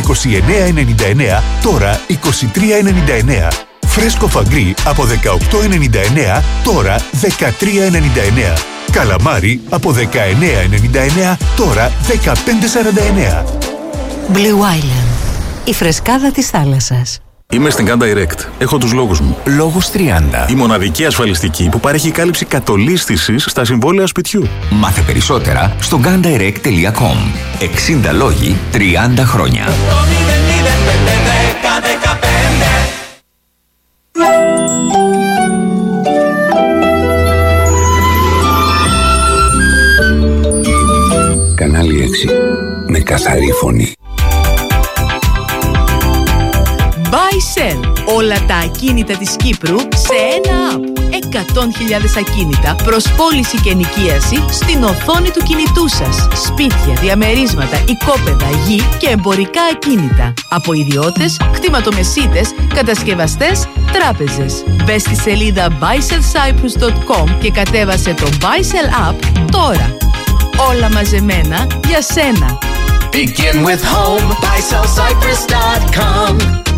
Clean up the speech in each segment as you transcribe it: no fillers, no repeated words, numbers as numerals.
29,99, τώρα 23,99. Φρέσκο φαγκρί από 18,99, τώρα 13,99. Καλαμάρι από 19,99, τώρα 15,49. Blue Island, η φρεσκάδα της θάλασσας. Είμαι στην Gun Direct. Έχω τους λόγους μου. Λόγους 30. Η μοναδική ασφαλιστική που παρέχει κάλυψη κατολίσθησης στα συμβόλαια σπιτιού. Μάθε περισσότερα στο gundirect.com. 60 λόγοι, 30 χρόνια. Κανάλι 6. Με καθαρή φωνή. Buy-sell. Όλα τα ακίνητα της Κύπρου σε ένα app. 100.000 ακίνητα προς πώληση και ενοικίαση στην οθόνη του κινητού σας. Σπίτια, διαμερίσματα, οικόπεδα, γη και εμπορικά ακίνητα. Από ιδιώτες, κτηματομεσίτες, κατασκευαστές, τράπεζες. Μπες στη σελίδα buysellcyprus.com και κατέβασε το Buy-sell app τώρα. Όλα μαζεμένα για σένα. Begin with home. buysellcyprus.com.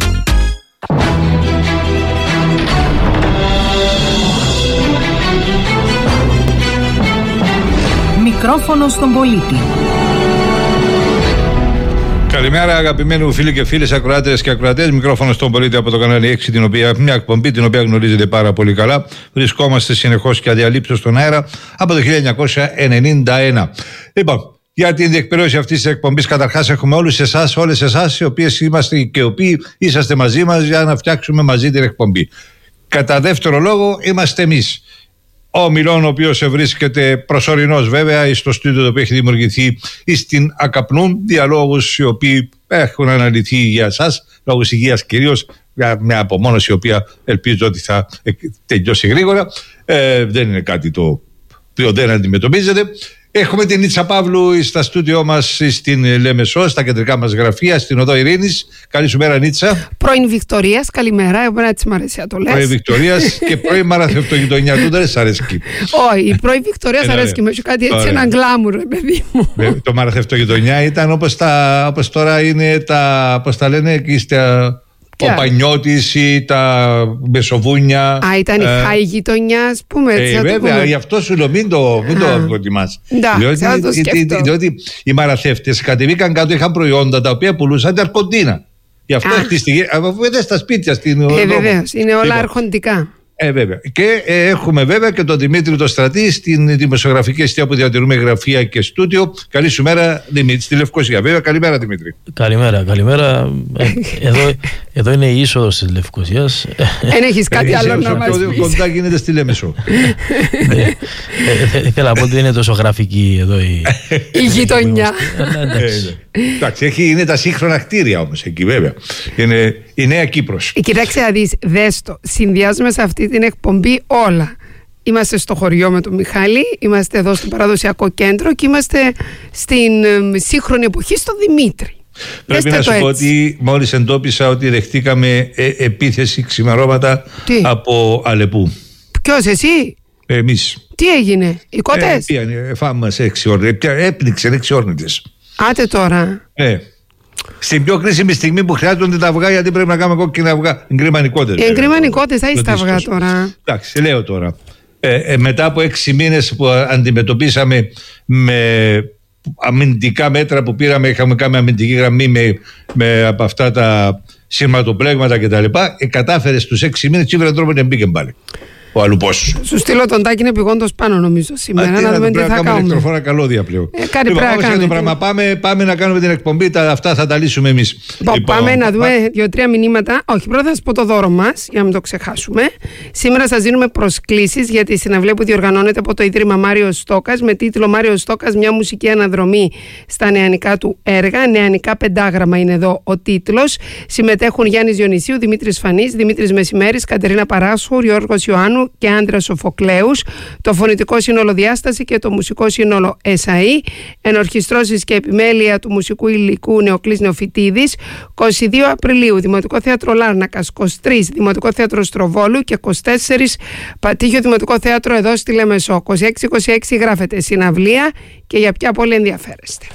Μικρόφωνο στον πολίτη. Καλημέρα, αγαπημένοι φίλοι και φίλες, ακροάτες και ακροατές. Μικρόφωνο στον πολίτη από το κανάλι 6, μια εκπομπή την οποία γνωρίζετε πάρα πολύ καλά. Βρισκόμαστε συνεχώς και αδιαλείπτως στον αέρα από το 1991. Λοιπόν, για την διεκπαιρέωση αυτής της εκπομπής, καταρχάς έχουμε όλους εσάς, όλες εσάς, οι οποίες είμαστε και οι οποίοι είσαστε μαζί μας για να φτιάξουμε μαζί την εκπομπή. Κατά δεύτερο λόγο, είμαστε εμείς. Ο Μιλών, ο οποίος βρίσκεται προσωρινός βέβαια στο στούντιο το οποίο έχει δημιουργηθεί στην Ακαπνού, διαλόγους οι οποίοι έχουν αναλυθεί για εσάς, λόγους υγείας κυρίως, μια απομόνωση η οποία ελπίζω ότι θα τελειώσει γρήγορα. Δεν είναι κάτι το οποίο δεν αντιμετωπίζεται. Έχουμε την Νίτσα Παύλου στα στούντιό μας στην Λεμεσό, στα κεντρικά μας γραφεία, στην Οδό Ειρήνης. Καλή σου μέρα, Νίτσα. Πρώην Βικτορίας, καλημέρα. Εμένα έτσι μ' αρέσει να το λες. Πρώην Βικτορίας και πρώην μαραθευτογειτονιά του, δεν σ' αρέσει. Όχι, η πρώην Βικτορίας αρέσει και με έχει κάτι έτσι έναν γκλάμουρ, παιδί μου. Το μαραθευτογειτονιά ήταν όπως τώρα είναι τα, πώς τα λένε εκεί στα... Ο Πανιώτης ή τα Μεσοβούνια. Α, ήταν η χάη γειτονιά, ας πούμε. Βέβαια, γι' αυτό σου λέω, μην το προτιμάς. Διότι οι μαραθεύτες κατεβήκαν κάτω, είχαν προϊόντα τα οποία πουλούσαν την Αρκοντίνα. Γι' αυτό βέβαια στα σπίτια στην Ευρώπη. Βεβαίως, είναι όλα αρχοντικά. Βέβαια. Και έχουμε βέβαια και τον Δημήτρη το Στρατή στην δημοσιογραφική αιστεία που διατηρούμε γραφεία και στούντιο. Καλή σου μέρα, Δημήτρη, στη Λευκοσία. Βέβαια, καλημέρα, Δημήτρη. Καλημέρα. Εδώ είναι η είσοδος της Λευκοσίας. Δεν έχεις κάτι άλλο να μας πεις. Κοντά γίνεται στη Λέμεσο. Θέλω να πω ότι δεν είναι τόσο γραφική εδώ η γειτονιά. Εντάξει, είναι τα σύγχρονα κτίρια όμως εκεί, βέβαια. Είναι η Νέα Κύπρος. Κοιτάξτε να δεις, δες το. Συνδυάζουμε σε αυτή την εκπομπή όλα. Είμαστε στο χωριό με τον Μιχάλη, είμαστε εδώ στο παραδοσιακό κέντρο και είμαστε στην σύγχρονη εποχή στο Δημήτρη. Πρέπει να σου πω ότι μόλις εντόπισα ότι δεχτήκαμε επίθεση ξημερώματα από Αλεπού. Ποιος, εσύ? Εμείς. Τι έγινε, οι κότες? Φάμε 6 ώρες, έπνιξαν 6 όρνητες. Άτε τώρα. Στην πιο κρίσιμη στιγμή που χρειάζονται τα αυγά, γιατί πρέπει να κάνουμε κόκκινα αυγά. Εγκριμανικότες. Εγκριμανικότες, θα είσαι τα αυγά τώρα. Εντάξει, λέω τώρα. Μετά από 6 μήνες που αντιμετωπίσαμε με αμυντικά μέτρα που πήραμε, είχαμε κάνει αμυντική γραμμή με από αυτά τα σειρματοπλέγματα κτλ. Κατάφερε στους 6 μήνες και ήβρε τρόπο να μπήκε πάλι. Ο Αλουπός. Σου στείλω τον Τάκη επειγόντως πάνω, νομίζω σήμερα. Να δούμε τι θα κάνουμε. Ηλεκτροφόρα καλώδια πλέον. Πάμε να κάνουμε την εκπομπή. Αυτά θα τα λύσουμε εμείς. Πάμε να δούμε 2-3 μηνύματα. Όχι, πρώτα θα σας πω το δώρο μας, για να μην το ξεχάσουμε. Σήμερα σας δίνουμε προσκλήσεις για τη συναυλία που διοργανώνεται από το Ίδρυμα Μάριος Στόκας με τίτλο Μάριος Στόκας, μια μουσική αναδρομή στα νεανικά του έργα. Νεανικά πεντάγραμμα είναι εδώ ο τίτλος. Συμμετέχουν Γιάννης Διονυσίου, Δημήτρης Φανής, Δημήτρης Μεσημέρης, Κατερίνα Παράσχου, Γιώργος Ιωάννου και Άντρας Σοφοκλέους, το φωνητικό σύνολο Διάσταση και το μουσικό σύνολο ΕΣΑΗ, ενορχιστρώσεις και επιμέλεια του μουσικού υλικού Νεοκλής Νεοφυτίδης. 22 Απριλίου Δημοτικό Θέατρο Λάρνακας, 23 Δημοτικό Θέατρο Στροβόλου και 24 Πατήχιο Δημοτικό Θέατρο εδώ στη Λεμεσό. 26-26 γράφεται συναυλία και για ποια πόλη ενδιαφέρεστε.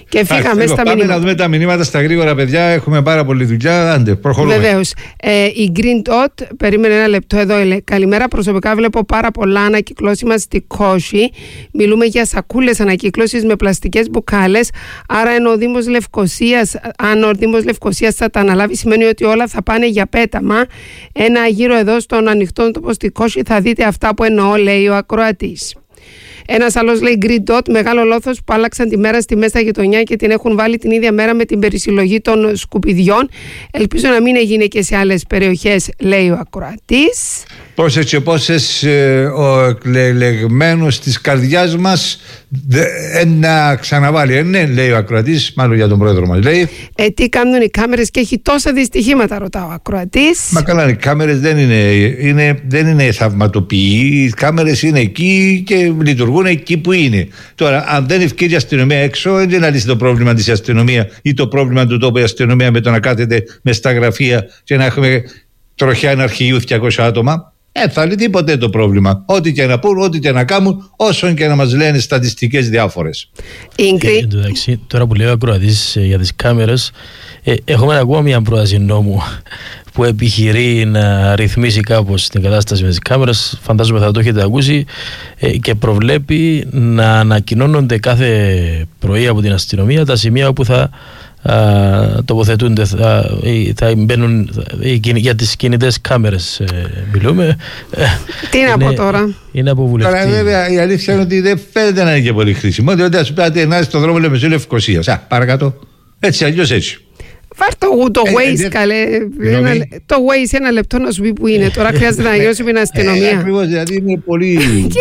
Και φύγαμε στα μηνύματα. Πάμε να δούμε τα μηνύματα στα γρήγορα, παιδιά. Έχουμε πάρα πολλή δουλειά. Άντε, προχωρούμε. Βεβαίως. Η Green Dot, περίμενε ένα λεπτό εδώ, λέει. Καλημέρα. Προσωπικά βλέπω πάρα πολλά ανακυκλώσιμα στη Κόση. Μιλούμε για σακούλες ανακύκλωσης με πλαστικές μπουκάλες. Άρα, αν ο Δήμος Λευκωσίας θα τα αναλάβει, σημαίνει ότι όλα θα πάνε για πέταμα. Ένα γύρο εδώ στον ανοιχτό τόπο στη Κόση θα δείτε αυτά που εννοώ, λέει ο ακροατής. Ένας άλλος λέει Green Dot, μεγάλο λόθος που άλλαξαν τη μέρα στη μέσα γειτονιά και την έχουν βάλει την ίδια μέρα με την περισυλλογή των σκουπιδιών. Ελπίζω να μην έγινε και σε άλλες περιοχές, λέει ο ακροατής. Πόσες και πόσες ο εκλεγμένος της καρδιάς μας να ξαναβάλει. Ναι, λέει ο ακροατής, μάλλον για τον πρόεδρο μας λέει. Τι κάνουν οι κάμερες και έχει τόσα δυστυχήματα, ρωτά ο ακροατής. Μα καλά, οι κάμερες δεν είναι θαυματοποιοί. Οι κάμερες είναι εκεί και λειτουργούν εκεί που είναι. Τώρα, αν δεν ευκαιρία η αστυνομία έξω, δεν είναι να λύσει το πρόβλημα της αστυνομία ή το πρόβλημα του τόπου η αστυνομία με το να κάθεται μες στα γραφεία και να έχουμε τροχιά εναρχηγείου 200 άτομα. Θα λύσει ποτέ το πρόβλημα. Ό,τι και να πούν, ό,τι και να κάνουν, όσον και να μας λένε στατιστικές διάφορες. Εντάξει, τώρα που λέει ο ακροατής για τις κάμερες, έχουμε ακόμα μια πρόταση νόμου που επιχειρεί να ρυθμίσει κάπως την κατάσταση με τις κάμερες. Φαντάζομαι θα το έχετε ακούσει, και προβλέπει να ανακοινώνονται κάθε πρωί από την αστυνομία τα σημεία όπου θα τοποθετούνται, θα μπαίνουν για τις κινητές κάμερες, μιλούμε. Τι να πω τώρα. Είναι αποβουλευτή. Τώρα βέβαια η αλήθεια είναι ότι δεν φαίνεται να είναι και πολύ χρήσιμο, διότι ας πούμε να είσαι στον δρόμο Λεμεσού Λευκωσίας. Παρακάτω. Έτσι, αλλιώς έτσι. Βάρ' το Waze, καλέ. Το Waze ένα λεπτό να σου πει που είναι. Τώρα χρειάζεται να νιώσει με την αστυνομία. Ακριβώς, δηλαδή είναι πολύ.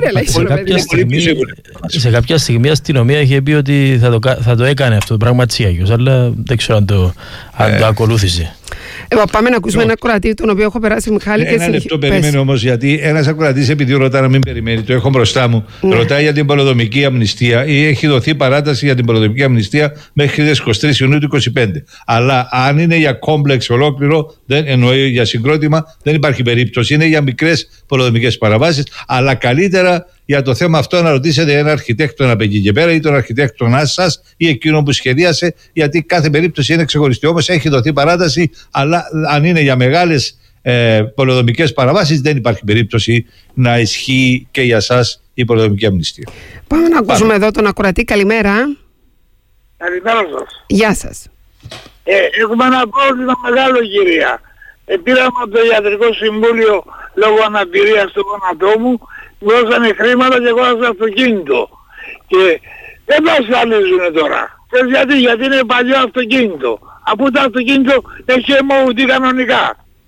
Σε κάποια στιγμή η αστυνομία είχε πει ότι θα το έκανε αυτό το πράγμα Τσιάγιος, αλλά δεν ξέρω αν το ακολούθησε. Πάμε να ακούσουμε ένα ακροατή, τον οποίο έχω περάσει, Μιχάλη. Ένα λεπτό περιμένω όμως, γιατί ένας ακροατής, επειδή ρωτά να μην περιμένει, το έχω μπροστά μου, ρωτάει για την πολεοδομική αμνηστία ή έχει δοθεί παράταση για την πολεοδομική αμνηστία μέχρι τις 23 Ιουνίου του 2025. Αλλά αν είναι για κόμπλεξ ολόκληρο, δεν εννοεί για συγκρότημα, δεν υπάρχει περίπτωση. Είναι για μικρές πολεοδομικές παραβάσεις. Αλλά καλύτερα για το θέμα αυτό να ρωτήσετε έναν αρχιτέκτονα από εκεί και πέρα ή τον αρχιτέκτονά σας ή εκείνον που σχεδίασε, γιατί κάθε περίπτωση είναι ξεχωριστή. Όμως έχει δοθεί παράταση, αλλά αν είναι για μεγάλες πολεοδομικές παραβάσεις, δεν υπάρχει περίπτωση να ισχύει και για σας η πολεοδομική αμνηστία. Πάμε να ακούσουμε εδώ τον ακροατή. Καλημέρα. Καλημέρα σας. Γεια σας. Έχουμε ένα πρόβλημα μεγάλο, κυρία. Πήραμε από το Ιατρικό Συμβούλιο λόγω αναπηρίας του γόνατό μου, μου δώσανε χρήματα και αγόρασα αυτοκίνητο. Και δεν το ασφαλίζουν τώρα. Γιατί είναι παλιό αυτοκίνητο. Αφού το αυτοκίνητο έχει MOT κανονικά.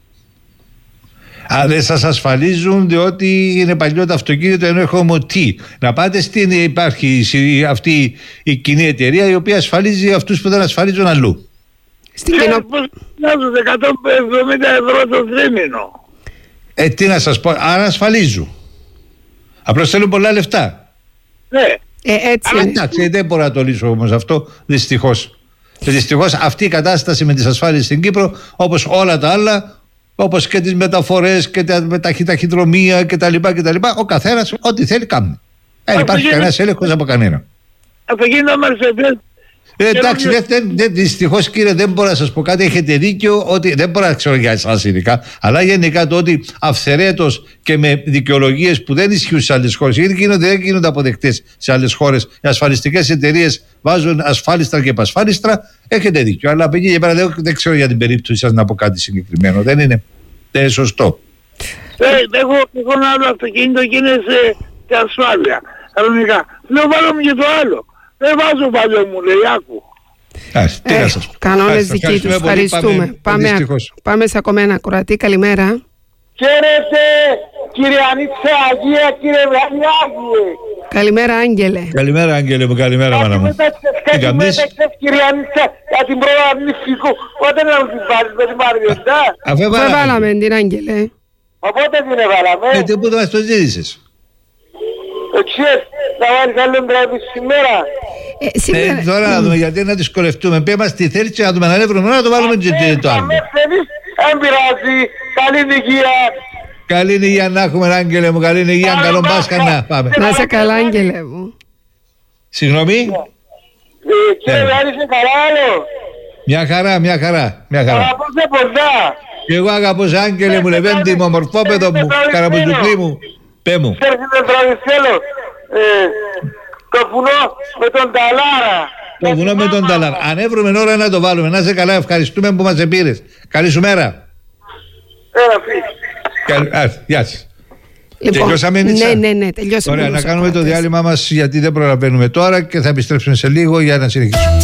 Δεν σας ασφαλίζουν διότι είναι παλιό το αυτοκίνητο, ενώ έχω MOT. Να πάτε υπάρχει αυτή η κοινή εταιρεία η οποία ασφαλίζει αυτούς που δεν ασφαλίζουν αλλού. Στην κοινότητα 170 ευρώ το τρίμηνο. Τι να σας πω, άρα ασφαλίζουν. Απλώς θέλουν πολλά λεφτά. Ναι. Έτσι. Αλλά εντάξει, δεν μπορώ να το λύσω όμως αυτό, δυστυχώς. Δυστυχώς αυτή η κατάσταση με τις ασφάλειες στην Κύπρο, όπως όλα τα άλλα, όπως και τις μεταφορές και τα ταχυδρομεία κτλ. Ο καθένας ό,τι θέλει κάνει. Δεν υπάρχει κανένας έλεγχος από κανένα. Αυτοκίνητο Mercedes. Εντάξει, δυστυχώς κύριε, δεν μπορώ να σας πω κάτι. Έχετε δίκιο ότι δεν μπορώ να ξέρω για εσάς ειδικά, αλλά γενικά το ότι αυθαιρέτως και με δικαιολογίες που δεν ισχύουν σε άλλες χώρες, γιατί δεν γίνονται αποδεκτές σε άλλες χώρες, οι ασφαλιστικές εταιρείες βάζουν ασφάλιστρα και επασφάλιστρα. Έχετε δίκιο, αλλά από εκεί και πέρα δεν ξέρω για την περίπτωση σας να πω κάτι συγκεκριμένο. Δεν είναι σωστό. Έχω ένα άλλο αυτοκίνητο και είναι σε ασφάλεια. Κανονικά. Λέω βάλω μου και το άλλο. Δεν βάζω παλιό μου, λέει, άκου. Τι να σας πω. Κανόνες δικοί τους, ευχαριστούμε. Πάμε σε ακόμα ένα ακροατή. Καλημέρα. Χαίρετε, κύριε Ανίτσα Αγία, κύριε Βρανιάγιε. Καλημέρα, Άγγελε. Καλημέρα, Άγγελε μου, καλημέρα, μάνα μου. Κάτι μου έταξες, κύριε Ανίτσα, για την πρόβα νηφικού. Πότε να μου την πάρεις με την Μαριοντά. Αφού βάλαμε την Άγγελε. Οπότε την έβαλαμε. Τι που μας το ζήτησες. Ξέρεις, να βάλεις άλλο μπράβη σήμερα. Τώρα να δούμε γιατί να δυσκολευτούμε. Πέμας τι θέλεις και να δούμε να ανέβρουμε να το βάλουμε και το άλλο. Δεν πειράζει. Καλή υγεία. Καλή υγεία να έχουμε, Άγγελε μου. Καλή υγεία. Καλό Πάσχα να πάμε. Να είσαι καλά, Άγγελε μου. Συγγνώμη. Κύριε Λάρη, είσαι καλά άλλο? Μια χαρά. Αγαπώ σε ποντά. Και εγώ αγαπώ σε Άγγελε μου, Λεβέντη μου, ομορφόπεδο μου, καραμπουζουκλή μου. Πέ μου. Ξέρεις το τραβιστέλο, το βουνό με τον Ταλάρα. Το βουνό με τον Ταλάρα. Αν έβρουμε ώρα να το βάλουμε. Να είσαι καλά, ευχαριστούμε που μας επήρες. Καλή σου μέρα. Γεια σας. Λοιπόν, τελειώσαμε, Νίτσα? Ναι, τελειώσαμε. Ωραία, να κάνουμε το διάλειμμα μας γιατί δεν προλαβαίνουμε τώρα και θα επιστρέψουμε σε λίγο για να συνεχίσουμε.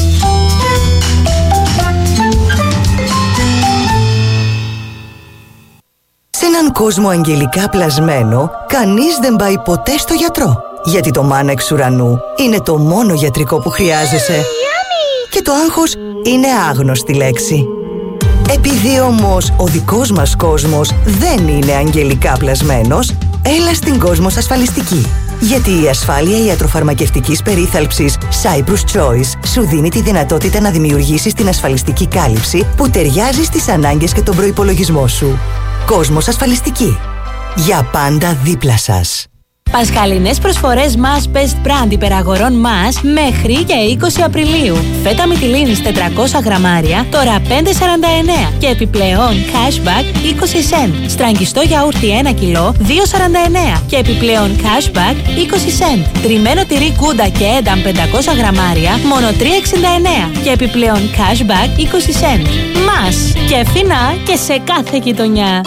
Σε έναν κόσμο αγγελικά πλασμένο, κανείς δεν πάει ποτέ στο γιατρό. Γιατί το μάνα εξ ουρανού είναι το μόνο γιατρικό που χρειάζεσαι. Και το άγχος είναι άγνωστη λέξη. Επειδή όμως ο δικός μας κόσμος δεν είναι αγγελικά πλασμένος, έλα στην Κόσμος Ασφαλιστική. Γιατί η ασφάλεια ιατροφαρμακευτικής περίθαλψης Cyprus Choice σου δίνει τη δυνατότητα να δημιουργήσεις την ασφαλιστική κάλυψη που ταιριάζει στις ανάγκες και τον προϋπολογισμό σου. Κόσμος Ασφαλιστική. Για πάντα δίπλα σας. Πασχαλινές προσφορές Mass Best Brand υπεραγορών Mass μέχρι και 20 Απριλίου. Φέτα μυτιλίνης 400 γραμμάρια, τώρα 5,49 και επιπλέον cashback 20 cent. Στραγγιστό γιαούρτι 1 κιλό, 2,49 και επιπλέον cashback 20 cent. Τριμμένο τυρί Κούντα και Ένταμ 500 γραμμάρια, μόνο 3,69 και επιπλέον cashback 20 cent. Mass και φθηνά και σε κάθε γειτονιά.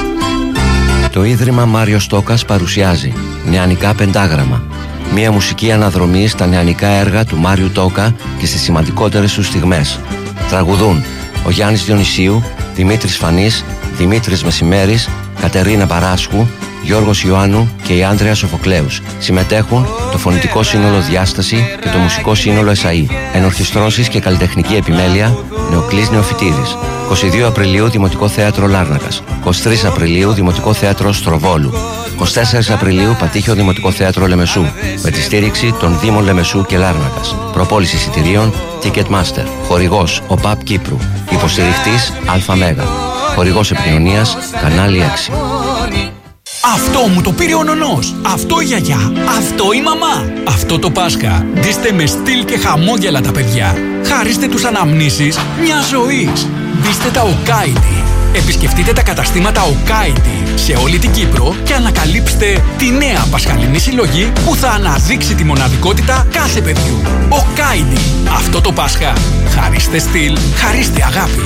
Το Ίδρυμα Μάριο Στόκας παρουσιάζει Νεανικά Πεντάγραμμα. Μια μουσική αναδρομή στα νεανικά έργα του Μάριου Τόκα και στις σημαντικότερες του στιγμές. Τραγουδούν ο Γιάννης Διονυσίου, Δημήτρης Φανής, Δημήτρης Μεσημέρης, Κατερίνα Παράσχου, Γιώργος Ιωάννου και η Άντρεα Σοφοκλέους. Συμμετέχουν το Φωνητικό Σύνολο Διάσταση και το Μουσικό Σύνολο ΕΣΑΗ. Ενορχιστρώσεις και καλλιτεχνική επιμέλεια Νεοκλής Νεοφυτίδης. 22 Απριλίου Δημοτικό Θέατρο Λάρνακας. 23 Απριλίου Δημοτικό Θέατρο Στροβόλου. 24 Απριλίου Πατήχιο Δημοτικό Θέατρο Λεμεσού. Με τη στήριξη των Δήμων Λεμεσού και Λάρνακας. Προπόληση εισιτηρίων Ticketmaster. Χορηγός ΟΠΑΠ Κύπρου. Υποστηριχτής ΑΜΕΓΑ. Χορηγός επικοινωνίας Κανάλι 6. Αυτό μου το πήρε ο νονός, αυτό η γιαγιά, αυτό η μαμά. Αυτό το Πάσχα ντύστε με στυλ και χαμόγελα τα παιδιά. Χαρίστε τους αναμνήσεις μιας ζωής. Ντύστε τα Οκάιτι. Επισκεφτείτε τα καταστήματα Οκάιτι σε όλη την Κύπρο και ανακαλύψτε τη νέα πασχαλινή συλλογή που θα αναδείξει τη μοναδικότητα κάθε παιδιού. Οκάιτι. Αυτό το Πάσχα. Χαρίστε στυλ, χαρίστε αγάπη.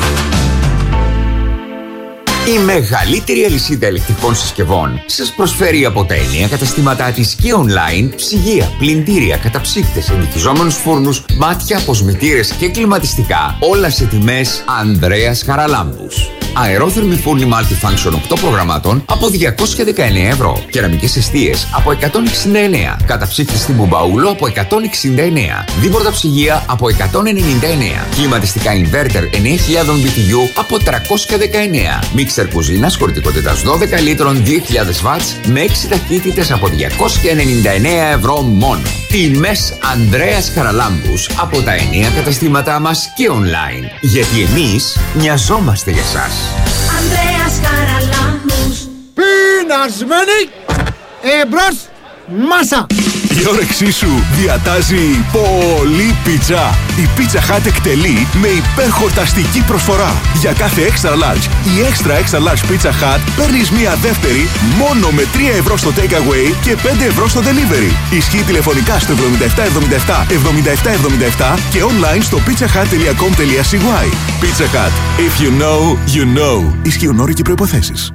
Η μεγαλύτερη αλυσίδα ελεκτρικών συσκευών σας προσφέρει από τα εννέα καταστήματά της και online ψυγεία, πλυντήρια, καταψύκτες, ενοικιζόμενους φούρνους, μάτια, αποσμητήρες και κλιματιστικά, όλα σε τιμές Ανδρέας Χαραλάμπους. Αερόθερμη φούρνη multifunction 8 προγραμμάτων από 219 ευρώ. Κεραμικές εστίες από 169. Καταψύκτες στην Μπουμπαούλο από 169. Δίπορτα ψυγεία από 199. Κλιματιστικά inverter 9000 BTU από 319. Μίξερ κουζίνας χωρητικότητας 12 λίτρων 2000 watts με 6 ταχύτητες από 299 ευρώ μόνο. Τιμές Ανδρέας Χαραλάμπους από τα 9 καταστήματά μας και online. Γιατί εμείς νοιαζόμαστε για σας. Ανδρέας Χαραλάμπους. Πεινασμένη, εμπρός, μάσα. Η όρεξή σου διατάζει πολύ πίτσα. Η Pizza Hut εκτελεί με υπερχορταστική προσφορά. Για κάθε extra large ή extra large Pizza Hut παίρνεις μία δεύτερη μόνο με 3 ευρώ στο takeaway και 5 ευρώ στο delivery. Ισχύει τηλεφωνικά στο 7777 7777 και online στο pizzahut.com.cy. Pizza Hut. If you know, you know. Ισχύουν όροι και προϋποθέσεις.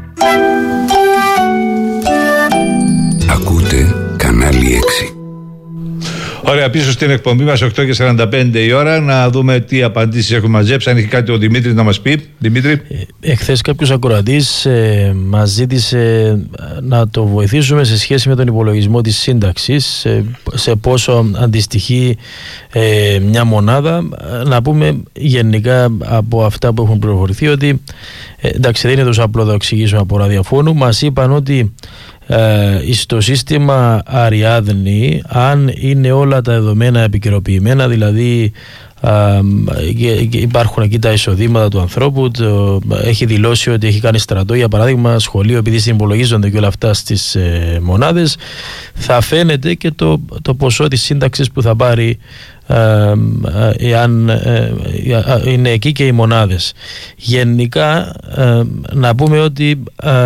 Ακούτε Κανάλι 6. Ωραία, πίσω στην εκπομπή μας 8:45 η ώρα να δούμε τι απαντήσεις έχουμε μαζέψει. Αν έχει κάτι ο Δημήτρης να μας πει. Δημήτρη. Εχθές κάποιος ακροατής μας ζήτησε να το βοηθήσουμε σε σχέση με τον υπολογισμό της σύνταξης, σε πόσο αντιστοιχεί μια μονάδα. Να πούμε γενικά από αυτά που έχουν πληροφορηθεί ότι εντάξει, δεν είναι τόσο απλό να το εξηγήσουμε από ραδιοφώνου. Μας είπαν ότι στο σύστημα Αριάδνη, αν είναι όλα τα δεδομένα επικαιροποιημένα, δηλαδή υπάρχουν εκεί τα εισοδήματα του ανθρώπου, έχει δηλώσει ότι έχει κάνει στρατό για παράδειγμα, σχολείο, επειδή συμπολογίζονται και όλα αυτά στις μονάδες, θα φαίνεται και το ποσό της σύνταξης που θα πάρει εάν είναι εκεί και οι μονάδες. Γενικά να πούμε ότι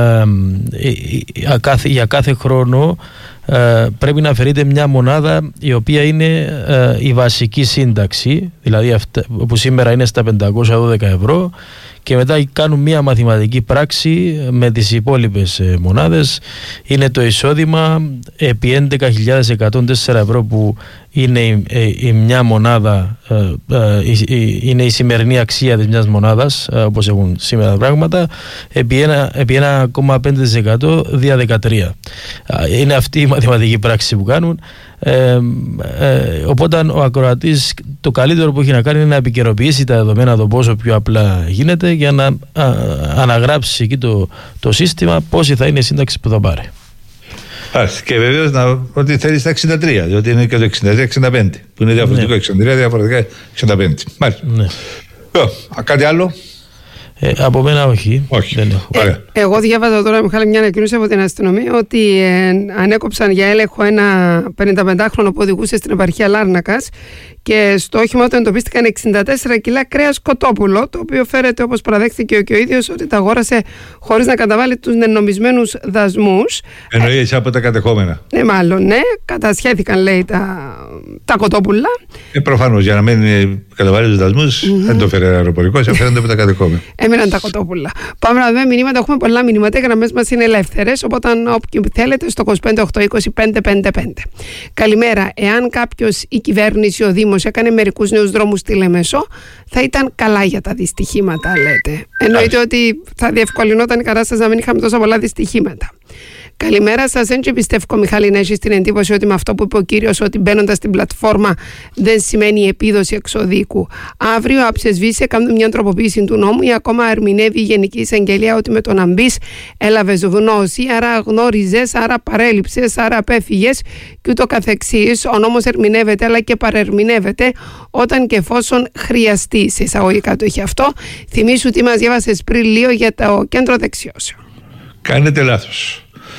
για κάθε χρόνο πρέπει να αφαιρείται μια μονάδα η οποία είναι η βασική σύνταξη, δηλαδή που σήμερα είναι στα 512 ευρώ, και μετά κάνουν μια μαθηματική πράξη με τις υπόλοιπες μονάδες. Είναι το εισόδημα επί 11.104 ευρώ που είναι η μια μονάδα, είναι η σημερινή αξία της μιας μονάδας, όπως έχουν σήμερα τα πράγματα, επί 1,5% δια 13. Είναι αυτή η μαθηματική πράξη που κάνουν. Οπότε ο ακροατής το καλύτερο που έχει να κάνει είναι να επικαιροποιήσει τα δεδομένα το πόσο πιο απλά γίνεται, για να αναγράψει εκεί το σύστημα πόση θα είναι η σύνταξη που θα πάρει. Και βεβαίως ότι θέλει στα 63, διότι είναι και το 63-65 που είναι διαφορετικό, 63 διαφορετικά 65. Μάλιστα. Ναι. Κάτι άλλο? Από μένα όχι. Δεν έχω. Εγώ διάβαζα τώρα, Μιχάλη, μια ανακοίνωση από την αστυνομία ότι ανέκοψαν για έλεγχο ένα 55χρονο που οδηγούσε στην επαρχία Λάρνακας, και στο όχημα του εντοπίστηκαν 64 κιλά κρέας κοτόπουλο, το οποίο φέρεται, όπως παραδέχθηκε και ο ίδιος, ότι τα αγόρασε χωρίς να καταβάλει τους νενομισμένους δασμούς. Εννοείς από τα κατεχόμενα? Ναι, μάλλον, ναι. Κατασχέθηκαν, λέει, τα κοτόπουλα. Προφανώς, για να μην καταβάλει τους δασμούς, δεν το φέρει αεροπορικός, έφεραν από τα κατεχόμενα. Έμειναν τα κοτόπουλα. Πάμε να δούμε μηνύματα. Έχουμε πολλά μηνύματα. Οι γραμμές μας είναι ελεύθερες. Οπότε, όποιοι θέλετε, στο 25-820-555. Καλημέρα. Εάν κάποιος, η κυβέρνηση, ο Δήμος, έκανε μερικούς νέους δρόμους στη Λεμεσό, θα ήταν καλά για τα δυστυχήματα, λέτε. Εννοείται ότι θα διευκολυνόταν η κατάσταση να μην είχαμε τόσα πολλά δυστυχήματα. Καλημέρα σας. Δεν πιστεύω, Μιχάλη, να έχεις την εντύπωση ότι με αυτό που είπε ο κύριος, ότι μπαίνοντας στην πλατφόρμα δεν σημαίνει επίδοση εξοδίκου. Αύριο αψεσβήσει, κάνουν μια τροποποίηση του νόμου, ή ακόμα ερμηνεύει η Γενική Εισαγγελία ότι με το να μπει έλαβες γνώση, άρα γνώριζες, άρα παρέλειψες, άρα απέφυγες και ούτω καθεξής. Ο νόμος ερμηνεύεται αλλά και παρερμηνεύεται όταν και εφόσον χρειαστεί. Σε εισαγωγικά το έχει αυτό. Θυμήσου τι μας διάβασες πριν λίγο για το κέντρο δεξιώσεων. Κάνετε λάθος.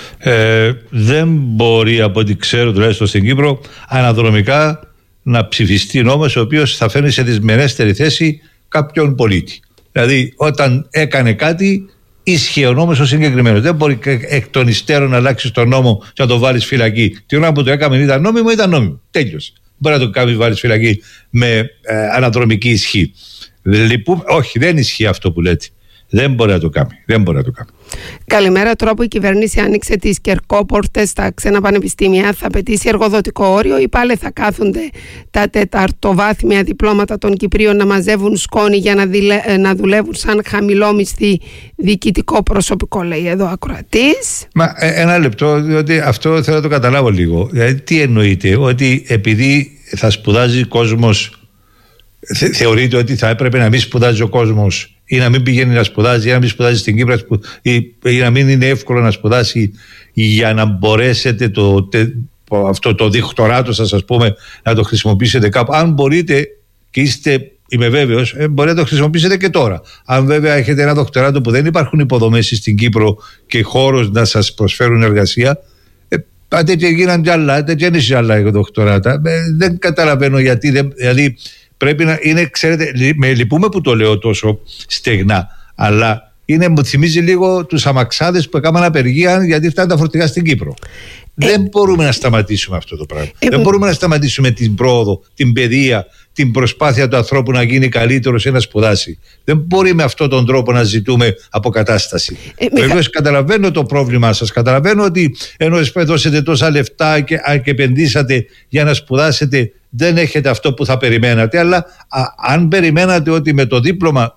Δεν μπορεί, από ό,τι ξέρω τουλάχιστον στην Κύπρο, αναδρομικά να ψηφιστεί νόμος ο οποίος θα φέρνει σε δυσμενέστερη θέση κάποιον πολίτη. Δηλαδή, όταν έκανε κάτι, ίσχυε ο νόμος ο συγκεκριμένος. Δεν μπορεί εκ των υστέρων να αλλάξει τον νόμο και να το βάλεις φυλακή. Την ώρα που το έκαμε ήταν νόμιμο, ήταν νόμιμο. Τέλειωσε. Μπορεί να το κάνεις, βάλεις φυλακή με αναδρομική ισχύ. Όχι, δεν ισχύει αυτό που λέτε. Δεν μπορεί να το κάνει. Καλημέρα. Τώρα που η κυβέρνηση άνοιξε τις κερκόπορτες στα ξένα πανεπιστήμια, θα πετύσει εργοδοτικό όριο ή πάλι θα κάθονται τα τεταρτοβάθμια διπλώματα των Κυπρίων να μαζεύουν σκόνη για να δουλεύουν σαν χαμηλόμισθη διοικητικό προσωπικό, λέει εδώ ακροατής. Ένα λεπτό, διότι αυτό θέλω να το καταλάβω λίγο. Δηλαδή, τι εννοείται? Ότι επειδή θα σπουδάζει κόσμος, θεωρείτε ότι θα έπρεπε να μην σπουδάζει ο κόσμος ή να μην πηγαίνει να σπουδάζει ή να μην σπουδάζει στην Κύπρο ή να μην είναι εύκολο να σπουδάσει για να μπορέσετε αυτό το δικτοράτο σας, ας πούμε, να το χρησιμοποιήσετε κάπου? Αν μπορείτε και είστε, είμαι βέβαιος, μπορείτε να το χρησιμοποιήσετε και τώρα. Αν βέβαια έχετε ένα δοκτοράτο που δεν υπάρχουν υποδομές στην Κύπρο και χώρος να σας προσφέρουν εργασία, πάτε και γίναν κι άλλα, και είναι και άλλα δοκτοράτα. Δεν καταλαβαίνω γιατί δηλαδή πρέπει να είναι, ξέρετε, με λυπούμε που το λέω τόσο στεγνά, αλλά μου θυμίζει λίγο τους αμαξάδες που έκαναν απεργία γιατί φτάνουν τα φορτηγά στην Κύπρο. Δεν μπορούμε να σταματήσουμε αυτό το πράγμα. Δεν μπορούμε να σταματήσουμε την πρόοδο, την παιδεία, την προσπάθεια του ανθρώπου να γίνει καλύτερος ή να σπουδάσει. Δεν μπορεί με αυτόν τον τρόπο να ζητούμε αποκατάσταση. Βεβαίως καταλαβαίνω το πρόβλημά σας. Καταλαβαίνω ότι ενώ δώσετε τόσα λεφτά και επενδύσατε για να σπουδάσετε, δεν έχετε αυτό που θα περιμένατε. Αλλά αν περιμένατε ότι με το δίπλωμα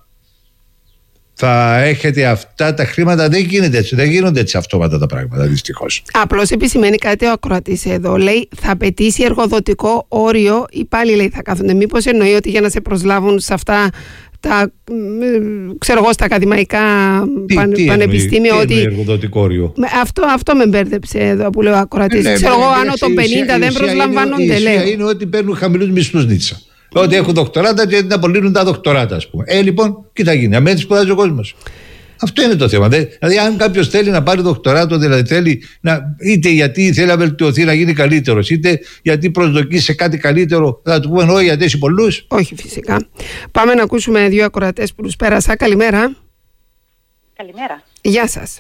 θα έχετε αυτά τα χρήματα, δεν γίνονται έτσι αυτόματα τα πράγματα, δυστυχώς. Απλώς επισημαίνει κάτι ο ακροατής εδώ. Λέει, θα απαιτήσει εργοδοτικό όριο ή πάλι, λέει, θα κάθονται? Μήπως εννοεί ότι για να σε προσλάβουν σε αυτά στα ακαδημαϊκά πανεπιστήμια, τι ότι εργοδοτικό όριο? Αυτό με μπέρδεψε εδώ που λέει ο ακροατής. Ξέρω εγώ, άνω των 50 δεν προσλαμβάνονται, λέω. Είναι ότι παίρνουν χαμηλούς μισθούς, Νίτσα. Ότι έχουν δοκτοράτα και να απολύνουν τα δοκτοράτα, ας πούμε. Λοιπόν, τι θα γίνει? Αμένει σπουδάζει ο κόσμος. Αυτό είναι το θέμα. Δηλαδή, αν κάποιος θέλει να πάρει δοκτοράτο, δηλαδή θέλει είτε γιατί θέλει να βελτιωθεί, να γίνει καλύτερος, είτε γιατί προσδοκεί σε κάτι καλύτερο, θα του πούμε όχι, γιατί έχει πολλούς. Όχι, φυσικά. Πάμε να ακούσουμε δύο ακροατές που τους πέρασα. Καλημέρα. Καλημέρα. Γεια σας.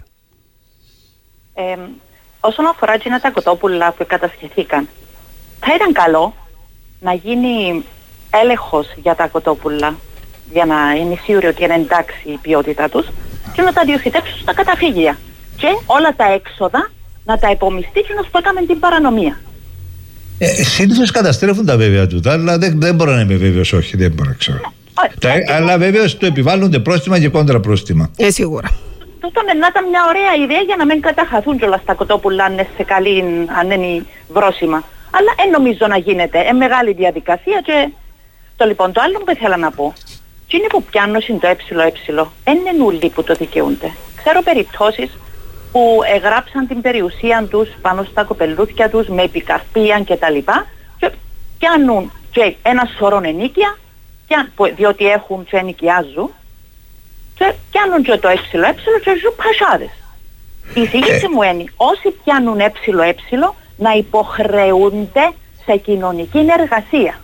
Όσον αφορά τα κοτόπουλα που κατασχεθήκαν, θα ήταν καλό να γίνει έλεγχος για τα κοτόπουλα, για να είναι σίγουροι ότι είναι εντάξει η ποιότητα τους, και να τα διοχετεύσουν στα καταφύγια. Και όλα τα έξοδα να τα υπομειστεί και να που έκαμε την παρανομία. Συνήθως καταστρέφουν τα βέβαια του, αλλά δεν μπορώ να είμαι βέβαιος, όχι, δεν μπορώ να ξέρω. Αλλά βέβαιος του επιβάλλονται πρόστιμα και κόντρα πρόστιμα. Σίγουρα. Τούτο να ήταν μια ωραία ιδέα για να μην καταχαθούν κιόλας τα κοτόπουλα αν είναι σε καλή, αν είναι βρόσιμα. Αλλά δεν νομίζω να γίνεται. Μεγάλη διαδικασία και το λοιπόν το άλλο που ήθελα να πω. Τι είναι που πιάνουν το δεν είναι όλοι που το δικαιούνται. Ξέρω περιπτώσεις που εγγράψαν την περιουσία τους πάνω στα κοπελούθια τους με επικαρπία κτλ. Και πιάνουν και ένα σωρό ενίκια, διότι έχουν και ενοικιάζουν, και πιάνουν και το και ζουν πασάδες. Η εισήγηση μου είναι όσοι πιάνουν να υποχρεούνται σε κοινωνική εργασία.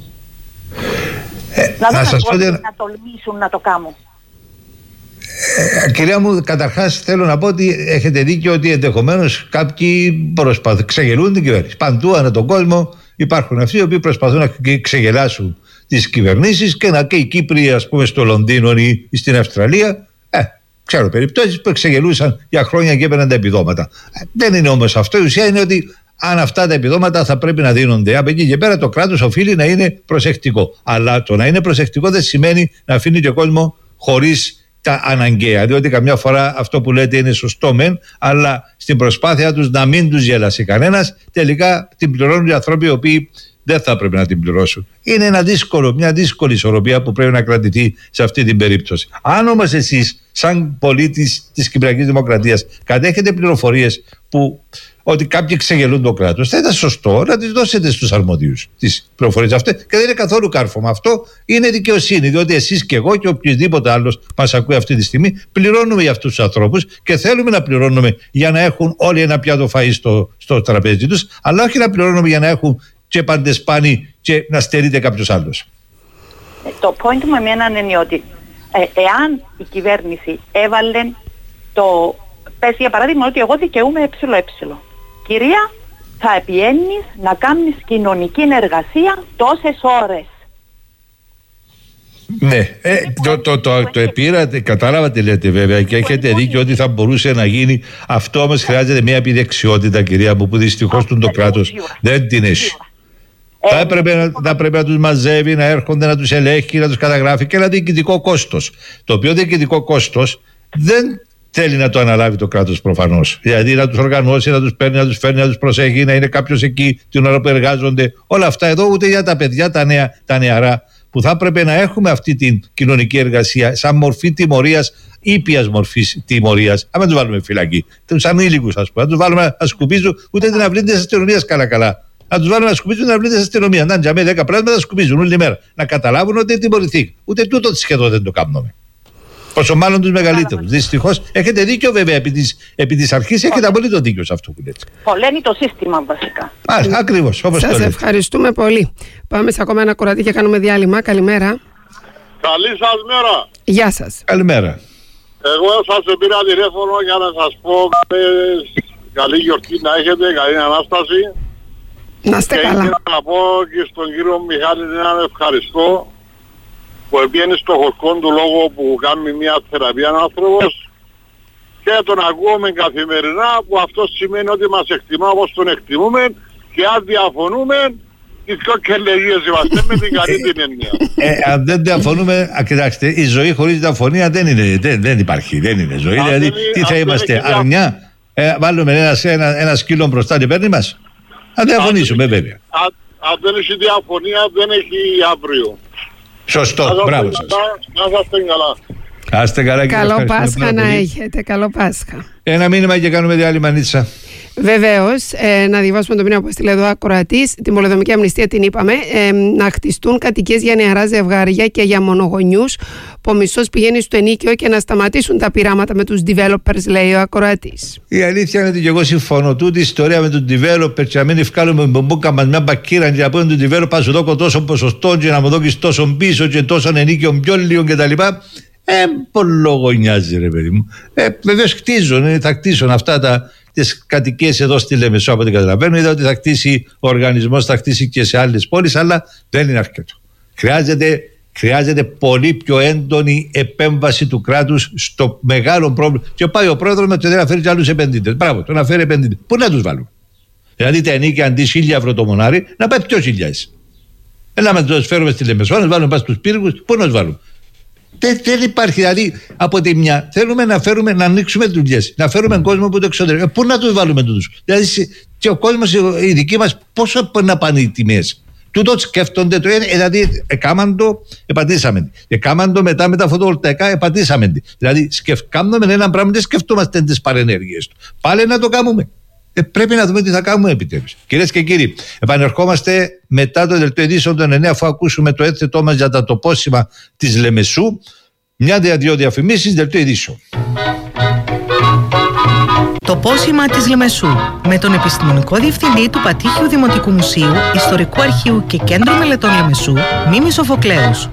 Να τολμήσουν να το κάνουν. Κυρία μου, καταρχάς θέλω να πω ότι έχετε δίκιο ότι ενδεχομένως κάποιοι ξεγελούν την κυβέρνηση. Παντού ανά τον κόσμο υπάρχουν αυτοί οι οποίοι προσπαθούν να ξεγελάσουν τις κυβερνήσεις και οι Κύπροι, ας πούμε, στο Λονδίνο ή στην Αυστραλία. Ξέρω περιπτώσεις που ξεγελούσαν για χρόνια και έπαιρναν τα επιδόματα. Δεν είναι όμως αυτό. Η ουσία είναι ότι αν αυτά τα επιδόματα θα πρέπει να δίνονται, από εκεί και πέρα το κράτος οφείλει να είναι προσεκτικό. Αλλά το να είναι προσεκτικό δεν σημαίνει να αφήνει και κόσμο χωρίς τα αναγκαία. Διότι καμιά φορά αυτό που λέτε είναι σωστό μεν, αλλά στην προσπάθεια τους να μην τους γελάσει κανένας, τελικά την πληρώνουν οι άνθρωποι οι οποίοι δεν θα πρέπει να την πληρώσουν. Είναι μια δύσκολη ισορροπία που πρέπει να κρατηθεί σε αυτή την περίπτωση. Αν όμως εσείς, σαν πολίτης της Κυπριακής Δημοκρατίας, κατέχετε πληροφορίες ότι κάποιοι ξεγελούν το κράτος, θα ήταν σωστό να τις δώσετε στους αρμοδίους τις πληροφορίες αυτές. Και δεν είναι καθόλου κάρφωμα. Αυτό είναι δικαιοσύνη, διότι εσείς και εγώ και οποιοδήποτε άλλος μας ακούει αυτή τη στιγμή πληρώνουμε για αυτούς τους ανθρώπους και θέλουμε να πληρώνουμε για να έχουν όλοι ένα πιάτο φαΐ στο τραπέζι τους, αλλά όχι να πληρώνουμε για να έχουν και παντεσπάνι και να στερείται κάποιος άλλος. Το point μου εμένα είναι ότι εάν η κυβέρνηση έβαλε πες για παράδειγμα ότι εγώ δικαιούμαι κυρία, θα επιένεις να κάνεις κοινωνική εργασία τόσες ώρες. Ναι, το επήρατε, κατάλαβα τι λέτε βέβαια και έχετε δίκιο ότι θα μπορούσε να γίνει. Αυτό όμως χρειάζεται μια επιδεξιότητα, κυρία μου, που δυστυχώς το κράτος δεν την έχει. Θα έπρεπε να τους μαζεύει, να έρχονται, να τους ελέγχει, να τους καταγράφει και ένα διοικητικό κόστος. Το οποίο διοικητικό κόστος δεν θέλει να το αναλάβει το κράτος προφανώς. Δηλαδή να τους οργανώσει, να τους παίρνει, να τους φέρνει, να τους προσέχει, να είναι κάποιος εκεί την ώρα που εργάζονται. Όλα αυτά εδώ ούτε για τα παιδιά, τα νεαρά, που θα έπρεπε να έχουμε αυτή την κοινωνική εργασία σαν μορφή τιμωρίας, ήπιας μορφής τιμωρίας. Αν δεν τους βάλουμε φυλακή, τους ανήλικους ας πούμε, να τους βάλουμε να σκουπίζουν ούτε την αυλή της αστυνομίας καλά-καλά. Να τους βάλουμε να σκουπίζουν την αυλή της αστυνομίας. Να τζαμί 10 πράγματα σκουπίζουν όλη μέρα. Να καταλάβουν ότι τιμωρηθεί. Ούτε τούτο σχεδόν δεν το κάνουμε. Πόσο μάλλον τους μεγαλύτερους. Δυστυχώς έχετε δίκιο βέβαια. Επί της αρχής έχετε απολύτως δίκιο σε αυτό που λέτε. Πολένει το σύστημα βασικά. Ακριβώς. Σας ευχαριστούμε πολύ. Πάμε σε ακόμα ένα κορατή και κάνουμε διάλειμμα. Καλημέρα. Καλή σας μέρα. Γεια σας. Καλημέρα. Εγώ σας πήρα τηλέφωνο για να σας πω καλή γιορτή να έχετε, καλή Ανάσταση. Να είστε καλά. Και ήθελα να πω και στον κύριο Μιχάλη έναν ευχαριστώ που επήγαινε στο χορκό του λόγο που κάνει μια θεραπεία άνθρωπος και τον ακούμε καθημερινά, που αυτό σημαίνει ότι μας εκτιμά όπως τον εκτιμούμε και αν διαφωνούμε τις κοκκελεγίες είμαστε με την καλή την έννοια. Αν δεν διαφωνούμε, κοιτάξτε, η ζωή χωρίς διαφωνία δεν υπάρχει, δεν είναι ζωή. Δηλαδή τι θα είμαστε, αρνιά, βάλουμε ένα σκύλο μπροστά και παίρνει μας. Αν διαφωνήσουμε βέβαια. Αν δεν έχει διαφωνία δεν έχει αύριο. Σωστό, μπράβο σας. Να είστε καλά. Άστε καλά, καλό Πάσχα να έχετε, καλό Πάσχα. Ένα μήνυμα και κάνουμε διάλειμμα, Νίτσα. Βεβαίως, να διαβάσουμε το μήνυμα που έστειλε εδώ ακροατής. Την πολεοδομική αμνηστία την είπαμε. Να χτιστούν κατοικίες για νεαρά ζευγάρια και για μονογονιούς που ο μισθός πηγαίνει στο ενίκιο και να σταματήσουν τα πειράματα με τους developers, λέει ο ακροατής. Η αλήθεια είναι ότι και εγώ συμφωνώ. Τούτη η ιστορία με τους developers και να μην ευκάλουμε με μπουκα μας μια μπακύρα και να πούμε του developer σου δώκω τόσο ποσοστό και να μου δώκεις τόσο πίσω και τόσο ενίκιο πιο λίγο κτλ. Πολλογονιάζει ρε παιδί μου. Βεβαίως χτίζουν, θα χτίσουν αυτά τις κατοικίες εδώ στη Λεμεσό από ό,τι καταλαβαίνω. Είδα ότι θα χτίσει ο οργανισμός, θα χτίσει και σε άλλες πόλεις, αλλά δεν είναι αρκετό. Χρειάζεται πολύ πιο έντονη επέμβαση του κράτους στο μεγάλο πρόβλημα. Και πάει ο πρόεδρος με το να φέρει και άλλους επενδυτές. Μπράβο, το να φέρει επενδυτές. Πού να τους βάλουμε? Δηλαδή τα ενίκια αντί 1.000 ευρώ το μονάρι να πάει 2.000. Να τους φέρουμε στη Λεμεσό, να τους βάλουμε πάνω στους πύργους. Πού να τους βάλουμε? Δεν υπάρχει. Δηλαδή από τη μια θέλουμε να ανοίξουμε δουλειές, να φέρουμε κόσμο από το εξωτερικό. Πού να τους βάλουμε τούτους? Δηλαδή και ο κόσμος, οι δικοί μας, πόσο να πάνε οι τιμές? Τούτο σκέφτονται το ένα, δηλαδή εκάμαν το, επατήσαμε. Εκάμαν το μετά με τα φωτοβολταϊκά, επατήσαμε. Δηλαδή κάνουμε ένα πράγμα, δεν σκεφτόμαστε τις παρενέργειες του. Πάλι να το κάνουμε. Πρέπει να δούμε τι θα κάνουμε επιτέλους. Κυρίες και κύριοι, επανερχόμαστε μετά το δελτίο ειδήσεων των 9, αφού ακούσουμε το έθετό μας για τα τοπόσημα της Λεμεσού. Μια-δύο διαφημίσεις, δελτίο ειδήσεων. Το πόσημα της Λεμεσού, με τον επιστημονικό διευθυντή του Πατήχιου Δημοτικού Μουσείου, Ιστορικού Αρχείου και Κέντρο Μελετών Λεμεσού, Μίμη Σοφοκλέους.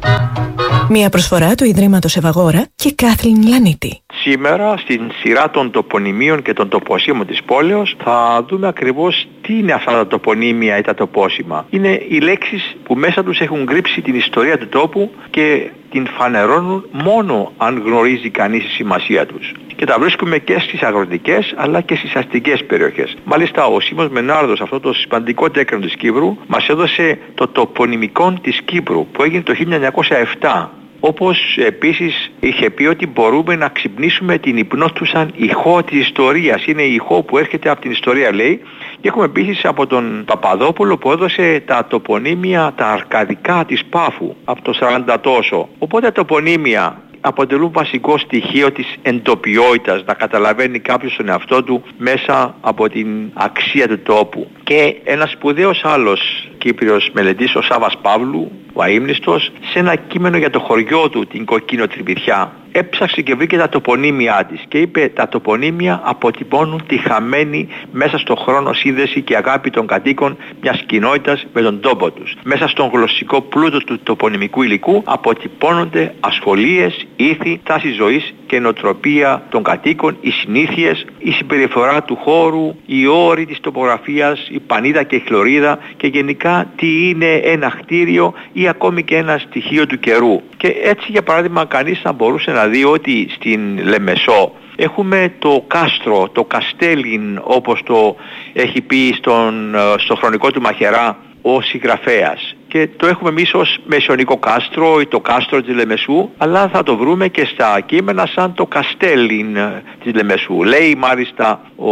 Μια προσφορά του Ιδρύματος Ευαγόρα και Κάθλιν Λανίτη. Σήμερα στην σειρά των τοπονημίων και των τοποσίμων της πόλεως θα δούμε ακριβώς τι είναι αυτά τα τοπονύμια ή τα τοπόσημα. Είναι οι λέξεις που μέσα τους έχουν κρύψει την ιστορία του τόπου και την φανερώνουν μόνο αν γνωρίζει κανείς τη σημασία τους. Και τα βρίσκουμε και στις αγροτικές αλλά και στις αστικές περιοχές. Μάλιστα ο Σίμος Μενάρδος, αυτό το σημαντικό τέκνο της Κύπρου, μας έδωσε το τοπονημικό της Κύπρου που έγινε το 1907. Όπως επίσης είχε πει ότι μπορούμε να ξυπνήσουμε την υπνόστουσαν ηχό της ιστορίας. Είναι η ηχό που έρχεται από την ιστορία, λέει. Και έχουμε επίσης από τον Παπαδόπουλο που έδωσε τα τοπονύμια, τα αρκαδικά της Πάφου από το 40 τόσο. Οπότε τα τοπονύμια αποτελούν βασικό στοιχείο της εντοπιότητας, να καταλαβαίνει κάποιος τον εαυτό του μέσα από την αξία του τόπου. Και ένας σπουδαίος άλλος Κύπριος μελετής, ο Σάββας Παύλου, ο αείμνηστος, σε ένα κείμενο για το χωριό του, την Κοκκίνο Τριμπιθιά, έψαξε και βρήκε τα τοπονύμια της και είπε τα τοπονύμια αποτυπώνουν τη χαμένη μέσα στον χρόνο σύνδεση και αγάπη των κατοίκων μιας κοινότητας με τον τόπο τους. Μέσα στον γλωσσικό πλούτο του τοπονυμικού υλικού αποτυπώνονται ασχολίες, ήθη, τάση ζωής και νοοτροπία των κατοίκων, οι συνήθειες, η συμπεριφορά του χώρου, οι όροι της τοπογραφίας, η πανίδα και η χλωρίδα και γενικά τι είναι ένα κτίριο ή ακόμη και ένα στοιχείο του καιρού. Και έτσι για παράδειγμα κανείς θα μπορούσε να δει ότι στην Λεμεσό έχουμε το κάστρο, το καστέλιν όπως το έχει πει στο χρονικό του Μαχαιρά ο συγγραφέας. Και το έχουμε εμείς ως μεσαιωνικό κάστρο ή το κάστρο της Λεμεσού, αλλά θα το βρούμε και στα κείμενα σαν το καστέλιν της Λεμεσού. Λέει μάλιστα ο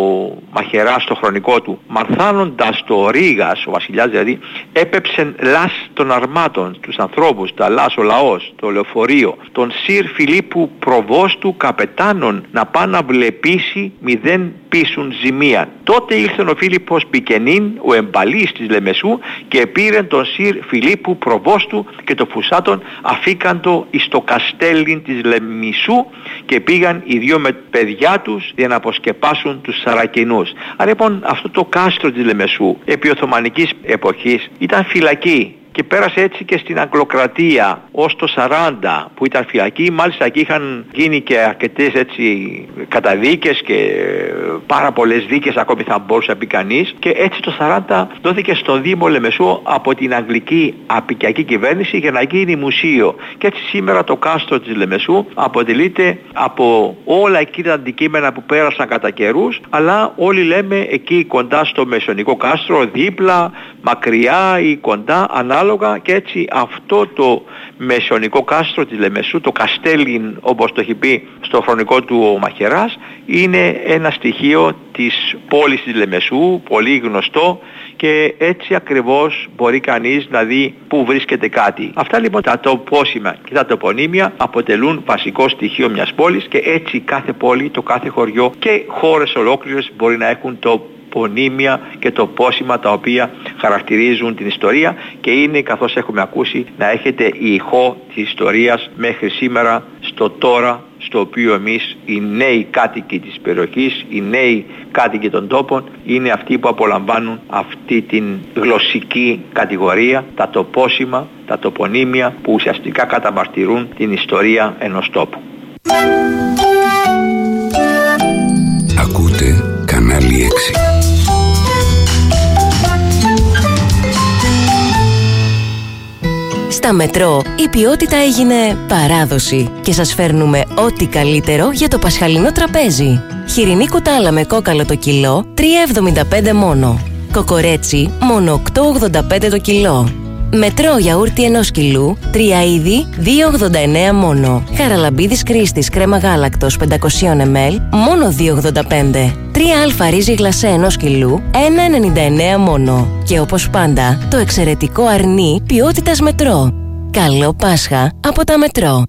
Μαχαιράς στο χρονικό του, μαρθάνοντας το Ρήγας, ο βασιλιάς δηλαδή, έπεψεν λάς των αρμάτων τους ανθρώπους, τα λάς ο λαός, το λεωφορείο, τον Σιρ Φιλίππου προβόστου καπετάνων να πά να βλεπήσει μηδέν πίσουν ζημία. Τότε ήλθεν ο Φίλιππος Πικενίν, ο εμπαλής της Λεμεσού, και πήρεν τον Σιρ Φιλίππου προβόστου και το φουσάτον αφήκαντο εις το καστέλιν της Λεμισού και πήγαν οι δύο με παιδιά τους για να αποσκεπάσουν τους Σαρακινούς. Άρα λοιπόν αυτό το κάστρο της Λεμεσού επί Οθωμανικής εποχής ήταν φυλακή. Και πέρασε έτσι και στην Αγγλοκρατία ως το 40 που ήταν φυλακή. Μάλιστα εκεί είχαν γίνει και αρκετές έτσι καταδίκες και πάρα πολλές δίκες ακόμη θα μπορούσε να πει κανείς. Και έτσι το 40 δόθηκε στον Δήμο Λεμεσού από την Αγγλική απικιακή κυβέρνηση για να γίνει μουσείο. Και έτσι σήμερα το κάστρο της Λεμεσού αποτελείται από όλα εκείνα τα αντικείμενα που πέρασαν κατά καιρούς, αλλά όλοι λέμε εκεί κοντά στο μεσαιωνικό κάστρο, δίπλα, μακριά ή κοντά, ανάλογα. Και έτσι αυτό το μεσαιωνικό κάστρο της Λεμεσού, το καστέλιν όπως το έχει πει στο χρονικό του ο Μαχαιράς, είναι ένα στοιχείο της πόλης της Λεμεσού, πολύ γνωστό και έτσι ακριβώς μπορεί κανείς να δει πού βρίσκεται κάτι. Αυτά λοιπόν τα τοπόσημα και τα τοπονύμια αποτελούν βασικό στοιχείο μιας πόλης και έτσι κάθε πόλη, το κάθε χωριό και χώρες ολόκληρες μπορεί να έχουν τοπονύμια και τοπόσημα τα οποία χαρακτηρίζουν την ιστορία και είναι, καθώς έχουμε ακούσει, να έχετε ηχό της ιστορίας μέχρι σήμερα στο τώρα, στο οποίο εμείς οι νέοι κάτοικοι της περιοχής, οι νέοι κάτοικοι των τόπων είναι αυτοί που απολαμβάνουν αυτή την γλωσσική κατηγορία, τα τοπόσημα, τα τοπονύμια που ουσιαστικά καταμαρτυρούν την ιστορία ενός τόπου. Ακούτε κανάλι 6. Στα Μετρό η ποιότητα έγινε παράδοση και σας φέρνουμε ό,τι καλύτερο για το πασχαλινό τραπέζι. Χοιρινή κουτάλα με κόκαλο το κιλό, 3,75 μόνο. Κοκορέτσι, μόνο 8,85 το κιλό. Μετρό γιαούρτι 1 κιλού, 3 είδη, 2,89 μόνο. Χαραλαμπίδης Κρίστης κρέμα γάλακτος 500 ml, μόνο 2,85. 3α ρύζι γλασέ 1 κιλού, 1,99 μόνο. Και όπως πάντα, το εξαιρετικό αρνί ποιότητας Μετρό. Καλό Πάσχα από τα Μετρό.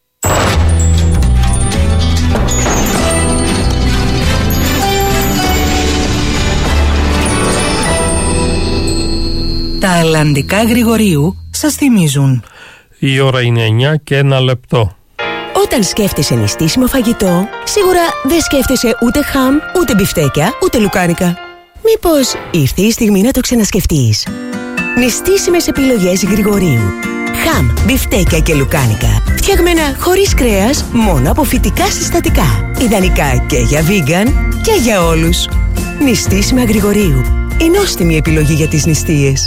Τα αλλαντικά Γρηγορίου σας θυμίζουν. Η ώρα είναι 9 και 1 λεπτό. Όταν σκέφτεσαι νηστίσιμο φαγητό, σίγουρα δεν σκέφτεσαι ούτε χαμ, ούτε μπιφτέκια, ούτε λουκάνικα. Μήπως ήρθε η στιγμή να το ξανασκεφτείς? Νηστίσιμες επιλογές Γρηγορίου. Χαμ, μπιφτέκια και λουκάνικα. Φτιαγμένα χωρίς κρέας, μόνο από φυτικά συστατικά. Ιδανικά και για vegan και για όλους. Νηστίσιμα Γρηγορίου. Η νόστιμη επιλογή για τις νηστείες.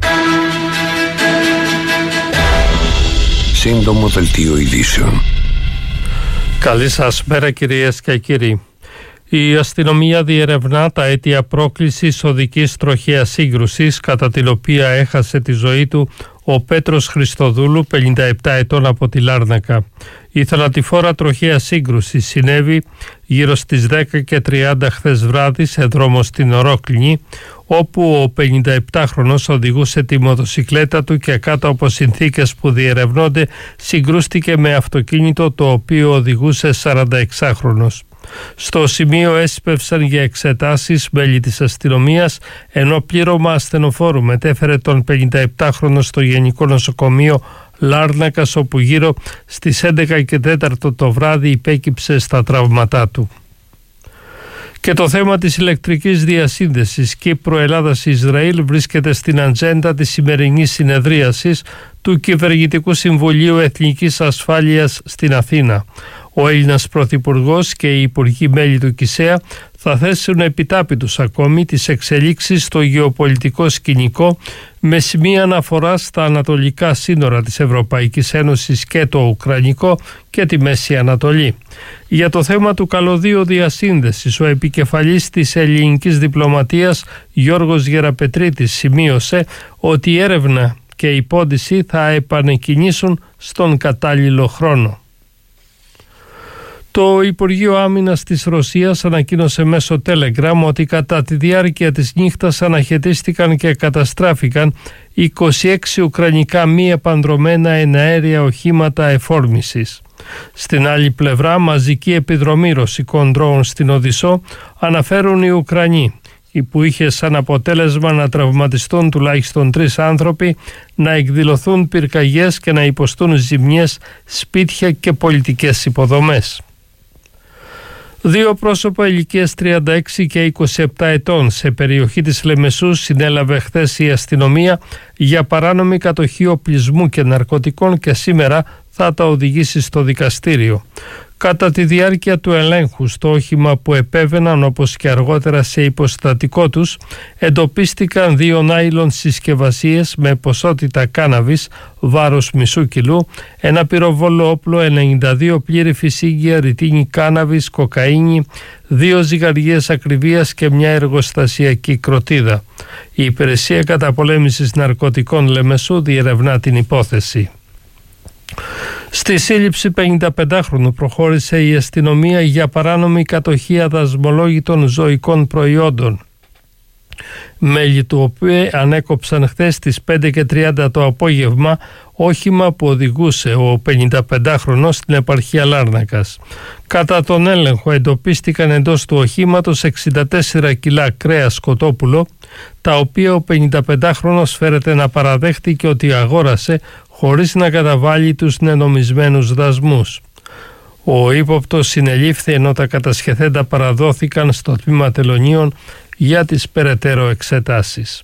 Σύντομο δελτίο ειδήσεων. Καλή σας μέρα κυρίες και κύριοι. Η αστυνομία διερευνά τα αίτια πρόκλησης οδικής τροχαίας σύγκρουσης κατά την οποία έχασε τη ζωή του ο Πέτρος Χριστοδούλου, 57 ετών, από τη Λάρνακα. Η θανατηφόρα τροχαία σύγκρουση συνέβη γύρω στις 10:30 χθες βράδυ σε δρόμο στην Ορόκληνη, όπου ο 57χρονος οδηγούσε τη μοτοσικλέτα του και κάτω από συνθήκες που διερευνώνται συγκρούστηκε με αυτοκίνητο το οποίο οδηγούσε 46χρονος. Στο σημείο έσπευσαν για εξετάσεις μέλη της αστυνομίας, ενώ πλήρωμα ασθενοφόρου μετέφερε τον 57χρονο στο Γενικό Νοσοκομείο Λάρνακας, όπου γύρω στις 11:04 το βράδυ υπέκυψε στα τραύματά του. Και το θέμα της ηλεκτρικής διασύνδεσης Κύπρο-Ελλάδας-Ισραήλ βρίσκεται στην ατζέντα της σημερινής συνεδρίασης του Κυβερνητικού Συμβουλίου Εθνικής Ασφάλειας στην Αθήνα. Ο Έλληνας Πρωθυπουργός και οι υπουργοί μέλη του ΚΙΣΕΑ θα θέσουν επιτάπητος ακόμη τις εξελίξεις στο γεωπολιτικό σκηνικό, με σημεία αναφορά στα ανατολικά σύνορα της Ευρωπαϊκής Ένωσης και το Ουκρανικό και τη Μέση Ανατολή. Για το θέμα του καλωδίου διασύνδεσης, ο επικεφαλής της ελληνικής διπλωματίας Γιώργος Γεραπετρίτης σημείωσε ότι η έρευνα και η πόντιση θα επανεκκινήσουν στον κατάλληλο χρόνο. Το Υπουργείο Άμυνας της Ρωσίας ανακοίνωσε μέσω Telegram ότι κατά τη διάρκεια της νύχτας αναχαιτίστηκαν και καταστράφηκαν 26 ουκρανικά μη επανδρωμένα εναέρια οχήματα εφόρμησης. Στην άλλη πλευρά, μαζική επιδρομή ρωσικών ντρόουν στην Οδυσσό αναφέρουν οι Ουκρανοί, που είχε σαν αποτέλεσμα να τραυματιστούν τουλάχιστον 3 άνθρωποι, να εκδηλωθούν πυρκαγιές και να υποστούν ζημιές σπίτια και πολιτικές υποδομές. 2 πρόσωπα ηλικίας 36 και 27 ετών σε περιοχή της Λεμεσού συνέλαβε χθες η αστυνομία για παράνομη κατοχή οπλισμού και ναρκωτικών και σήμερα θα τα οδηγήσει στο δικαστήριο. Κατά τη διάρκεια του ελέγχου στο όχημα που επέβαιναν, όπως και αργότερα σε υποστατικό τους, εντοπίστηκαν 2 νάιλον συσκευασίες με ποσότητα κάναβης βάρος μισού κιλού, ένα πυροβόλο όπλο, 92 πλήρη φυσίγγια ρητίνη κάναβης, κοκαίνη, 2 ζυγαριές ακριβίας και μια εργοστασιακή κροτίδα. Η Υπηρεσία Καταπολέμησης Ναρκωτικών Λεμεσού διερευνά την υπόθεση. Στη σύλληψη 55χρονου προχώρησε η αστυνομία για παράνομη κατοχή αδασμολόγητων ζωικών προϊόντων. μέλη του οποίου ανέκοψαν χθες στις 5:30 το απόγευμα όχημα που οδηγούσε ο 55χρονος στην επαρχία Λάρνακας. Κατά τον έλεγχο εντοπίστηκαν εντός του οχήματος 64 κιλά κρέας κοτόπουλο, τα οποία ο 55χρονος φέρεται να παραδέχτηκε ότι αγόρασε χωρίς να καταβάλει τους νενομισμένους δασμούς. Ο ύποπτος συνελήφθη, ενώ τα κατασχεθέντα παραδόθηκαν στο τμήμα τελωνίων για τις περαιτέρω εξετάσεις.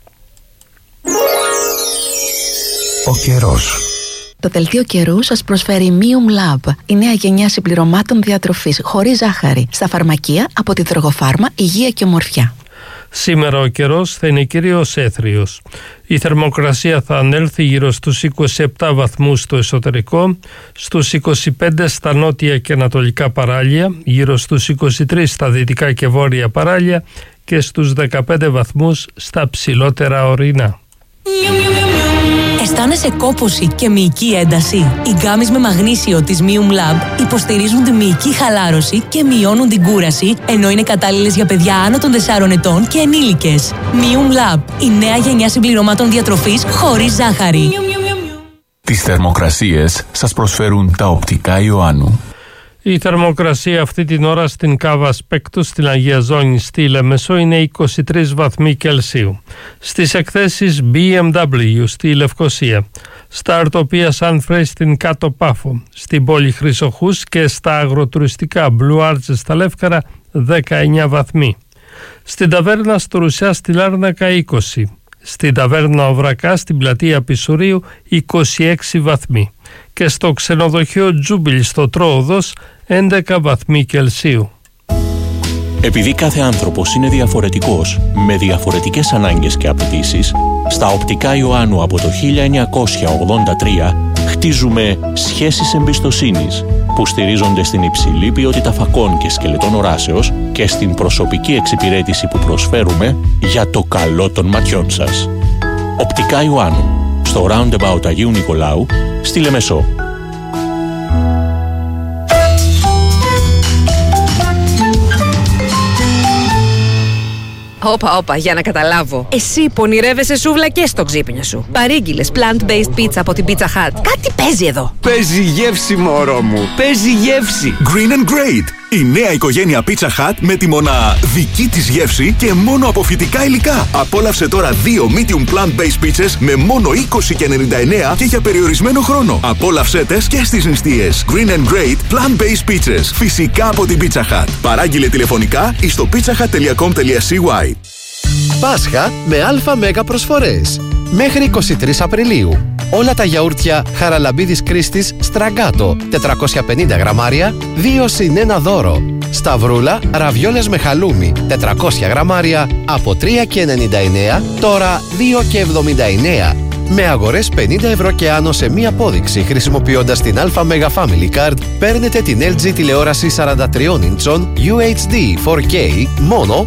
Ο καιρός. Το δελτίο καιρού σας προσφέρει Mium Lab, η νέα γενιά συμπληρωμάτων διατροφής χωρίς ζάχαρη, στα φαρμακεία από τη Δρογοφάρμα Υγεία και Ομορφιά. Σήμερα ο καιρός θα είναι κυρίως έθριος. Η θερμοκρασία θα ανέλθει γύρω στους 27 βαθμούς στο εσωτερικό, στους 25 στα νότια και ανατολικά παράλια, γύρω στους 23 στα δυτικά και βόρεια παράλια και στους 15 βαθμούς στα ψηλότερα ορεινά. Αισθάνεσαι κόπωση και μυϊκή ένταση? Οι γκάμεις με μαγνήσιο της Mium Lab υποστηρίζουν τη μυϊκή χαλάρωση και μειώνουν την κούραση, ενώ είναι κατάλληλες για παιδιά άνω των 4 ετών και ενήλικες. Mium Lab, η νέα γενιά συμπληρωμάτων διατροφής χωρίς ζάχαρη. Τις θερμοκρασίες σας προσφέρουν τα οπτικά Ιωάννου. Η θερμοκρασία αυτή την ώρα στην Κάβα Σπέκτου, στην Αγία Ζώνη, στη Λεμεσό, είναι 23 βαθμοί Κελσίου. Στις εκθέσεις BMW στη Λευκοσία, στα αρτοπία Σανφρέι στην Κάτω Πάφο, στην πόλη Χρυσοχούς και στα αγροτουριστικά Blue Arches στα Λεύκαρα 19 βαθμοί. Στην ταβέρνα στο Ρουσιά στη Λάρνακα 20. Στην ταβέρνα Οβρακά στην πλατεία Πισουρίου 26 βαθμοί. Και στο ξενοδοχείο Τζούμπιλ στο Τρόοδος 11 βαθμοί Κελσίου. Επειδή κάθε άνθρωπος είναι διαφορετικός, με διαφορετικές ανάγκες και απαιτήσεις, στα οπτικά Ιωάννου από το 1983 χτίζουμε σχέσεις εμπιστοσύνης που στηρίζονται στην υψηλή ποιότητα φακών και σκελετών οράσεως και στην προσωπική εξυπηρέτηση που προσφέρουμε για το καλό των ματιών σας. Οπτικά Ιωάννου, στο Roundabout Αγίου Νικολάου, στη Λεμεσό. Όπα, για να καταλάβω. Εσύ πονηρεύεσαι σούβλα και στο ξύπνιο σου. Παρήγγειλες plant-based pizza από την Pizza Hut. Κάτι παίζει εδώ. Παίζει γεύση, μωρό μου. Παίζει γεύση. Green and Great. Η νέα οικογένεια Pizza Hut με τη μονά δική της γεύση και μόνο από φυτικά υλικά. Απόλαυσε τώρα 2 medium plant-based pizzas με μόνο 20,99 και για περιορισμένο χρόνο. Απόλαυσέ τες και στις νηστείες. Green and Great plant-based pizzas. Φυσικά από την Pizza Hut. Παράγγειλε τηλεφωνικά ή στο pizzahut.com.cy. Πάσχα με αλφα μέγα προσφορές. Μέχρι 23 Απριλίου. Όλα τα γιαούρτια Χαραλαμπίδης Κρίστης Στραγκάτο 450 γραμμάρια 2 συν 1 δώρο. Σταυρούλα ραβιόλες με χαλούμι 400 γραμμάρια από 3,99 τώρα 2,79. Με αγορές 50 ευρώ και άνω σε μία απόδειξη χρησιμοποιώντας την Alpha Mega Family Card παίρνετε την LG τηλεόραση 43 ίντσων UHD 4K μόνο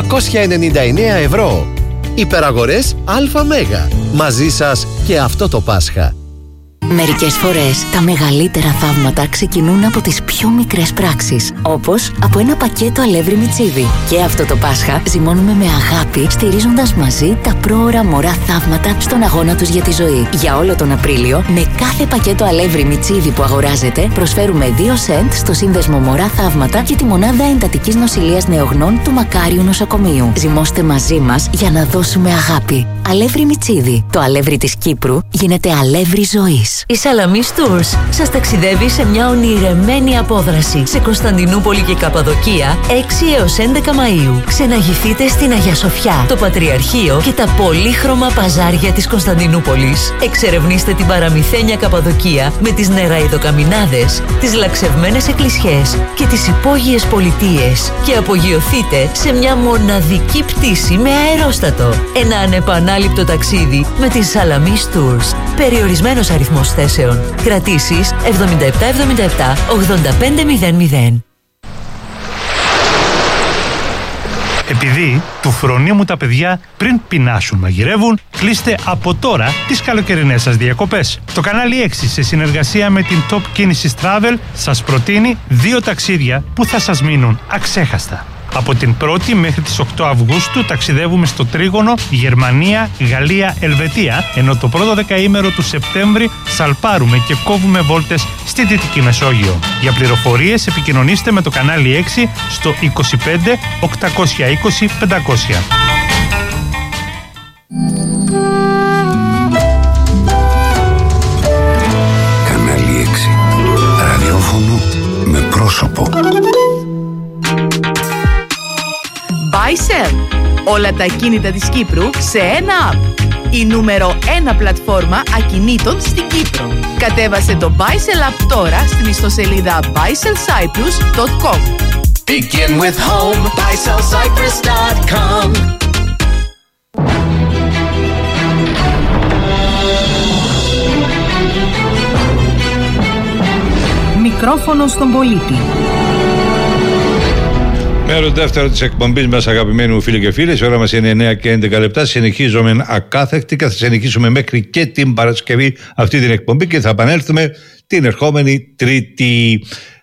299 ευρώ. Υπεραγορές Alpha Mega. Μαζί σας και αυτό το Πάσχα. Μερικές φορές τα μεγαλύτερα θαύματα ξεκινούν από τις πιο μικρές πράξεις, όπως από ένα πακέτο αλεύρι μιτσίδι. Και αυτό το Πάσχα ζυμώνουμε με αγάπη, στηρίζοντας μαζί τα πρόωρα μωρά θαύματα στον αγώνα τους για τη ζωή. Για όλο τον Απρίλιο, με κάθε πακέτο αλεύρι μιτσίδι που αγοράζετε, προσφέρουμε 2 σεντ στο σύνδεσμο Μωρά Θαύματα και τη μονάδα εντατικής νοσηλείας νεογνών του Μακάριου Νοσοκομείου. Ζυμώστε μαζί μας για να δώσουμε αγάπη. Αλεύρι μιτσίδι. Το αλεύρι της Κύπρου γίνεται αλεύρι ζωής. Η Salamis Tours σας ταξιδεύει σε μια ονειρεμένη απόδραση σε Κωνσταντινούπολη και Καπαδοκία 6 έως 11 Μαΐου. Ξεναγηθείτε στην Αγία Σοφιά, το Πατριαρχείο και τα πολύχρωμα παζάρια της Κωνσταντινούπολης. Εξερευνήστε την παραμυθένια Καπαδοκία με τις νεραϊδοκαμινάδες, τις λαξευμένες εκκλησιές και τις υπόγειες πολιτείες και απογειωθείτε σε μια μοναδική πτήση με αερόστατο. Ένα ανεπανάληπτο ταξίδι με τη Salamis Tours. Περιορισμένος αριθμός θέσεων. Κρατήσεις 7777 8500. Επειδή του φρονίου μου τα παιδιά πριν πεινάσουν μαγειρεύουν, κλείστε από τώρα τις καλοκαιρινές σας διακοπές. Το κανάλι 6 σε συνεργασία με την Top Κίνησης Travel σας προτείνει 2 ταξίδια που θα σας μείνουν αξέχαστα. Από την 1η μέχρι τις 8 Αυγούστου ταξιδεύουμε στο τρίγωνο Γερμανία, Γαλλία, Ελβετία, ενώ το πρώτο δεκαήμερο του Σεπτέμβρη σαλπάρουμε και κόβουμε βόλτες στη Δυτική Μεσόγειο. Για πληροφορίες επικοινωνήστε με το κανάλι 6 στο 25 820 500. Κανάλι 6. Ραδιόφωνο με πρόσωπο. Buy Sell. Όλα τα ακίνητα της Κύπρου σε ένα app. Η νούμερο 1 πλατφόρμα ακινήτων στην Κύπρο. Κατέβασε το Buy Sell app τώρα στην ιστοσελίδα buysellcyprus.com. Begin with home, buysellcyprus.com. Μικρόφωνο στον πολίτη. Μέρος δεύτερο της εκπομπής μας, αγαπημένοι μου φίλοι και φίλες. Η ώρα μας είναι 9 και 11 λεπτά. Συνεχίζουμε ακάθεκτη και θα συνεχίσουμε μέχρι και την Παρασκευή αυτή την εκπομπή και θα επανέλθουμε την ερχόμενη Τρίτη.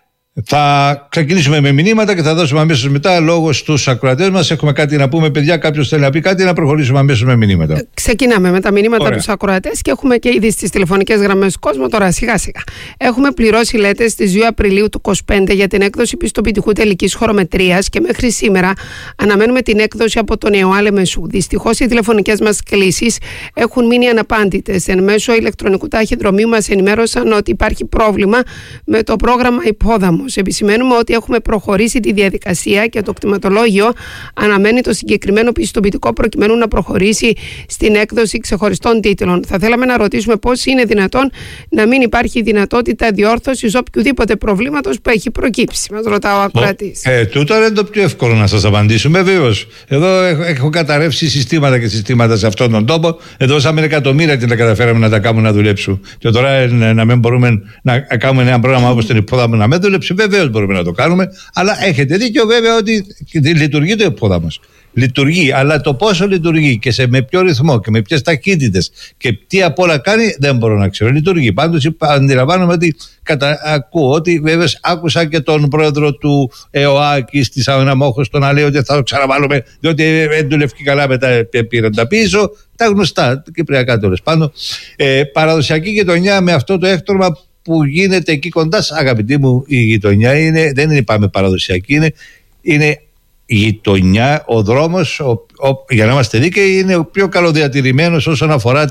Θα ξεκινήσουμε με μηνύματα και θα δώσουμε αμέσως μετά λόγο στους ακροατές μας. Έχουμε κάτι να πούμε, παιδιά. Κάποιος θέλει να πει κάτι, να προχωρήσουμε αμέσως με μηνύματα. Ξεκινάμε με τα μηνύματα από τους ακροατές και έχουμε και ήδη στις τηλεφωνικές γραμμές κόσμο. Τώρα σιγά σιγά. Έχουμε πληρώσει, λέτε, στις 2 Απριλίου του 2025 για την έκδοση πιστοποιητικού τελικής χωρομετρίας και μέχρι σήμερα αναμένουμε την έκδοση από τον ΕΟΑ Λεμεσού. Δυστυχώς οι τηλεφωνικές μας κλήσεις έχουν μείνει αναπάντητες. Εν μέσω ηλεκτρονικού ταχυδρομείου μας ενημέρωσαν ότι υπάρχει πρόβλημα με το πρόγραμμα Υπόδαμο. Επισημαίνουμε ότι έχουμε προχωρήσει τη διαδικασία και το κτηματολόγιο αναμένει το συγκεκριμένο πιστοποιητικό προκειμένου να προχωρήσει στην έκδοση ξεχωριστών τίτλων. Θα θέλαμε να ρωτήσουμε πώς είναι δυνατόν να μην υπάρχει δυνατότητα διόρθωσης οποιοδήποτε προβλήματος που έχει προκύψει. Μας ρωτά ο ακροατής. Τούτο είναι το πιο εύκολο να σας απαντήσουμε, βέβαιως. Εδώ έχω καταρρεύσει συστήματα και συστήματα σε αυτόν τον τόπο. Εδώ, σαν εκατομμύρια και τα καταφέραμε να τα κάνουμε να δουλέψουν. Και τώρα να μην μπορούμε να κάνουμε ένα πρόγραμμα όπως την Υπόδαμο να μην δουλέψει. Βεβαίως μπορούμε να το κάνουμε, αλλά έχετε δίκιο βέβαια ότι λειτουργεί το υπόδαμο. Λειτουργεί, αλλά το πόσο λειτουργεί και με ποιο ρυθμό και με ποιες ταχύτητες και τι απ' όλα κάνει δεν μπορώ να ξέρω. Λειτουργεί. Πάντως αντιλαμβάνομαι ότι ακούω ότι βέβαια άκουσα και τον πρόεδρο του ΕΟΑ εκεί στη Σαοναμόχος τον να λέει ότι θα το ξαναβάλουμε, διότι δεν δουλεύει καλά, μετά πήραν τα πίσω. Τα γνωστά, κυπριακά τέλος πάντων. Παραδοσιακή γειτονιά με αυτό το έκτορμα που γίνεται εκεί κοντά, αγαπητοί μου, η γειτονιά δεν είναι πάμε παραδοσιακή, είναι γειτονιά. Ο δρόμος, για να είμαστε δίκαιοι, είναι ο πιο καλοδιατηρημένος όσον αφορά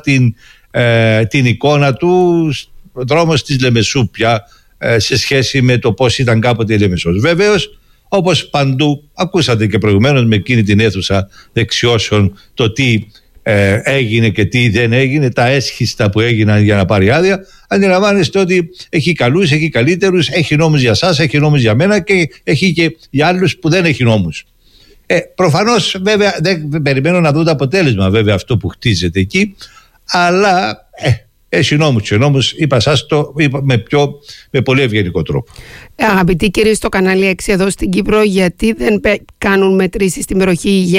την εικόνα του, ο δρόμος της Λεμεσού πια σε σχέση με το πώς ήταν κάποτε η Λεμεσός. Βέβαιως, όπως παντού, ακούσατε και προηγουμένως με εκείνη την αίθουσα δεξιώσεων το τι έγινε και τι δεν έγινε, τα έσχιστα που έγιναν για να πάρει άδεια. Αντιλαμβάνεστε ότι έχει καλούς, έχει καλύτερους, έχει νόμους για σας, έχει νόμους για μένα και έχει και για άλλους που δεν έχει νόμους. Προφανώς βέβαια δεν περιμένω να δω το αποτέλεσμα βέβαια αυτό που χτίζεται εκεί, αλλά έχει νόμους και νόμους, είπα σας το με πολύ ευγενικό τρόπο. Αγαπητοί κύριοι, στο κανάλι 6 εδώ στην Κύπρο, γιατί δεν κάνουν μετρήσεις στην περιοχή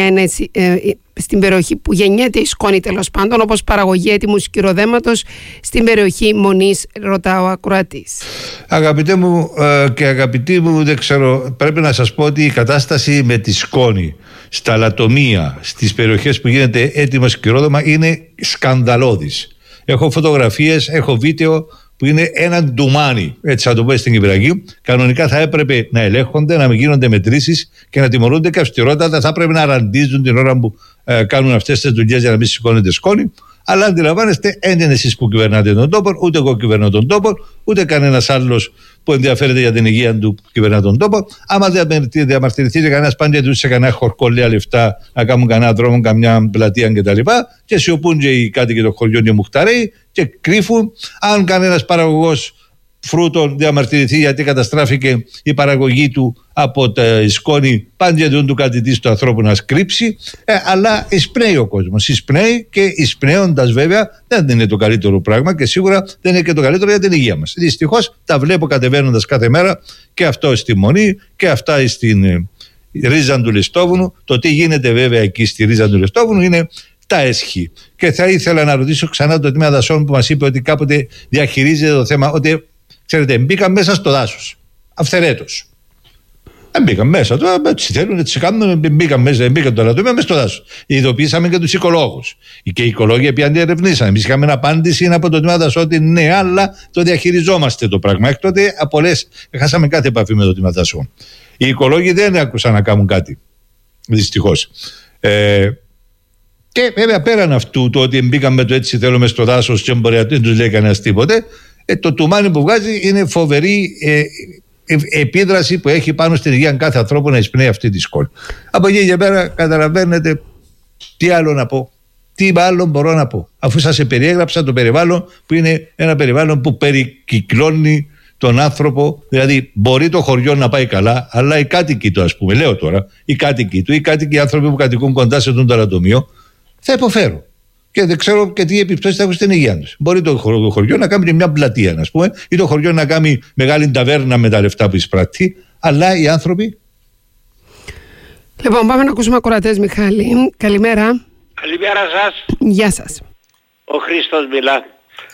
στην περιοχή που γεννιέται η σκόνη, τέλος πάντων, όπως παραγωγή έτοιμου σκυροδέματος στην περιοχή Μονής, ρωτά ο ακροατής. Αγαπητέ μου και αγαπητοί μου, δεν ξέρω, πρέπει να σας πω ότι η κατάσταση με τη σκόνη στα λατομεία, στις περιοχές που γίνεται έτοιμο σκυρόδεμα είναι σκανδαλώδης. Έχω φωτογραφίες, έχω βίντεο που είναι ένα ντουμάνι, έτσι θα το πω στην Κυπριακή. Κανονικά θα έπρεπε να ελέγχονται, να μην γίνονται μετρήσεις και να τιμωρούνται και αυστηρότατα. Θα πρέπει να ραντίζουν την ώρα που κάνουν αυτές τις δουλειές για να μην σηκώνεται σκόνη. Αλλά αντιλαμβάνεστε, δεν είναι εσείς που κυβερνάτε τον τόπο, ούτε εγώ κυβερνώ τον τόπο, ούτε κανένας άλλος που ενδιαφέρεται για την υγεία του που κυβερνά τον τόπο. Άμα διαμαρτυρηθεί για κανένα πάντα του σε κανένα χορκό λίγα λεφτά να κάνουν κανένα δρόμο, καμιά πλατεία κτλ. Και σιωπούν και οι κάτοικοι των χωριών και μουχταρέοι και κρύφουν. Αν κανένας παραγωγός φρούτων διαμαρτυρηθεί γιατί καταστράφηκε η παραγωγή του από τα σκόνη, πάντα δεν του κάτι τι του ανθρώπου να σκρύψει, αλλά εισπνέει ο κόσμος. Εισπνέει και εισπνέοντας βέβαια δεν είναι το καλύτερο πράγμα και σίγουρα δεν είναι και το καλύτερο για την υγεία μας. Δυστυχώς τα βλέπω κατεβαίνοντας κάθε μέρα και αυτό στη Μονή και αυτά στην ρίζα του Λεστόβουνου. Το τι γίνεται βέβαια εκεί στη ρίζα του Λεστόβουνου είναι τα έσχη. Και θα ήθελα να ρωτήσω ξανά το τμήμα δασών που μας είπε ότι κάποτε διαχειρίζεται το θέμα, ότι ξέρετε, μπήκαν μέσα στο δάσος, αυθαιρέτως. Μπήκαν μέσα τώρα, έτσι θέλουν, έτσι κάνουν. Μπήκαν μέσα, μπήκαν το λατομείο μέσα στο δάσος. Ειδοποιήσαμε και τους οικολόγους. Και οι οικολόγοι πια ερευνήσαν. Εμείς είχαμε απάντηση από το τμήμα δασών ότι ναι, αλλά το διαχειριζόμαστε το πράγμα. Εκ τότε χάσαμε κάθε επαφή με το τμήμα δασών. Οι οικολόγοι δεν άκουσαν να κάνουν κάτι. Δυστυχώς. Και βέβαια πέραν αυτού το ότι μπήκαν με το έτσι θέλουμε στο δάσος και δεν τους λέει κανένας τίποτε, το τουμάνι που βγάζει είναι φοβερή επίδραση που έχει πάνω στην υγεία κάθε ανθρώπου να εισπνέει αυτή τη σκόνη. Από εκεί και πέρα καταλαβαίνετε τι άλλο να πω. Τι άλλο μπορώ να πω, αφού σας περιέγραψα το περιβάλλον που είναι ένα περιβάλλον που περικυκλώνει τον άνθρωπο. Δηλαδή μπορεί το χωριό να πάει καλά, αλλά οι κάτοικοι του, ας πούμε, λέω τώρα, οι κάτοικοι του, οι άνθρωποι που κατοικούν κοντά σε τον ταρατομείο θα υποφέρουν. Και δεν ξέρω και τι επιπτώσεις θα έχουν στην υγεία τους. Μπορεί το χωριό να κάνει μια πλατεία, ας πούμε, ή το χωριό να κάνει μεγάλη ταβέρνα με τα λεφτά που εισπράττει, αλλά οι άνθρωποι. Λοιπόν, πάμε να ακούσουμε ακροατές, Μιχάλη. Καλημέρα. Καλημέρα σας. Γεια σας. Ο Χρήστος μιλά.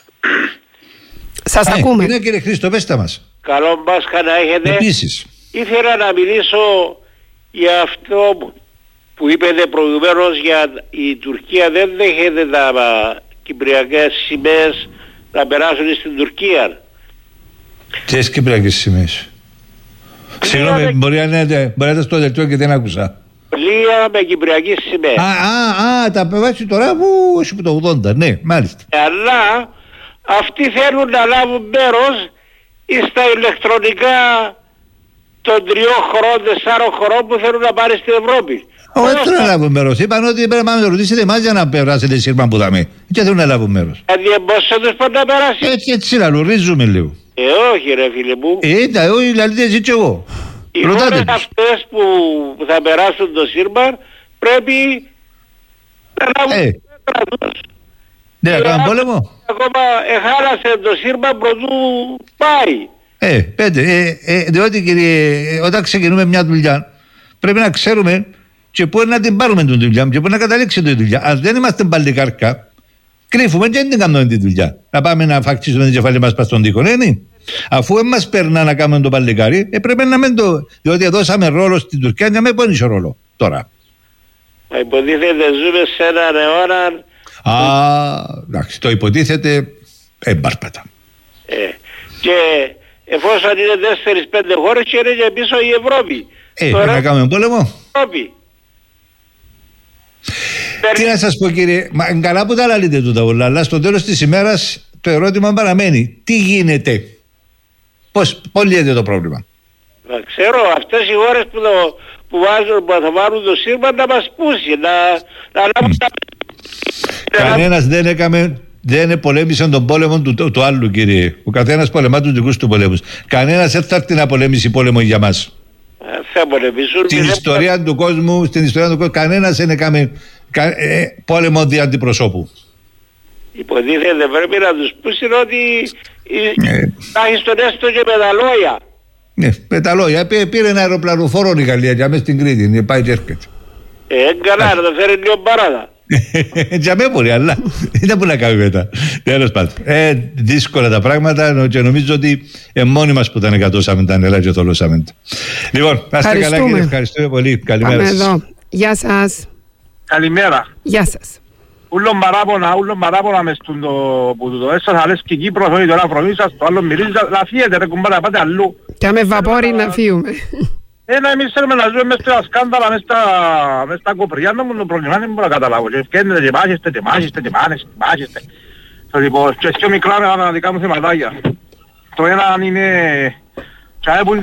Σας ακούμε. Ναι, κύριε Χρήστο, πέστε μας. Καλό Πάσχα να έχετε. Επίσης. Ήθελα να μιλήσω για αυτό που είπατε προηγουμένως, για η Τουρκία δεν δέχεται τα κυπριακές σημαίες να περάσουν στην Τουρκία. Ποιες κυπριακές σημαίες? Συγγνώμη, μπορεί να είστε στο δελτίο και δεν άκουσα. Πλοία με κυπριακή σημαία. Τα βάζει τώρα όχι από το 80, ναι, μάλιστα. Αλλά αυτοί θέλουν να λάβουν μέρος στα ηλεκτρονικά των 3 χωρών, 4 χωρών που θέλουν να πάρει στην Ευρώπη. Όχι, δεν θέλουν να λάβουν μέρος. Είπαν ότι πρέπει να ρωτήσετε εμάς για να περάσετε σύρμα που δάμε. Και θέλουν να λάβουν μέρος. Διεμπόσια τους πάνε να περάσει. Έτσι λαλουρίζουμε λίγο. Όχι ρε φίλε μου. Όχι, δηλαδή εσύ και εγώ. Οι χώρες αυτές που θα περάσουν το σύρμα πρέπει να λάβουν μέτρα τους. Ναι, να κάνουν πόλεμο. Ακόμα εχάλασε το σύρμα προτού πάει. Διότι κύριε, όταν ξεκινούμε μια δουλειά πρέπει να ξέρουμε και πού να την πάρουμε την δουλειά και πού να καταλήξει τη δουλειά. Αν δεν είμαστε μπαλικάρκα, κρύφουμε και δεν την κάνουμε τη δουλειά. Να πάμε να φακτίσουμε την κεφάλι μας πας στον τοίχο, ναι. Αφού δεν μας περνά να κάνουμε το παλικάρι, πρέπει να μην το. Διότι δώσαμε ρόλο στην Τουρκία, για μένα πόνει ρόλο τώρα. Υποτίθεται ζούμε σε έναν αιώνα. Εντάξει, το υποτίθεται εμπάρπατα. Και εφόσον είναι 4-5 χώρες και είναι και πίσω η Ευρώπη. Τώρα να κάνουμε πόλεμο. Ευρώπη. Τι να σας πω κύριε, καλά που τα λαλείτε τούτα όλα, αλλά στο τέλος της ημέρας το ερώτημα παραμένει. Τι γίνεται? Πώς λύεται το πρόβλημα? Ξέρω αυτές οι χώρες που θα βάλουν το σύρμα να μας πούσει, να λάβουν τα... Κανένας δεν πολέμησε τον πόλεμο του άλλου κύριε. Ο καθένας πολεμά τους δικούς του πολέμους. Κανένας δεν θα έρθει να πολέμησει πόλεμο για μας. Θα πολεμήσουν. Στην ιστορία του κόσμου, κανένας δεν έκαμε πόλεμο δι' αντιπροσώπου. Υποτίθεται πρέπει να τους πούσουν ότι τάχιστον έστω και με τα λόγια. Ναι, με τα λόγια. Πήρε ένα αεροπλανοφόρο η Γαλλία για μέσα στην Κρήτη. Πάει και έρχεται. Καλά, να το φέρει λίγο παράδα. Για μένα μπορεί, αλλά δεν μπορεί να κάνει μετά. Τέλος πάντων. Δύσκολα τα πράγματα και νομίζω ότι μόνοι μας που τα εγκατώσαμε τα νερά και θολώσαμε. Λοιπόν, να είστε καλά κύριε, ευχαριστώ πολύ. Καλημέρα σας. Γεια σας. Καλημέρα. Γεια σας. Ούλον παράπονα μες το που το έσας αλές και Κύπρος, όχι τώρα προμήσας, το άλλο μυρίζει, να φύγετε ρε κουμπάτε, να πάτε αλλού. Και με βαπόρι να φύγουμε. Εμείς θέλουμε να ζούμε μέσα στα σκάνδαλα, μέσα στα κοπριά, να μου το πρόβλημα δεν μπορώ να καταλάβω. Και ευκένετε και μάχεστε. Λοιπόν, και πιο μικρά με τα δικά μου θεματάκια. Το ένα είναι, και που είναι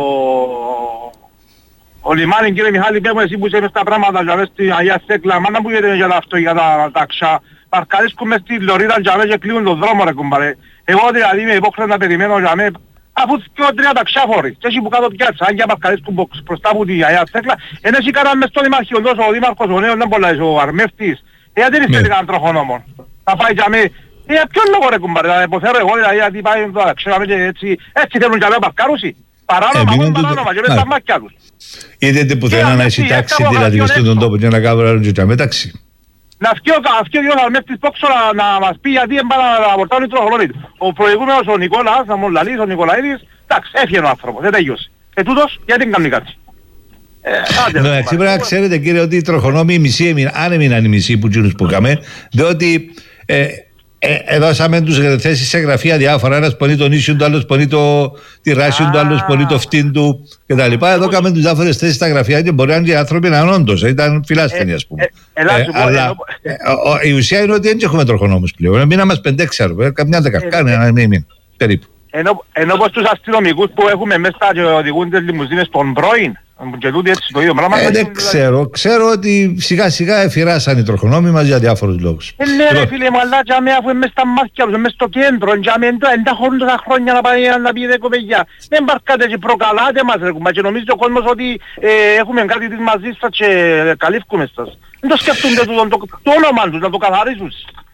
ο λιμάνι, κύριε Μιχάλη, πέμω εσύ που είσαι μες τα πράγματα για μες στην Αγία Θέκλα, μάνα που γίνεται για αυτό, για τα ταξιά. Παρκαλίσκουν μες στη λωρίδα για μες και κλείουν τον δρόμο ρε κουμπάρε. Εγώ δηλαδή είμαι υπόχρεος να περιμένω για μες, αφού και 3 ταξιά φορείς. Και έτσι που κάτω πιάτσα, αν και παρκαλίσκουν μπροστά από την Αγία Θέκλα, ενώ εσύ κάναμε μες στο Δημαρχείο, ο Δήμαρχος ο νέος δεν πολλά, ο αρμεύτης. Γιατί δεν είστε κανέναν τροχονόμων. Θα πάει για μες. Ποιον λόγο ρε κουμπάρε, θα υποθέρω εγώ γιατί πάει τώρα, ξέραμε και έτσι θέλουν για μες παρκάρουση. Παράνομα και μες τα μάκια τους. Είδατε πουθενά να έχει τάξη δηλαδή μες στον τόπο και να κάνουν άλλο και μεταξύ. Να φτιάξει ο αρμεύτης πόξο να μας πει γιατί έμπανα να απορτάνουν οι τροχολόνοι του. Ο προηγούμενος ο Νικόλας, ο Νικολαίδης, εντάξει, έφυγε ο άνθρωπος, δεν τέλειωσε. Τούτος γιατί δεν κάνει κάτι. Εντάξει, πρέπει να ξέρετε κύριε ότι οι τροχονόμοι οι μισοί αν έμειναν οι μισοί που τσίνους που είχαμε, διότι δώσαμε τους θέσεις σε γραφεία διάφορα. Ένας πονεί τον ίσιον του, άλλος πονεί τη ράσιον του, άλλος πονεί το φτύν του κτλ. Εδώ κάναμε τους διάφορες θέσεις στα γραφεία και μπορεί να είναι οι άνθρωποι να είναι όντως, ήταν φιλάστενοι ας πούμε. Αλλά η ουσία είναι ότι δεν έχουμε τροχονόμους πλέον. Μείναμε 5-6 καμιά δεκαετία, ένα μήνα περίπου. Ενώ πως τους αστυνομικούς που έχουμε μέσα και οδηγούν τις λιμουζίνες των πρώην και τούτοι έτσι το ίδιο πράγμα. Δεν ξέρω ότι σιγά σιγά εφηράσαν οι τροχονόμοι μας για διάφορους λόγους. Ναι ρε φίλε μου, αλλά και αφού είμαι στα μάτια τους, είμαι στο κέντρο και δεν τα χωρούν τόσα χρόνια να πάει να πει δε κοπεγιά. Δεν παρκάτε και προκαλάτε μας ρε κουμπά και νομίζει ο κόσμος ότι έχουμε κάτι της μαζί σας και καλύφκουμε σας. Δεν το σκεφτούνται το όνομα τους, να το καθαρίσουν.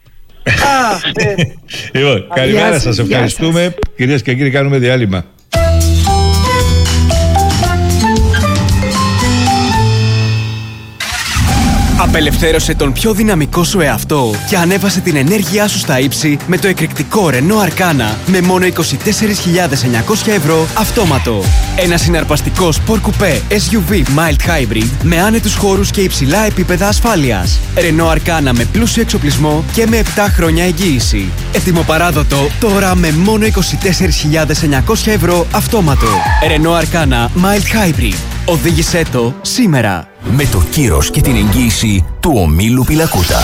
Λοιπόν, καλημέρα σας, ευχαριστούμε. Κυρίες και κύριοι, κάνουμε διάλειμμα. Απελευθέρωσε τον πιο δυναμικό σου εαυτό και ανέβασε την ενέργειά σου στα ύψη με το εκρηκτικό Renault Arcana με μόνο 24.900 ευρώ αυτόματο. Ένα συναρπαστικό Sport Coupé SUV Mild Hybrid με άνετους χώρους και υψηλά επίπεδα ασφάλειας. Renault Arcana με πλούσιο εξοπλισμό και με 7 χρόνια εγγύηση. Ετοιμοπαράδοτο τώρα με μόνο 24.900 ευρώ αυτόματο. Renault Arcana Mild Hybrid. Οδήγησέ το σήμερα. Με το κύρος και την εγγύηση του ομίλου Πιλακούτα.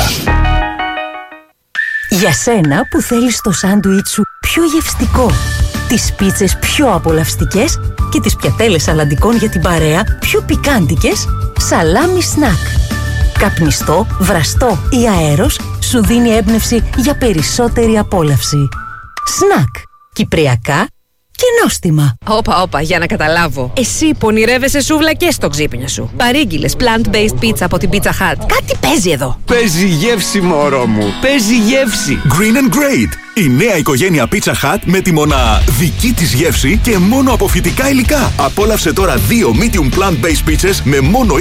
Για σένα που θέλεις το σάντουιτς σου πιο γευστικό, τις πίτσες πιο απολαυστικές και τις πιατέλες αλαντικών για την παρέα πιο πικάντικες, Σαλάμι Σνακ. Καπνιστό, βραστό ή αέρος σου δίνει έμπνευση για περισσότερη απόλαυση. Σνακ. Κυπριακά και νόστιμα. Όπα, για να καταλάβω. Εσύ πονηρεύεσαι σούβλακες στο ξύπνιο σου. Παρήγγειλες plant-based pizza από την Pizza Hut. Κάτι παίζει εδώ. Παίζει γεύση, μωρό μου. Παίζει γεύση. Green and Great. Η νέα οικογένεια Pizza Hut με τη μοναδική της γεύση και μόνο από φυτικά υλικά. Απόλαυσε τώρα 2 medium plant-based pizzas με μόνο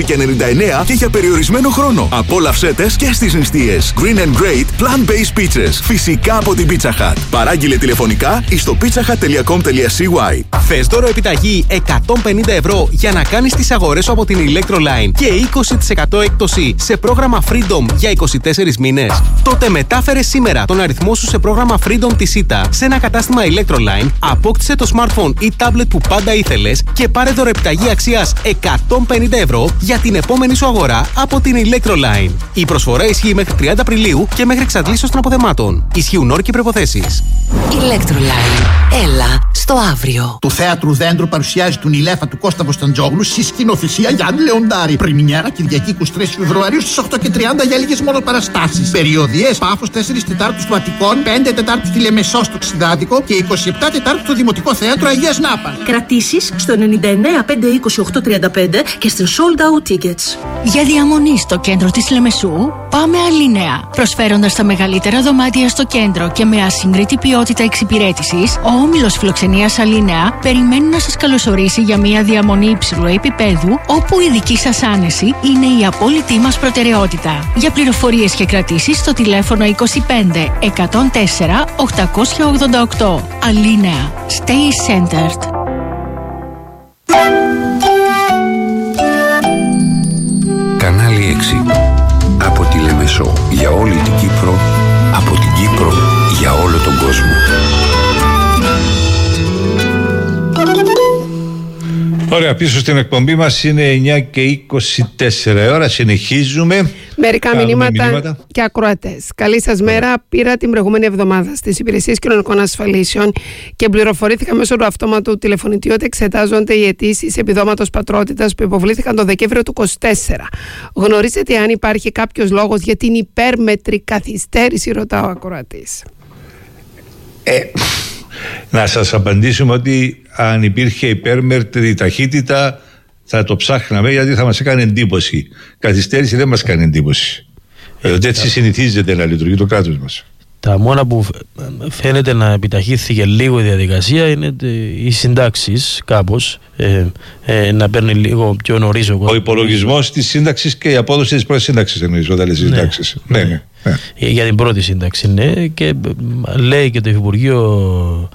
20,99 και για περιορισμένο χρόνο. Απόλαυσέ τες και στις νηστείες. Green and Great plant-based pizzas. Φυσικά από την Pizza Hut. Παράγγειλε τηλεφωνικά ή στο pizzahut.com.cy. Θες δώρο επιταγή 150 ευρώ για να κάνεις τις αγορές σου από την Electroline και 20% έκπτωση σε πρόγραμμα Freedom για 24 μήνες. Τότε μετάφερε σήμερα τον αριθμό σου σε πρόγραμμα Freedom της ΣΥΤΑ σε ένα κατάστημα Electroline, απόκτησε το smartphone ή tablet που πάντα ήθελες και πάρε δωρεπιταγή αξίας 150 ευρώ για την επόμενη σου αγορά από την Electroline. Η προσφορά ισχύει μέχρι 30 Απριλίου και μέχρι εξαντλήσεως των αποθεμάτων. Ισχύουν όροι και προϋποθέσεις. Electroline. Έλα στο αύριο. Το θέατρο Δέντρο παρουσιάζει τον Ηλέφα του Κώστα Βοσταντζόγλου στη σκηνοθεσία Γιάννη Λεοντάρη. Πρεμιέρα Κυριακή 23 Φεβρουαρίου στις 8:30 για λίγες μόνο παραστάσεις. Περιοδιές Πάφος 4 Τετάρτους του Αττικών, 5 Τετάρτους στη Λεμεσό στο Ξιδάδικο και 27 Τετάρτους στο Δημοτικό Θέατρο Αγίας Νάπα. Κρατήσεις στο 99 520 835 και στην Sold Out Tickets. Για διαμονή στο κέντρο της Λεμεσού, πάμε Αλίνεα. Προσφέροντας τα μεγαλύτερα δωμάτια στο κέντρο και με ασύγκριτη ποιότητα εξυπηρέτησης, ο όμιλος φιλοξενίας Αλίνεα περιμένει να σας καλωσορίσει για μια διαμονή υψηλού επίπεδου, όπου η δική σας άνεση είναι η απόλυτη μας προτεραιότητα. Για πληροφορίες και κρατήσεις στο τηλέφωνο 25 104 888. Αλίνεα. Stay centered. Κανάλι 6. Από τη Λεμεσό για όλη την Κύπρο, από την Κύπρο για όλο τον κόσμο. Ωραία, πίσω στην εκπομπή μας είναι 9:24 ώρα. Συνεχίζουμε. Μερικά μηνύματα και ακροατές. Καλή σας μέρα. Πήρα την προηγούμενη εβδομάδα στις υπηρεσίες κοινωνικών ασφαλίσεων και πληροφορήθηκα μέσω του αυτόματου τηλεφωνητή ότι εξετάζονται οι αιτήσεις επιδόματος πατρότητας που υποβλήθηκαν το Δεκέμβριο του 2024. Γνωρίζετε αν υπάρχει κάποιος λόγος για την υπέρμετρη καθυστέρηση, ρωτά ο ακροατής. Να σας απαντήσουμε ότι αν υπήρχε υπέρμετρη ταχύτητα θα το ψάχναμε, γιατί θα μας έκανε εντύπωση. Καθυστέρηση δεν μας κάνει εντύπωση. Ότι έτσι συνηθίζεται να λειτουργεί το κράτος μας. Τα μόνα που φαίνεται να επιταχύθηκε λίγο η διαδικασία είναι οι συντάξεις κάπως, να παίρνει λίγο πιο νωρίς ο κόσμος. Ο υπολογισμός της σύνταξης και η απόδοση της πρώτης σύνταξης εννοείς όταν λες συντάξεις. Ναι. Για την πρώτη σύνταξη, ναι, και λέει και το Υπουργείο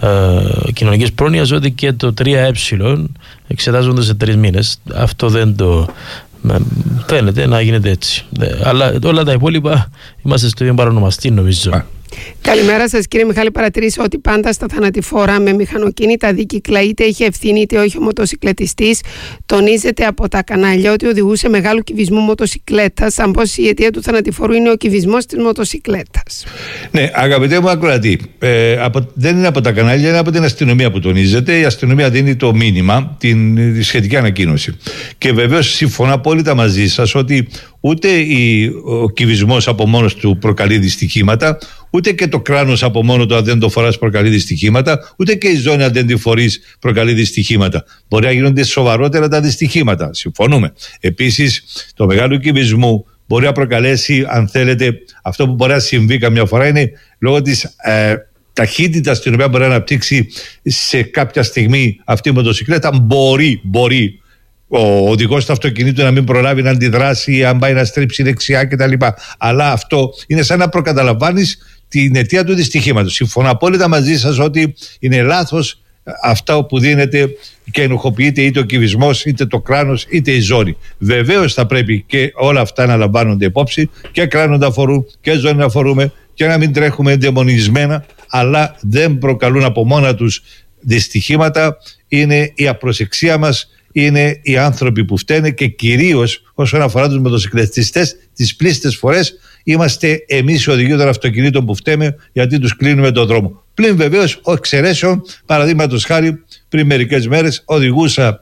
κοινωνικής πρόνοιας ότι και το 3Ε εξετάζονται σε 3 μήνες. Αυτό δεν το φαίνεται να γίνεται έτσι. Αλλά όλα τα υπόλοιπα είμαστε στο ίδιο παρονομαστή, νομίζω. Καλημέρα σας, κύριε Μιχάλη. Παρατηρήσω ότι πάντα στα θανατηφόρα με μηχανοκίνητα δίκυκλα, είτε είχε ευθύνη είτε όχι ο μοτοσυκλετιστής, τονίζεται από τα κανάλια ότι οδηγούσε μεγάλου κυβισμού μοτοσυκλέτας, σαν πως η αιτία του θανατηφόρου είναι ο κυβισμός της μοτοσυκλέτας. Ναι, αγαπητέ μου ακροατή, δεν είναι από τα κανάλια, είναι από την αστυνομία που τονίζεται. Η αστυνομία δίνει το μήνυμα, τη σχετική ανακοίνωση. Και βεβαίως συμφωνώ απόλυτα μαζί σας ότι ούτε ο κυβισμός από μόνος του προκαλεί δυστυχήματα, ούτε και το κράνος από μόνο του αν δεν το φοράς προκαλεί δυστυχήματα, ούτε και η ζώνη αν δεν τη φορείς προκαλεί δυστυχήματα. Μπορεί να γίνονται σοβαρότερα τα δυστυχήματα. Συμφωνούμε. Επίσης, το μεγάλο κυβισμό μπορεί να προκαλέσει, αν θέλετε, αυτό που μπορεί να συμβεί καμιά φορά είναι λόγω της ταχύτητας την οποία μπορεί να αναπτύξει σε κάποια στιγμή αυτή η μοτοσυκλέτα. Μπορεί ο οδηγός του αυτοκινήτου να μην προλάβει να αντιδράσει, αν πάει να στρίψει δεξιά κτλ. Αλλά αυτό είναι σαν να προκαταλαμβάνεις την αιτία του δυστυχήματος. Συμφωνώ απόλυτα μαζί σας ότι είναι λάθος αυτά που δίνεται και ενοχοποιείται είτε ο κυβισμός, είτε το κράνος, είτε η ζώνη. Βεβαίως θα πρέπει και όλα αυτά να λαμβάνονται υπόψη, και κράνο να φορούν και ζώνη να φορούμε, και να μην τρέχουμε ενταιμονισμένα, αλλά δεν προκαλούν από μόνα τους δυστυχήματα. Είναι η απροσεξία μας, είναι οι άνθρωποι που φταίνε, και κυρίως όσον αφορά τους μοτοσυκλετιστές, τις πλήστες φορές είμαστε εμείς οι οδηγοί των αυτοκινήτων που φταίμε, γιατί τους κλείνουμε τον δρόμο. Πλην βεβαίως εξαιρέσεων, παραδείγματος χάρη, πριν μερικές μέρες οδηγούσα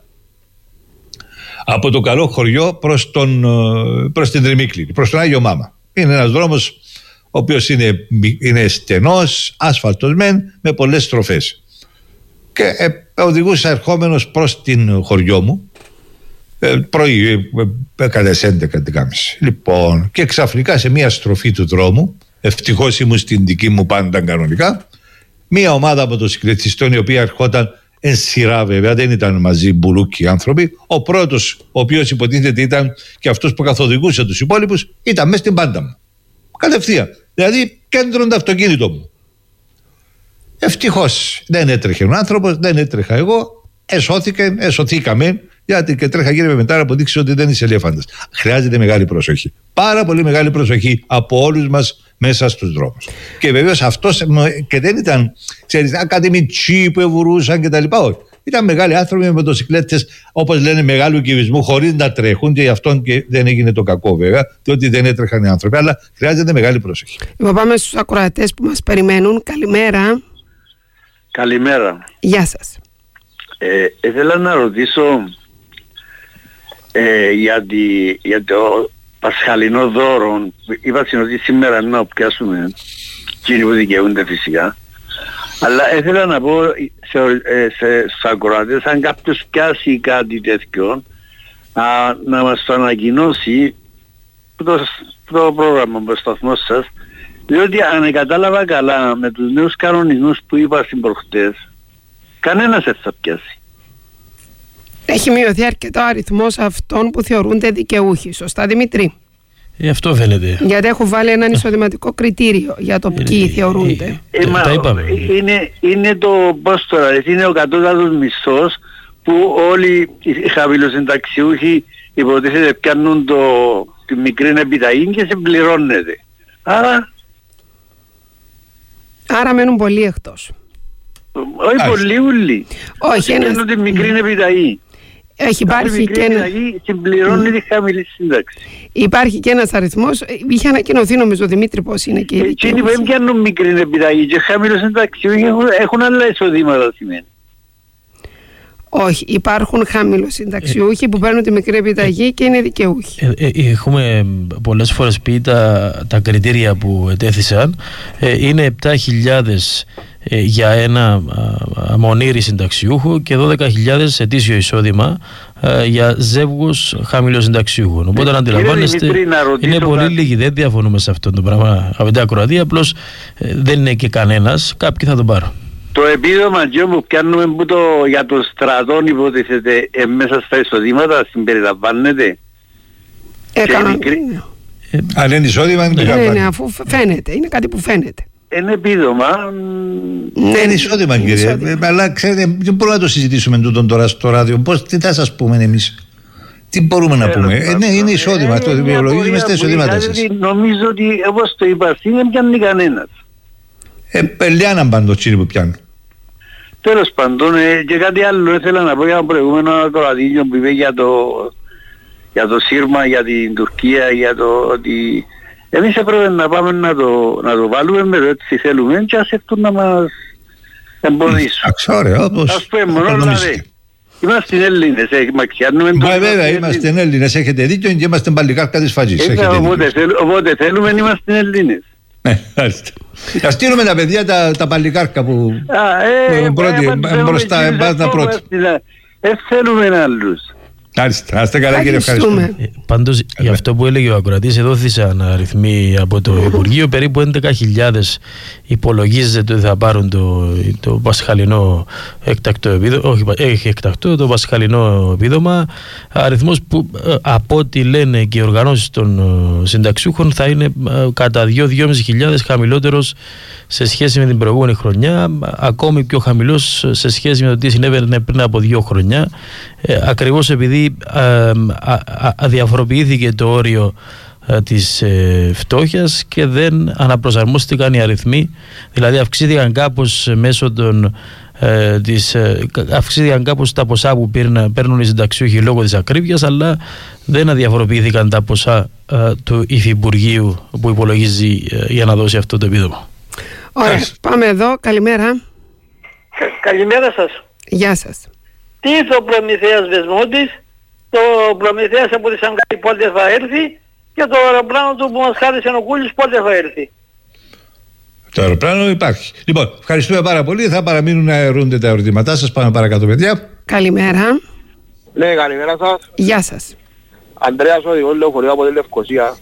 από το Καλό Χωριό προς την Τριμίκλινη, προς τον Άγιο Μάμα. Είναι ένας δρόμος ο οποίος είναι στενός, άσφαλτος μεν, με πολλές στροφές. Και οδηγούσα ερχόμενος προς την χωριό μου πρωί, έκανε 11:30. Λοιπόν, και ξαφνικά σε μια στροφή του δρόμου, ευτυχώς ήμουν στην δική μου πάντα κανονικά, μια ομάδα μοτοσυκλετιστών η οποία ερχόταν εν σειρά, βέβαια δεν ήταν μαζί μπουλούκοι άνθρωποι. Ο πρώτος, ο οποίος υποτίθεται ήταν και αυτός που καθοδηγούσε τους υπόλοιπους, ήταν μέσα στην πάντα μου, κατευθείαν, δηλαδή κέντρον το αυτοκίνητο μου. Ευτυχώς δεν έτρεχε ο άνθρωπος, δεν έτρεχα εγώ, εσωθήκαμε, γιατί και τρέχα γύρω μετά να αποδείξει ότι δεν είσαι ελέφαντας. Χρειάζεται μεγάλη προσοχή. Πάρα πολύ μεγάλη προσοχή από όλους μας μέσα στους δρόμους. Και βεβαίως αυτός και δεν ήταν, ξέρεις, ακαδημιτσί που ευουρούσαν κτλ. Όχι. Ήταν μεγάλοι άνθρωποι με μοτοσυκλέτες, όπως λένε, μεγάλου κυβισμού, χωρίς να τρέχουν, και γι' αυτό και δεν έγινε το κακό, βέβαια, διότι δεν έτρεχαν οι άνθρωποι. Αλλά χρειάζεται μεγάλη προσοχή. Πάμε στους ακροατές που μας περιμένουν. Καλημέρα. Καλημέρα. Γεια σας. Ήθελα να ρωτήσω για το πασχαλινό δώρο. Είπα ότι σήμερα να πιάσουμε εκείνοι που δικαιούνται φυσικά. Αλλά ήθελα να πω στους ακροατές, αν κάποιος πιάσει κάτι τέτοιο, να μας το ανακοινώσει το πρόγραμμα από το σταθμό σας, διότι αν κατάλαβα καλά με τους νέους κανονισμούς που είπα στην προχτές, κανένας δεν θα πιάσει. Έχει μειωθεί αρκετό αριθμός αυτών που θεωρούνται δικαιούχοι. Σωστά, Δημήτρη? Αυτό φαίνεται. Γιατί έχω βάλει έναν εισοδηματικό κριτήριο για το ποιοι θεωρούνται. Τα είπαμε. Είναι το πώς τώρα, είναι ο κατώτατος μισθός που όλοι οι χαμηλοσυνταξιούχοι υποτίθεται πιάνουν τη μικρή επιταγή και συμπληρώνεται. Άρα μένουν πολλοί εκτός. Όχι πολλοί ούλοι. Όχι, πιάνουν τη μικρή επιταγή. Υπάρχει και ένα... συμπληρώνει τη χαμηλή σύνταξη. Υπάρχει και ένας αριθμός, είχε ανακοινωθεί νομίζω, Δημήτρη, πώς είναι και οι δικαιούχοι. Εκείνοι που πιάνουν μικρή επιταγή και χαμηλό σύνταξη έχουν άλλα εισοδήματα, σημαίνει. Όχι, υπάρχουν χαμηλοσυνταξιούχοι που παίρνουν τη μικρή επιταγή και είναι δικαιούχοι. Έχουμε πολλές φορές πει τα κριτήρια που ετέθησαν. Είναι 7.000 για ένα μονήρι συνταξιούχο και 12.000 ετήσιο εισόδημα για ζεύγους χαμηλοσυνταξιούχων. Οπότε να αντιλαμβάνεστε, είναι πολύ λίγοι, δεν διαφωνούμε σε αυτό το πράγμα από την ακροατή, απλώς δεν είναι και κανένας, κάποιοι θα τον πάρουν. Το επίδομα που πιάνουμε για το στρατόν υποτίθεται μέσα στα εισοδήματα συμπεριλαμβάνεται. Αν είναι εισόδημα είναι ναι, αφού φαίνεται, είναι κάτι που φαίνεται. είναι επίδομα. Είναι εισόδημα, κύριε. Αλλά ξέρετε, δεν μπορούμε να το συζητήσουμε τούτον τώρα στο ράδιο. Τι θα σας πούμε εμείς? Τι μπορούμε να πούμε? Ναι, είναι εισόδημα. Το βιολογίζουμε στα εισοδήματά σας. Νομίζω ότι όπως το είπα, δεν πιάνει κανένας. Πελιάναν παντοτσίνοι που πιάνουν. Τέλος πάντων, και κάτι άλλο ήθελα να πω για το προηγούμενο ακροατήριο που είπε για το σύρμα, για την Τουρκία, για το ότι εμείς έπρεπε να πάμε να το βάλουμε με το έτσι θέλουμε και ας έρθουν να μας εμποδίσουν. Ας πούμε μόνο δηλαδή. Είμαστε Έλληνες, μακιάνουμε το... Βέβαια, είμαστε Έλληνες, έχετε δίκιο και είμαστε παλικάρκα της φαγής. Οπότε θέλουμε να είμαστε Έλληνες. Ναι, μάλιστα. Θα στείλουμε τα παιδιά τα παλικάρκα που μπροστά εμπάζουν πρώτοι. Θέλουμε άλλους. Μάλιστα, να είστε καλά, κύριε, ευχαριστούμε. Πάντως, για αυτό που έλεγε ο ακροατής, δόθησαν αριθμοί από το Υπουργείο. Περίπου 11.000 υπολογίζεται ότι θα πάρουν το πασχαλινό έκτακτο επίδομα. Όχι έκτακτο, το πασχαλινό επίδομα. Αριθμός που από ό,τι λένε και οι οργανώσεις των συνταξιούχων θα είναι κατά 2.000-2.500 χαμηλότερος σε σχέση με την προηγούμενη χρονιά. Ακόμη πιο χαμηλός σε σχέση με το τι συνέβαινε πριν από 2 χρόνια. Ακριβώς επειδή αδιαφοροποιήθηκε το όριο της φτώχειας και δεν αναπροσαρμόστηκαν οι αριθμοί, δηλαδή αυξήθηκαν κάπως μέσω των αυξήθηκαν κάπως τα ποσά που παίρνουν οι συνταξιούχοι λόγω της ακρίβειας, αλλά δεν αδιαφοροποιήθηκαν τα ποσά του Υφυπουργείου που υπολογίζει για να δώσει αυτό το επίδομα. Ωραία, πάμε εδώ. Καλημέρα. Καλημέρα σας. Γεια σας. Τι ήρθε ο Προμηθέας Βεσμούτης, το Προμηθέας από τη Σανγκάη πότε θα έρθει και το αεροπλάνο του που μας χάρισε ο Κούλης πότε θα έρθει? Το αεροπλάνο υπάρχει. Λοιπόν, ευχαριστούμε πάρα πολύ. Θα παραμείνουν να αερούνται τα ερωτήματά σας. Πάμε παρακάτω, παιδιά. Καλημέρα. Ναι, καλημέρα σας. Γεια σας. Ανδρέας, οδηγός λεωφορείου από τη Λευκοσία.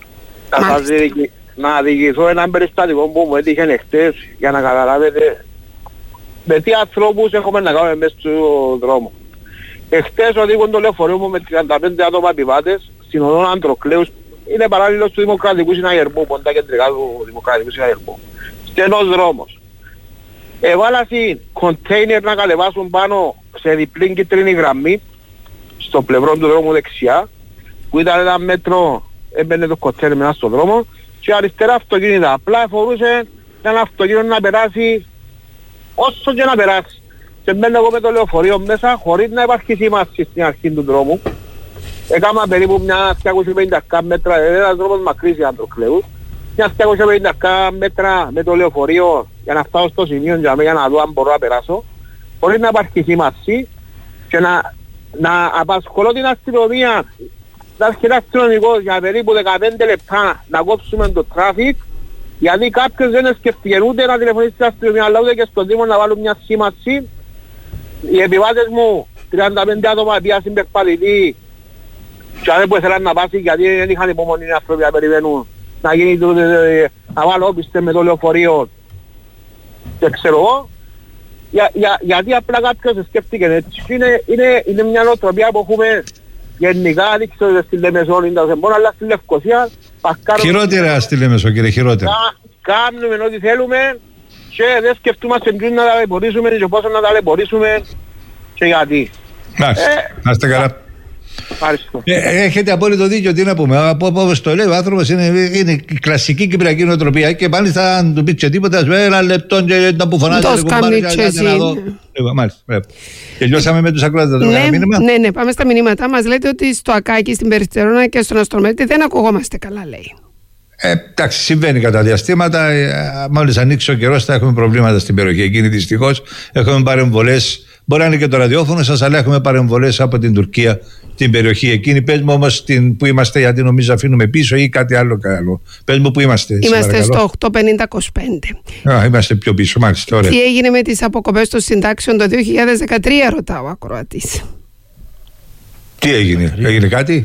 Να διηγηθώ έναν περιστατικό που μου έτυχε εχθές για να καταλάβετε με τι ανθρώπους έχουμε να κάνουμε μέσα στον δρόμο. Εχθές οδηγούν το λεωφορείο μου με 35 άτομα επιβάτες στην οδό Αντροκλέους. Είναι παράλληλος του Δημοκρατικού Συναγερμού, ποντά κεντρικά του Δημοκρατικού Συναγερμού. Στενός δρόμος. Εβάλασαν κοντέινερ να κατεβάσουν πάνω σε διπλή κίτρινη γραμμή στο πλευρό του δρόμου δεξιά, που ήταν ένα μέτρο, έμπαινε το κοντέινερ μέσα στον δρόμο, και αριστερά αυτοκίνητα. Απλά φορούσε ένα αυτοκίνητο να περάσει όσο και να περάσει. Και μπαίνω εγώ με το λεωφορείο μέσα χωρίς να υπάρχει σήμανση στην αρχή του δρόμου. Έκανα περίπου μια 250 μέτρα, ένας δρόμος μακρύς για Αντροκλέους, μια 250 μέτρα με το λεωφορείο για να φτάσω στο σημείο για να δω αν μπορώ να περάσω, χωρίς να υπάρχει σήμανση και να απασχολώ την αστυνομία, να έρχεται ένα αστυνομικός για περίπου 15 λεπτά να κόψουμε το τράφικ, γιατί κάποιος δεν σκεφτήκε ούτε να τηλεφωνήσει στην αστυνομία, αλλά ούτε και στον Δήμο να βάλουν μια σήμανση. Οι επιβάτες μου, 35 άτομα πήγαν περπατητή και δεν που ήθελαν να πάσει γιατί δεν είχαν υπομονή οι άνθρωποι να περιμένουν να γίνει να βάλω όπιστε με το λεωφορείο και ξέρω εγώ, γιατί απλά κάποιος σκέφτηκε έτσι. Είναι μια νοοτροπία που έχουμε γενικά, δείξω στη Λεμεσό, αλλά στη Λευκοσία χειρότερα στη Λεμεσό, κύριε, χειρότερα. Κάνουμε ό,τι θέλουμε και δεν σκεφτούμαστε πριν να ταλαιπωρήσουμε και πόσο να ταλαιπωρήσουμε και γιατί. Να είστε καλά. Έχετε απόλυτο δίκιο, τι να πούμε. Όπως το λέει ο άνθρωπος, είναι η κλασική κυπριακή νοοτροπία και μάλιστα αν του πει και τίποτα, ένα λεπτό και να που φωνάζει να δω. Μάλιστα. Τελειώσαμε με τους ακροατές. Ναι, πάμε στα μηνύματά μας. Λέτε ότι στο Ακάκι, στην Περιστερώνα και στον Αστρομέτη δεν ακουγόμαστε καλά, λέει. Εντάξει, συμβαίνει κατά διαστήματα. Μόλις ανοίξει ο καιρός θα έχουμε προβλήματα στην περιοχή εκείνη, δυστυχώς. Έχουμε παρεμβολές. Μπορεί να είναι και το ραδιόφωνο σας, αλλά έχουμε παρεμβολές από την Τουρκία την περιοχή εκείνη. Πες μου όμως που είμαστε, γιατί νομίζω αφήνουμε πίσω ή κάτι άλλο καλό. Πες μου που είμαστε. Είμαστε στο 8.50-25. Είμαστε πιο πίσω, μάλιστα. Ωραία. Τι έγινε με τις αποκοπές των συντάξεων το 2013, ρωτάω ακροατής. Τι έγινε κάτι?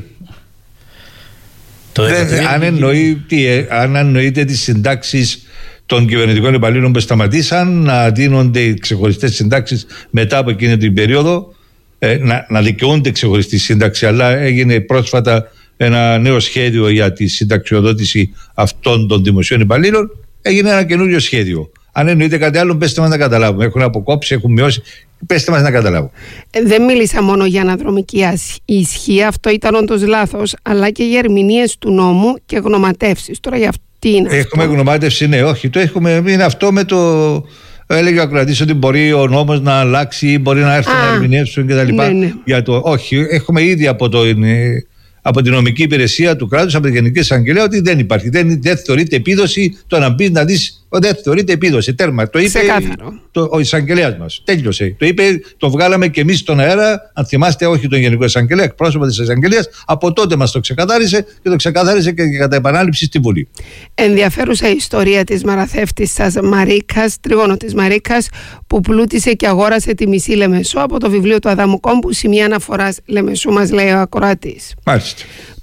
Αν εννοείται τις συντάξεις των κυβερνητικών υπαλλήλων που σταματήσαν να δίνονται οι ξεχωριστές συντάξεις μετά από εκείνη την περίοδο, να δικαιούνται ξεχωριστή σύνταξη, αλλά έγινε πρόσφατα ένα νέο σχέδιο για τη συνταξιοδότηση αυτών των δημοσίων υπαλλήλων. έγινε ένα καινούριο σχέδιο. Αν εννοείται κάτι άλλο, πέστε μας να καταλάβουμε. Έχουν αποκόψει, έχουν μειώσει. Πέστε μας να καταλάβουμε. Δεν μίλησα μόνο για αναδρομική ισχύ, αυτό ήταν όντως λάθος, αλλά και για ερμηνείες του νόμου και γνωματεύσεις. Τώρα για αυτή είναι. Έχουμε γνωμάτευση, ναι, όχι. Το έχουμε, είναι αυτό με το. Έλεγε ο ακροατής ότι μπορεί ο νόμος να αλλάξει, μπορεί να έρθει να ερμηνεύσουν κτλ. Ναι. Όχι, έχουμε ήδη από την νομική υπηρεσία του κράτους, από την Γενική Εισαγγελία, ότι δεν υπάρχει. Δεν θεωρείται επίδοση το να μπει να δεις. Δεν θεωρείται επίδοση. Τέρμα. Το είπε ο εισαγγελέας μας. Τέλειωσε. Το είπε, το βγάλαμε και εμείς στον αέρα. Αν θυμάστε, όχι τον Γενικό Εισαγγελέα, εκπρόσωπο της εισαγγελίας. Από τότε μας το ξεκαθάρισε και το ξεκαθάρισε και κατά επανάληψη στη Βουλή. Ενδιαφέρουσα η ιστορία της μαραθεύτισσας Μαρίκας, τρίγωνο της Μαρίκας, που πλούτησε και αγόρασε τη μισή Λεμεσό από το βιβλίο του Αδάμου Κόμπου. Σημεία αναφοράς Λεμεσού, μας λέει ο ακροατής. Μάλιστα.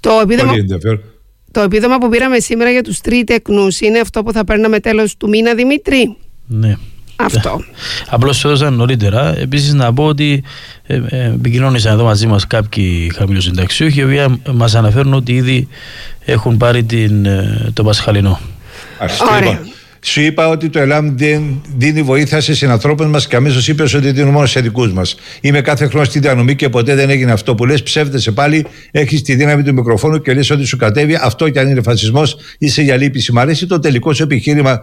Το επίδομα που πήραμε σήμερα για τους τρίτεκνους είναι αυτό που θα παίρναμε τέλος του μήνα, Δημήτρη? Ναι. Αυτό. Απλώς το έδωσαν νωρίτερα. Επίσης να πω ότι επικοινώνησαν εδώ μαζί μας κάποιοι χαμηλοσυνταξιούχοι, οι οποίοι μας αναφέρουν ότι ήδη έχουν πάρει το Πασχαλινό. Ωραία. Σου είπα ότι το ΕΛΑΜ δεν δίνει βοήθεια σε συνανθρώπους μας και αμέσως είπες ότι δίνουν μόνο σε δικούς μας. Είμαι κάθε χρόνο στη διανομή και ποτέ δεν έγινε αυτό που λες. Ψεύδεσαι πάλι, έχεις τη δύναμη του μικροφόνου και λες ότι σου κατέβει. Αυτό κι αν είναι φασισμός, είσαι για λύπηση. Μ' αρέσει το τελικό σου επιχείρημα,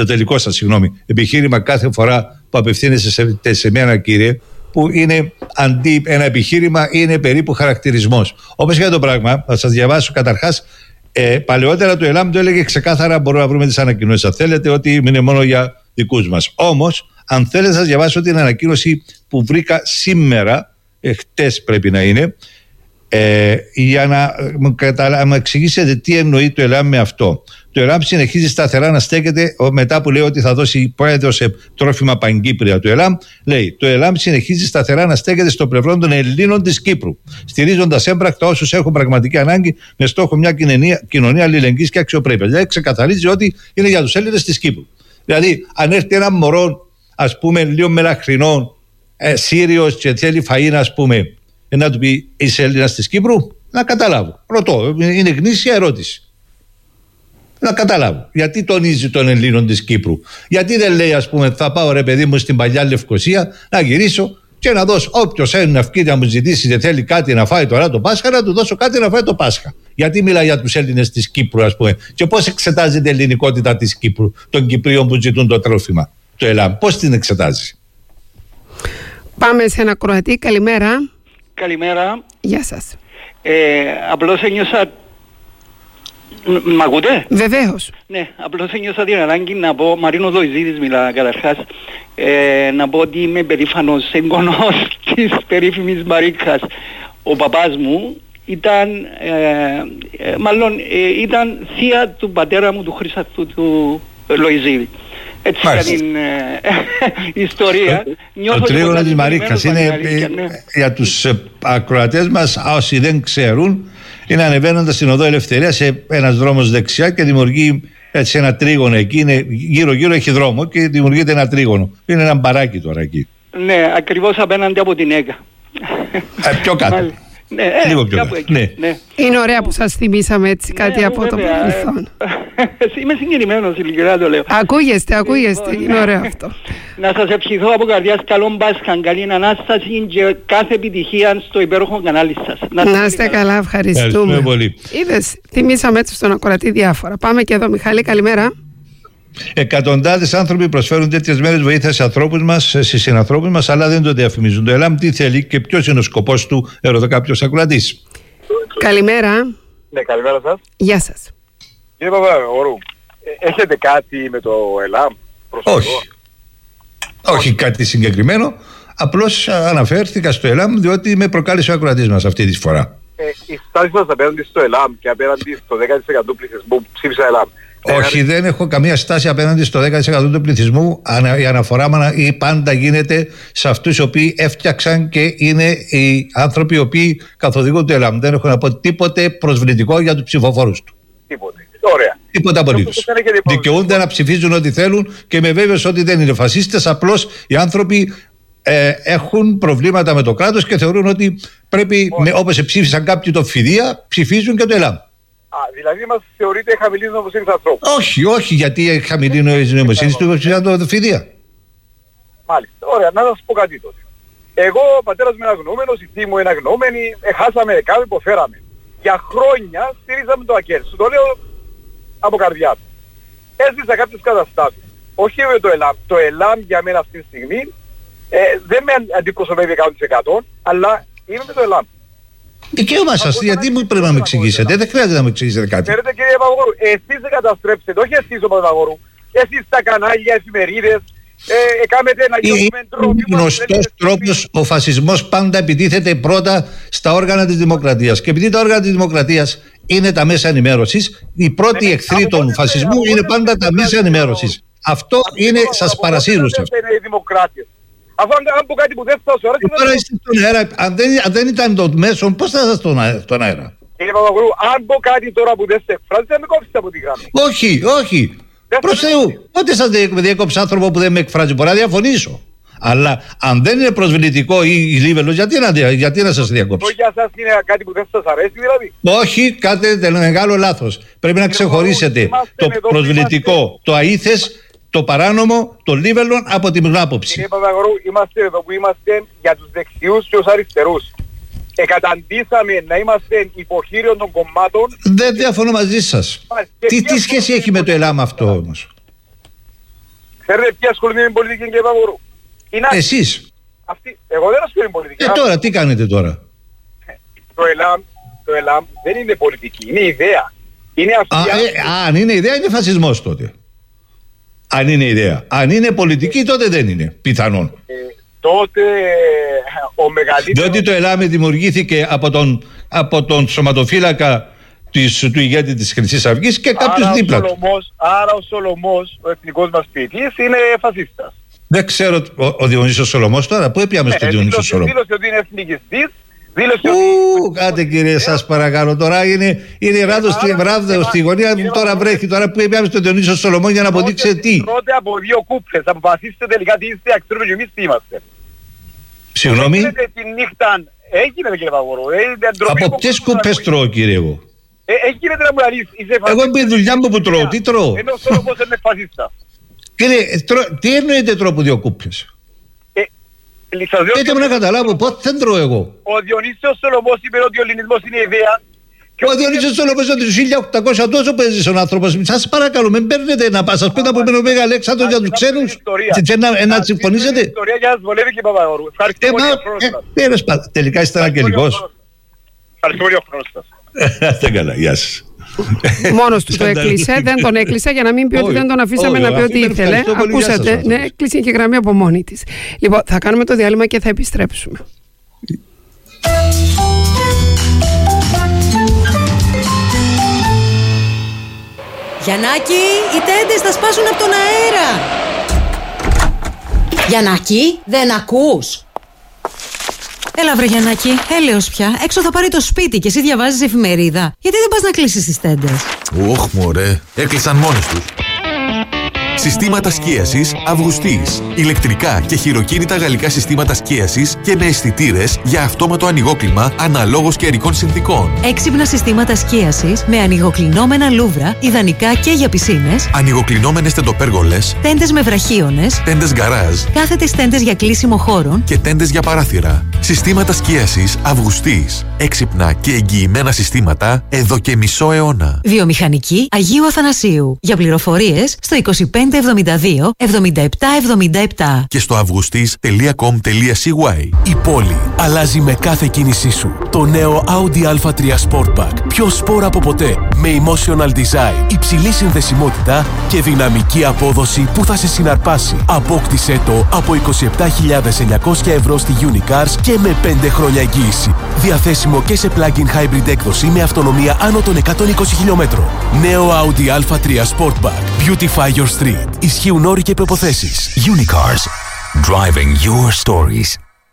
επιχείρημα κάθε φορά που απευθύνεσαι σε μένα, κύριε, που είναι αντί ένα επιχείρημα, είναι περίπου χαρακτηρισμός. Όπως για το πράγμα, θα σας διαβάσω καταρχάς. Παλαιότερα το ΕΛΑΜ το έλεγε ξεκάθαρα, μπορούμε να βρούμε τις ανακοινώσεις αν θέλετε, ότι είναι μόνο για δικούς μας. Όμως, αν θέλετε, σας διαβάσω την ανακοίνωση που βρήκα σήμερα, χτες πρέπει να είναι, για να μου εξηγήσετε τι εννοεί το ΕΛΑΜ με αυτό. Το ΕΛΑΜ συνεχίζει σταθερά να στέκεται, μετά που λέει ότι θα δώσει, έδωσε τρόφιμα παγκύπρια του ΕΛΑΜ, λέει: το ΕΛΑΜ συνεχίζει σταθερά να στέκεται στο πλευρό των Ελλήνων της Κύπρου, στηρίζοντας έμπρακτα όσους έχουν πραγματική ανάγκη, με στόχο μια κοινωνία αλληλεγγύης και αξιοπρέπειας. Δηλαδή, ξεκαθαρίζει ότι είναι για τους Έλληνες της Κύπρου. Δηλαδή, αν έρθει ένα μωρό, ας πούμε, λίγο μελαχρινό, Σύριος και θέλει φαΐ, ας πούμε, να του πει: είσαι Έλληνας της Κύπρου? Να καταλάβω. Ρωτώ, είναι γνήσια ερώτηση. Να καταλάβω. Γιατί τονίζει τον Ελλήνων της Κύπρου? Γιατί δεν λέει, ας πούμε, θα πάω ρε παιδί μου στην παλιά Λευκοσία να γυρίσω και να δώσω όποιος είναι ευκεί να μου ζητήσει και θέλει κάτι να φάει τώρα το Πάσχα, να του δώσω κάτι να φάει το Πάσχα. Γιατί μιλάει για τους Έλληνες της Κύπρου, ας πούμε, και πώς εξετάζεται η ελληνικότητα της Κύπρου, των Κυπρίων που ζητούν το τρόφιμα, το ΕΛΑΜ, πώς την εξετάζει? Πάμε σε ένα Κροατή. Καλημέρα. Καλημέρα. Γεια σας. Απλώς ένιωσα... Μ' ακούτε? Βεβαίως. Ναι, απλώς ένιωσα την ανάγκη να πω, Μαρίνο Δοϊζίδης μιλά καταρχάς, να πω ότι είμαι περήφανος εγγονός της περίφημης Μαρίκας. Ο παπάς μου ήταν, ήταν θεία του πατέρα μου, του Χρυσαθού του Λοϊζίδη. Έτσι ήταν η ιστορία. Το τρίγωνο της Μαρίκας είναι για τους ακροατές μας, όσοι δεν ξέρουν, είναι ανεβαίνοντας στην οδό Ελευθερία σε ένας δρόμος δεξιά και δημιουργεί έτσι ένα τρίγωνο εκεί. Είναι γύρω-γύρω, έχει δρόμο και δημιουργείται ένα τρίγωνο. Είναι ένα μπαράκι τώρα εκεί. Ναι, ακριβώς απέναντι από την ΕΚΑ. Πιο κάτω. Ναι, λίγο πιο κάτω. Ναι. Είναι ωραία που σας θυμήσαμε έτσι κάτι από το παρελθόν. Είμαι συγκινημένος, ειλικρινά το λέω. Ακούγεστε, είναι ωραίο αυτό. Να σας ευχηθώ από καρδιάς καλό Πάσχα, καλή Ανάσταση και κάθε επιτυχία στο υπέροχο κανάλι σας. Να είστε καλά, ευχαριστούμε πολύ. Είδες, θυμήσαμε έτσι στον ακροατή διάφορα. Πάμε και εδώ, Μιχάλη, καλημέρα. Εκατοντάδες άνθρωποι προσφέρουν τέτοιες μέρες βοήθεια σε ανθρώπους μας, σε συνανθρώπους μας, αλλά δεν το διαφημίζουν. Το ΕΛΑΜ τι θέλει και ποιος είναι ο σκοπός του, ερωτώ κάποιος ακροατής. Καλημέρα. Ναι, καλημέρα σας. Γεια σας. Κύριε Παπαδοπούλου, έχετε κάτι με το ΕΛΑΜ? Όχι κάτι συγκεκριμένο. Απλώς αναφέρθηκα στο ΕΛΑΜ διότι με προκάλεσε ο ακροατής μας αυτή τη φορά. Η στάση μας απέναντι στο ΕΛΑΜ και απέναντι στο 10% πληθυσμού που ψήφισε ΕΛΑΜ. Όχι, δεν έχω καμία στάση απέναντι στο 10% του πληθυσμού. Η αναφορά μου πάντα γίνεται σε αυτούς οι οποίοι έφτιαξαν και είναι οι άνθρωποι οι οποίοι καθοδηγούν το ΕΛΑΜ. Δεν έχω να πω τίποτε προσβλητικό για τους ψηφοφόρους του. Τίποτε. Ωραία. Τίποτα απολύτως. Δικαιούνται να ψηφίζουν ό,τι θέλουν και είμαι βέβαιος ότι δεν είναι φασίστες. Απλώς οι άνθρωποι έχουν προβλήματα με το κράτος και θεωρούν ότι πρέπει, όπως ψήφισαν κάποιοι το ΦΙΔΙΑ, ψηφίζουν και το ΕΛΑΜ. Δηλαδή μας θεωρείται χαμηλή νοημοσύνη ανθρώπου. Όχι, γιατί χαμηλή νοημοσύνη του ψυχανδροφιλία. Μάλιστα. Ωραία, να σας πω κάτι τότε. Εγώ, ο πατέρας μου είναι αγνοούμενος, η θεία μου είναι αγνοούμενη, χάσαμε, κάμε, υποφέραμε. Για χρόνια στηρίζαμε το ΑΚΕΛ. Σου το λέω από καρδιά του. Έζησα κάποιες καταστάσεις. Όχι με το ΕΛΑΜ. Το ΕΛΑΜ για μένα αυτή τη στιγμή δεν με αντιπροσωπεύει 100%, αλλά είμαι με το ΕΛΑΜ. Δικαίωμα σας, γιατί μου πρέπει να με εξηγήσετε, δεν χρειάζεται να με εξηγήσετε κάτι. Ξέρετε κύριε Παπαγόρου, εσείς δεν καταστρέψετε, όχι εσείς ο Παπαγόρου, εσείς τα κανάλια, εφημερίδες, κάμετε να γίνουμε τρόποι. Είναι γνωστός τρόπος, ο φασισμός πάντα επιτίθεται πρώτα στα όργανα της δημοκρατίας. Και επειδή τα όργανα της δημοκρατίας είναι τα μέσα ενημέρωσης, οι πρώτοι εχθροί του φασισμού είναι πάντα τα μέσα ενημέρωσης. Αυτό είναι, σας παρασύρουσα. Αφού αν πω κάτι που δεν θα σου αρέσει... Τώρα είστε στον αέρα, αν δεν ήταν το μέσο, πώς θα σας στον αέρα. Κύριε Παπαγορού, αν πω κάτι τώρα που δεν σε εκφράζει, θα με κόψετε από τη γραμμή. Όχι. Προς Θεού, πότε σας διέκοψε άνθρωπο που δεν με εκφράζει, μπορεί να διαφωνήσω. Αλλά αν δεν είναι προσβλητικό ή λίβελος, γιατί να σας διακόψω. Το για σας είναι κάτι που δεν σας αρέσει δηλαδή. Όχι, κάνετε μεγάλο λάθος. Πρέπει να ξεχωρίσετε το προσβλητικό, το αήθες, το παράνομο, το λίβελον από την άποψη. Κύριε Παπαγορού, είμαστε εδώ που είμαστε για τους δεξιούς και τους αριστερούς. Εκαταντήσαμε να είμαστε υποχείριο των κομμάτων. Δεν διαφωνώ μαζί σας. Τι σχέση έχει με το ΕΛΑΜ αυτό όμως? Ξέρετε ποια ασχολείται με την πολιτική, κύριε Παπαγορού? Εσείς. Εγώ δεν ασχολούμαι με πολιτική. Τώρα, τι κάνετε τώρα? Το ΕΛΑΜ δεν είναι πολιτική, είναι ιδέα. Είναι αν είναι ιδέα, είναι φασισμός τότε. Αν είναι ιδέα. Αν είναι πολιτική, τότε δεν είναι. Πιθανόν. Τότε ο μεγαλύτερος... Διότι το ΕΛΑΜ δημιουργήθηκε από τον σωματοφύλακα του ηγέτη της Χρυσής Αυγής και κάποιους δίπλα του. Άρα ο Σολωμός, ο εθνικός μας ποιητής, είναι φασίστας. Δεν ξέρω, ο Διονύσιος Σολωμός τώρα, πού έπιαμε στο Διονύσιο Σολωμό? Δήλωσε ότι είναι εθνικιστής. Κάτε κύριε, σας παρακαλώ, τώρα είναι βράδυ στη γωνία μου, τώρα βρέχει, τώρα που έπιαμε στο Διονύσιο Σολωμό για να αποδείξετε τι. Πρώτα από δύο κούπες, αποφασίστε τελικά τι είστε, αξιρούμε και εμείς τι είμαστε. Συγγνώμη. Τη νύχτα έγινε κύριε Παπαγορού. Από ποιες κούπες τρώω κύριε εγώ? Έγινε να μου αρέσει. Εγώ είμαι η δουλειά μου που τρώω, τι τρώω? Ενώ ο Σολωμός είναι φασίστα. Κύριε, τι εννοείται τρώω από δύο κούπες? Πείτε μου να καταλάβω, πότε δεν τρώω εγώ. Ο Διονύσιος Σολωμός είπε ότι ο ελληνισμός είναι ιδέα. Ο Διονύσιος Σολωμός ότι τους 1800 τόσο παίζει ο άνθρωπος. Σας παρακαλώ, μην παίρνετε να σας πείτε από εμένα ο Μέγα Αλέξανδρος για τους ξένους και να συμφωνήσετε. Ιστορία για σας βολεύει και Παπαγορού. Ευχαριστώ πολύ ο χρόνος. Τελικά είστε αγγελικός. Ευχαριστώ πολύ ο χρόνος σας. Είστε καλά, γεια σας. Μόνος του το έκλεισε, δεν τον έκλεισε για να μην πει ότι δεν τον αφήσαμε να πει ό,τι ήθελε. Ακούσατε, ναι, κλείσε και γραμμή από μόνη της. Λοιπόν, θα κάνουμε το διάλειμμα και θα επιστρέψουμε. Γιαννάκη, οι τέντες θα σπάσουν από τον αέρα. Γιαννάκη, δεν ακούς? Έλα βρε Γιαννάκη, έλεος πια. Έξω θα πάρει το σπίτι και εσύ διαβάζεις εφημερίδα. Γιατί δεν πας να κλείσεις τις τέντες? Ωχ μωρέ, έκλεισαν μόνες τους. Συστήματα σκίασης Αυγουστής. Ηλεκτρικά και χειροκίνητα γαλλικά συστήματα σκίασης και με αισθητήρες για αυτόματο ανοιγόκλιμα αναλόγως καιρικών συνθήκων. Έξυπνα συστήματα σκίασης με ανοιγοκλεινόμενα λούβρα, ιδανικά και για πισίνες. Ανοιγοκλεινόμενες τεντοπέργολες. Τέντες με βραχίονες. Τέντες γκαράζ. Κάθετες τέντες για κλείσιμο χώρων. Και τέντες για παράθυρα. Συστήματα σκίασης Αυγουστής. Έξυπνα και εγγυημένα συστήματα εδώ και μισό αιώνα. Βιομηχανική Αγίου Αθανασίου. Για πληροφορίες στο 2572 7777 και στο augustis.com.cy. Η πόλη αλλάζει με κάθε κίνησή σου. Το νέο Audi A3 Sportback. Πιο σπορ από ποτέ. Με emotional design, υψηλή συνδεσιμότητα και δυναμική απόδοση που θα σε συναρπάσει. Απόκτησέ το από 27.900 ευρώ στη Unicars και με 5 χρόνια εγγύηση. Διαθέσιμο και σε plug-in hybrid έκδοση με αυτονομία άνω των 120 χιλιόμετρων. Νέο Audi A3 Sportback. Beautify your street. Ισχύουν όροι και προϋποθέσεις. Unicars. Driving your stories.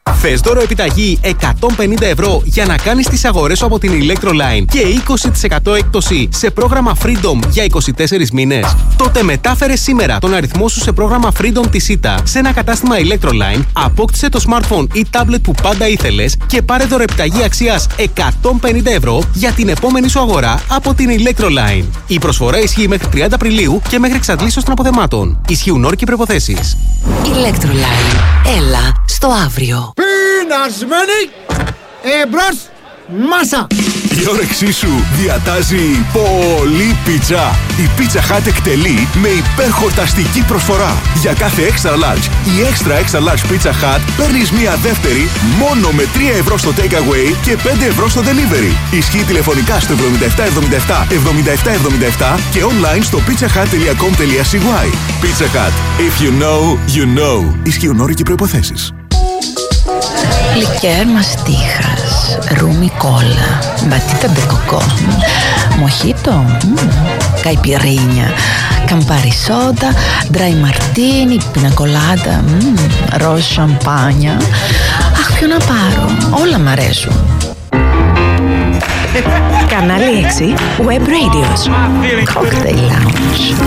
Θες δώρο επιταγή 150 ευρώ για να κάνεις τις αγορές σου από την Electroline και 20% έκπτωση σε πρόγραμμα Freedom για 24 μήνες? Τότε μετάφερε σήμερα τον αριθμό σου σε πρόγραμμα Freedom της ΣΥΤΑ σε ένα κατάστημα Electroline, απόκτησε το smartphone ή tablet που πάντα ήθελες και πάρε δώρο επιταγή αξίας 150 ευρώ για την επόμενη σου αγορά από την Electroline. Η προσφορά ισχύει μέχρι 30 Απριλίου και μέχρι εξαντλήσεως των αποθεμάτων. Ισχύουν όροι και προϋποθέσεις. Electroline. Έλα στο αύριο. Πεινασμένη, εμπρός, μάσα. Η όρεξή σου διατάζει πολύ πίτσα. Η Pizza Hut εκτελεί με υπερχορταστική προσφορά. Για κάθε extra large ή extra large Pizza Hut παίρνεις μία δεύτερη μόνο με 3 ευρώ στο takeaway και 5 ευρώ στο delivery. Ισχύει τηλεφωνικά στο 7777 7777 και online στο pizzahut.com.cy. Pizza Hut. If you know, you know. Ισχύουν όροι και προϋποθέσεις. Λικέρ μαστίχας, ρούμι κόλλα, μπατίτα ντε κοκό, μοχίτο, καϊπιρίνια, καμπάρι σόντα, ντράι μαρτίνι, πινακολάτα, ροζ σαμπάνια. Αχ, ποιο να πάρω, όλα μ' αρέσουν. Κανάλι 6 Web Radios. Cocktail Lounge.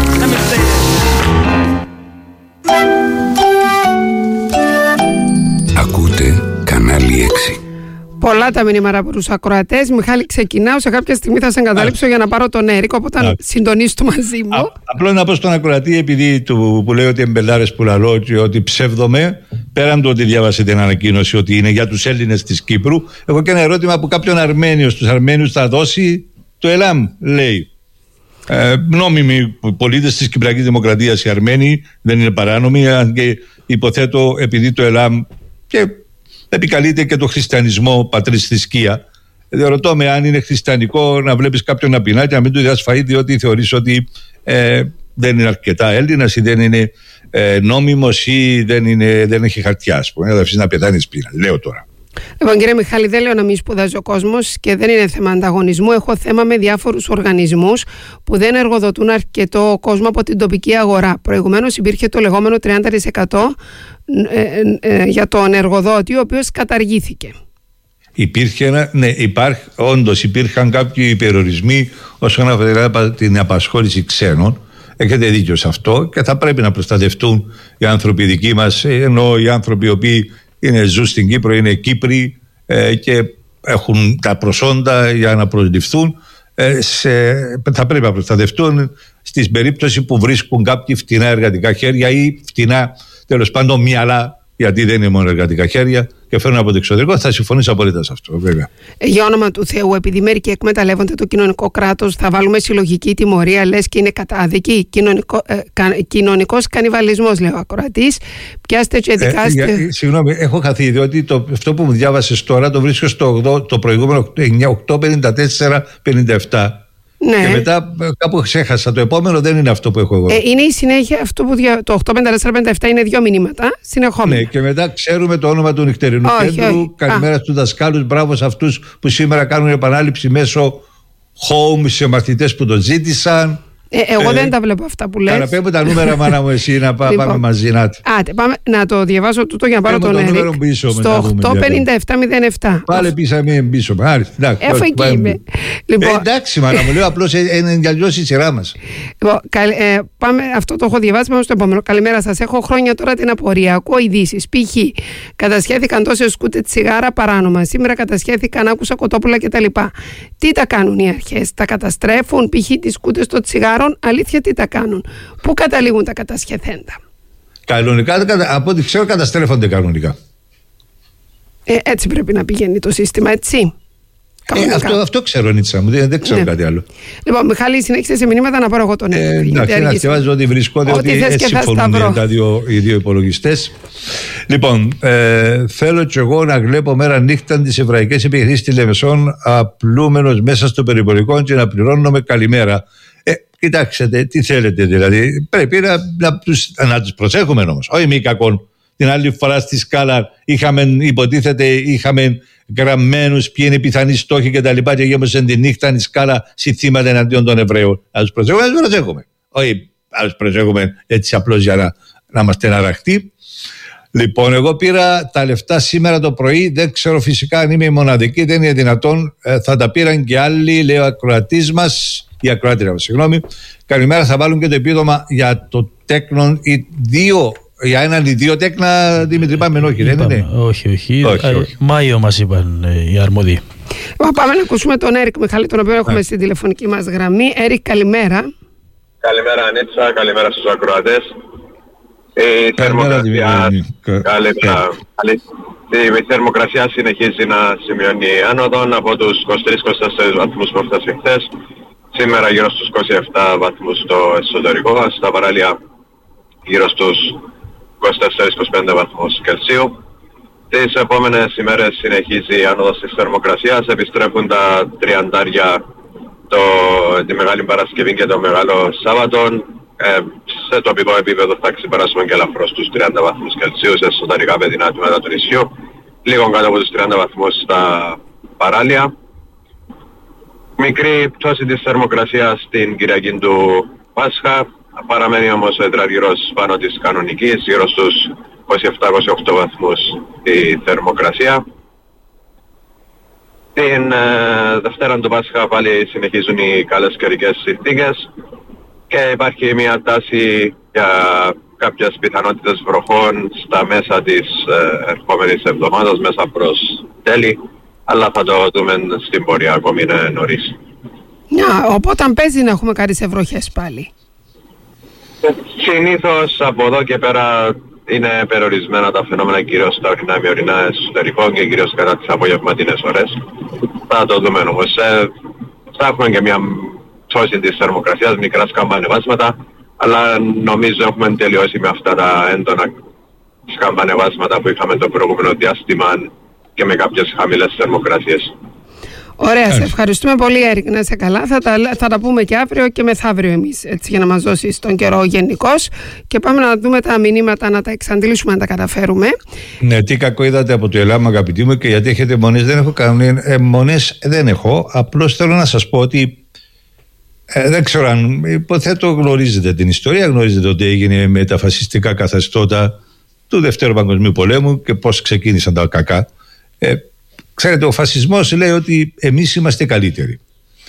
Ακούτε Κανάλι 6. Πολλά τα μηνύματα από τους ακροατές. Μιχάλη, ξεκινάω. Σε κάποια στιγμή θα σε εγκαταλείψω για να πάρω τον Έρικο. Οπότε συντονίσου το μαζί μου. Απλώς να πω στον ακροατή, επειδή που λέει ότι εμπελάρες που λαλώ και ότι ψεύδομαι, πέραν του ότι διάβασε την ανακοίνωση ότι είναι για τους Έλληνες της Κύπρου, έχω και ένα ερώτημα από κάποιον Αρμένιο. Στους Αρμένιους θα δώσει το ΕΛΑΜ, λέει. Νόμιμοι πολίτες της Κυπριακής Δημοκρατίας οι Αρμένοι, δεν είναι παράνομοι, και υποθέτω επειδή το ΕΛΑΜ και επικαλείται και το χριστιανισμό πατρίς θρησκεία. Ρωτώ με αν είναι χριστιανικό να βλέπεις κάποιον να πεινά και να μην του διδάς φαΐ, διότι θεωρείς ότι δεν είναι αρκετά Έλληνας ή δεν είναι νόμιμος ή δεν έχει χαρτιά, ας πούμε, να αφήσεις να πεθάνει πείνα. Λέω τώρα. Λοιπόν, κύριε Μιχάλη, δεν λέω να μην σπουδάζει ο κόσμος και δεν είναι θέμα ανταγωνισμού. Έχω θέμα με διάφορους οργανισμούς που δεν εργοδοτούν αρκετό κόσμο από την τοπική αγορά. Προηγουμένως υπήρχε το λεγόμενο 30% για τον εργοδότη, ο οποίος καταργήθηκε. Όντως υπήρχαν κάποιοι περιορισμοί όσον αφορά την απασχόληση ξένων. Έχετε δίκιο σε αυτό και θα πρέπει να προστατευτούν οι άνθρωποι δικοί μας, ενώ οι άνθρωποι οι οποίοι ζουν στην Κύπρο, είναι Κύπροι και έχουν τα προσόντα για να προσληφθούν, θα πρέπει να προστατευτούν στην περίπτωση που βρίσκουν κάποιοι φτηνά εργατικά χέρια ή φτηνά, τέλος πάντων, μυαλά, γιατί δεν είναι μόνο εργατικά χέρια και φέρνουν από το εξωτερικό. Θα συμφωνήσω απολύτως σε αυτό, βέβαια. Για όνομα του Θεού, επειδή μερικοί εκμεταλλεύονται το κοινωνικό κράτος, θα βάλουμε συλλογική τιμωρία, λες και είναι κατάδικη? Κοινωνικός κανιβαλισμός, λέει ο ακροατής. Πιάστε και δικάστε. Συγγνώμη, έχω χαθεί, διότι αυτό που μου διάβασες τώρα το βρίσκω το προηγούμενο 854-57. Ναι. Και μετά κάπου ξέχασα. Το επόμενο δεν είναι αυτό που έχω εγώ. Είναι η συνέχεια αυτό που το 854-57 είναι 2 μηνύματα συνεχόμενα. Ναι, και μετά ξέρουμε το όνομα του νυχτερινού κέντρου. Καλημέρα στους δασκάλους. Μπράβο σε αυτούς που σήμερα κάνουν επανάληψη μέσω home σε μαθητές που το ζήτησαν. Εγώ δεν τα βλέπω αυτά που λες. Παραπέμπω τα νούμερα, μάνα μου, εσύ να πάμε μαζί. Πάμε να το διαβάσω τούτο για να πάρω τον Έρικ. Στο 857-07. Πάλι πίσω. Έφω εκεί είμαι. Εντάξει, μάνα μου, λέω απλώς είναι αλλιώς η σειρά μας. Αυτό το έχω διαβάσει, πάμε στο επόμενο. Καλημέρα σας. Έχω χρόνια τώρα την απορία. Ακούω ειδήσεις. Π.χ. κατασχέθηκαν τόσες σκούτες τσιγάρα παράνομα. Σήμερα κατασχέθηκαν, άκουσα κοτόπουλα κτλ. Τι τα κάνουν οι αρχές? Τα καταστρέφουν? Π.χ. τις σκούτες των τσιγάρων? Αλήθεια, τι τα κάνουν? Πού καταλήγουν τα κατασχεθέντα? Κανονικά, από ό,τι ξέρω, καταστρέφονται κανονικά. Έτσι πρέπει να πηγαίνει το σύστημα, έτσι. Αυτό ξέρω, Νίτσα μου, δεν ξέρω κάτι άλλο. Λοιπόν, Μιχάλη, συνέχισε σε μηνύματα να πάρω εγώ τον Έρικ. Εντάξει, να διαβάζω ότι βρισκόνται, ότι έτσι συμφωνούν οι δύο υπολογιστές. Λοιπόν, θέλω κι εγώ να βλέπω μέρα νύχτα τις εβραϊκές επιχειρήσεις στη Λεμεσόν, απλούμενος μέσα στο περιπολικό και να πληρώνουμε καλημέρα. Κοιτάξτε, τι θέλετε δηλαδή? Πρέπει να τους προσέχουμε όμως, όχι μη κακόν. Την άλλη φορά στη σκάλα είχαμε γραμμένους ποιοι είναι οι πιθανοί στόχοι και τα λοιπά και γέμωσαν τη νύχτα η σκάλα συθήματα εναντίον των Εβραίων. Να τους προσέχουμε. Όχι να τους προσέχουμε έτσι απλώς για να είμαστε αναραχτοί. Λοιπόν, εγώ πήρα τα λεφτά σήμερα το πρωί. Δεν ξέρω φυσικά αν είμαι η μοναδική, δεν είναι δυνατόν. Θα τα πήραν και άλλοι, λέει ο ακροατής μας, η ακροάτρια μας, συγγνώμη. Καλημέρα, θα βάλουν και το επίδομα για το τέκνον ή δύο. Για έναν ή δύο τέκνα, Δημήτρη, πάμε, όχι, δεν είναι. Όχι. Μάιο μας είπαν οι αρμόδιοι. Πάμε να ακούσουμε τον Έρικ Μιχάλη, τον οποίο έχουμε στην τηλεφωνική μας γραμμή. Έρικ, καλημέρα. Καλημέρα, Ανίτσα, καλημέρα στους ακροατές. Η θερμοκρασία συνεχίζει να σημειώνει άνοδο από τους 23-24 βαθμούς που έφτασε χθες. Σήμερα γύρω στους 27 βαθμούς στο εσωτερικό, στα παράλια γύρω στους 24-25 βαθμούς Κελσίου. Τις επόμενες ημέρες συνεχίζει η άνοδος της θερμοκρασίας, επιστρέφουν τα 30 τη Μεγάλη Παρασκευή και το Μεγάλο Σάββατο. Σε τοπικό επίπεδο θα ξεπεράσουμε και ελαφρώς τους 30 βαθμούς Κελσίου σε εσωτερικά παιδινά τμήματα του νησιού, λίγο κάτω από τους 30 βαθμούς στα παράλια. Μικρή πτώση της θερμοκρασίας στην Κυριακή του Πάσχα, παραμένει όμως ο τετραγυρός πάνω της κανονικής, γύρω στους 27-28 βαθμούς η θερμοκρασία. Την Δευτέρα του Πάσχα πάλι συνεχίζουν οι καλές καιρικές συνθήκες και υπάρχει μια τάση για κάποιες πιθανότητες βροχών στα μέσα της ερχόμενης εβδομάδας, μέσα προς τέλη, αλλά θα το δούμε στην πορεία, ακόμη είναι νωρίς. Οπότε αν παίζει να έχουμε κάτι σε βροχές πάλι. Συνήθως από εδώ και πέρα είναι περιορισμένα τα φαινόμενα, κυρίως στα ορεινά ημιορεινά εσωτερικών και κυρίως κατά τις απογευματινές ώρες. Θα το δούμε όμως. Θα έχουμε και μια πτώση της θερμοκρασίας, μικρά σκαμπανεβάσματα, αλλά νομίζω έχουμε τελειώσει με αυτά τα έντονα σκαμπανεβάσματα που είχαμε το προηγούμενο διάστημα και με κάποιες χαμηλές θερμοκρασίες. Ωραία, σε ευχαριστούμε πολύ, Έρικ, να είσαι καλά. Θα τα πούμε και αύριο και μεθαύριο εμείς, έτσι, για να μας δώσεις τον καιρό γενικώς. Και πάμε να δούμε τα μηνύματα, να τα εξαντλήσουμε, να τα καταφέρουμε. Ναι, τι κακό είδατε από το Ελλάδα, αγαπητοί μου, και γιατί έχετε μονές? Δεν έχω κανένα. Μονές δεν έχω. Απλώς θέλω να σας πω ότι δεν ξέρω αν. Υποθέτω γνωρίζετε την ιστορία, γνωρίζετε ότι έγινε με τα φασιστικά καθεστώτα του Δευτέρου Παγκοσμίου Πολέμου και πώς ξεκίνησαν τα κακά. Ξέρετε, ο φασισμός λέει ότι εμείς είμαστε καλύτεροι.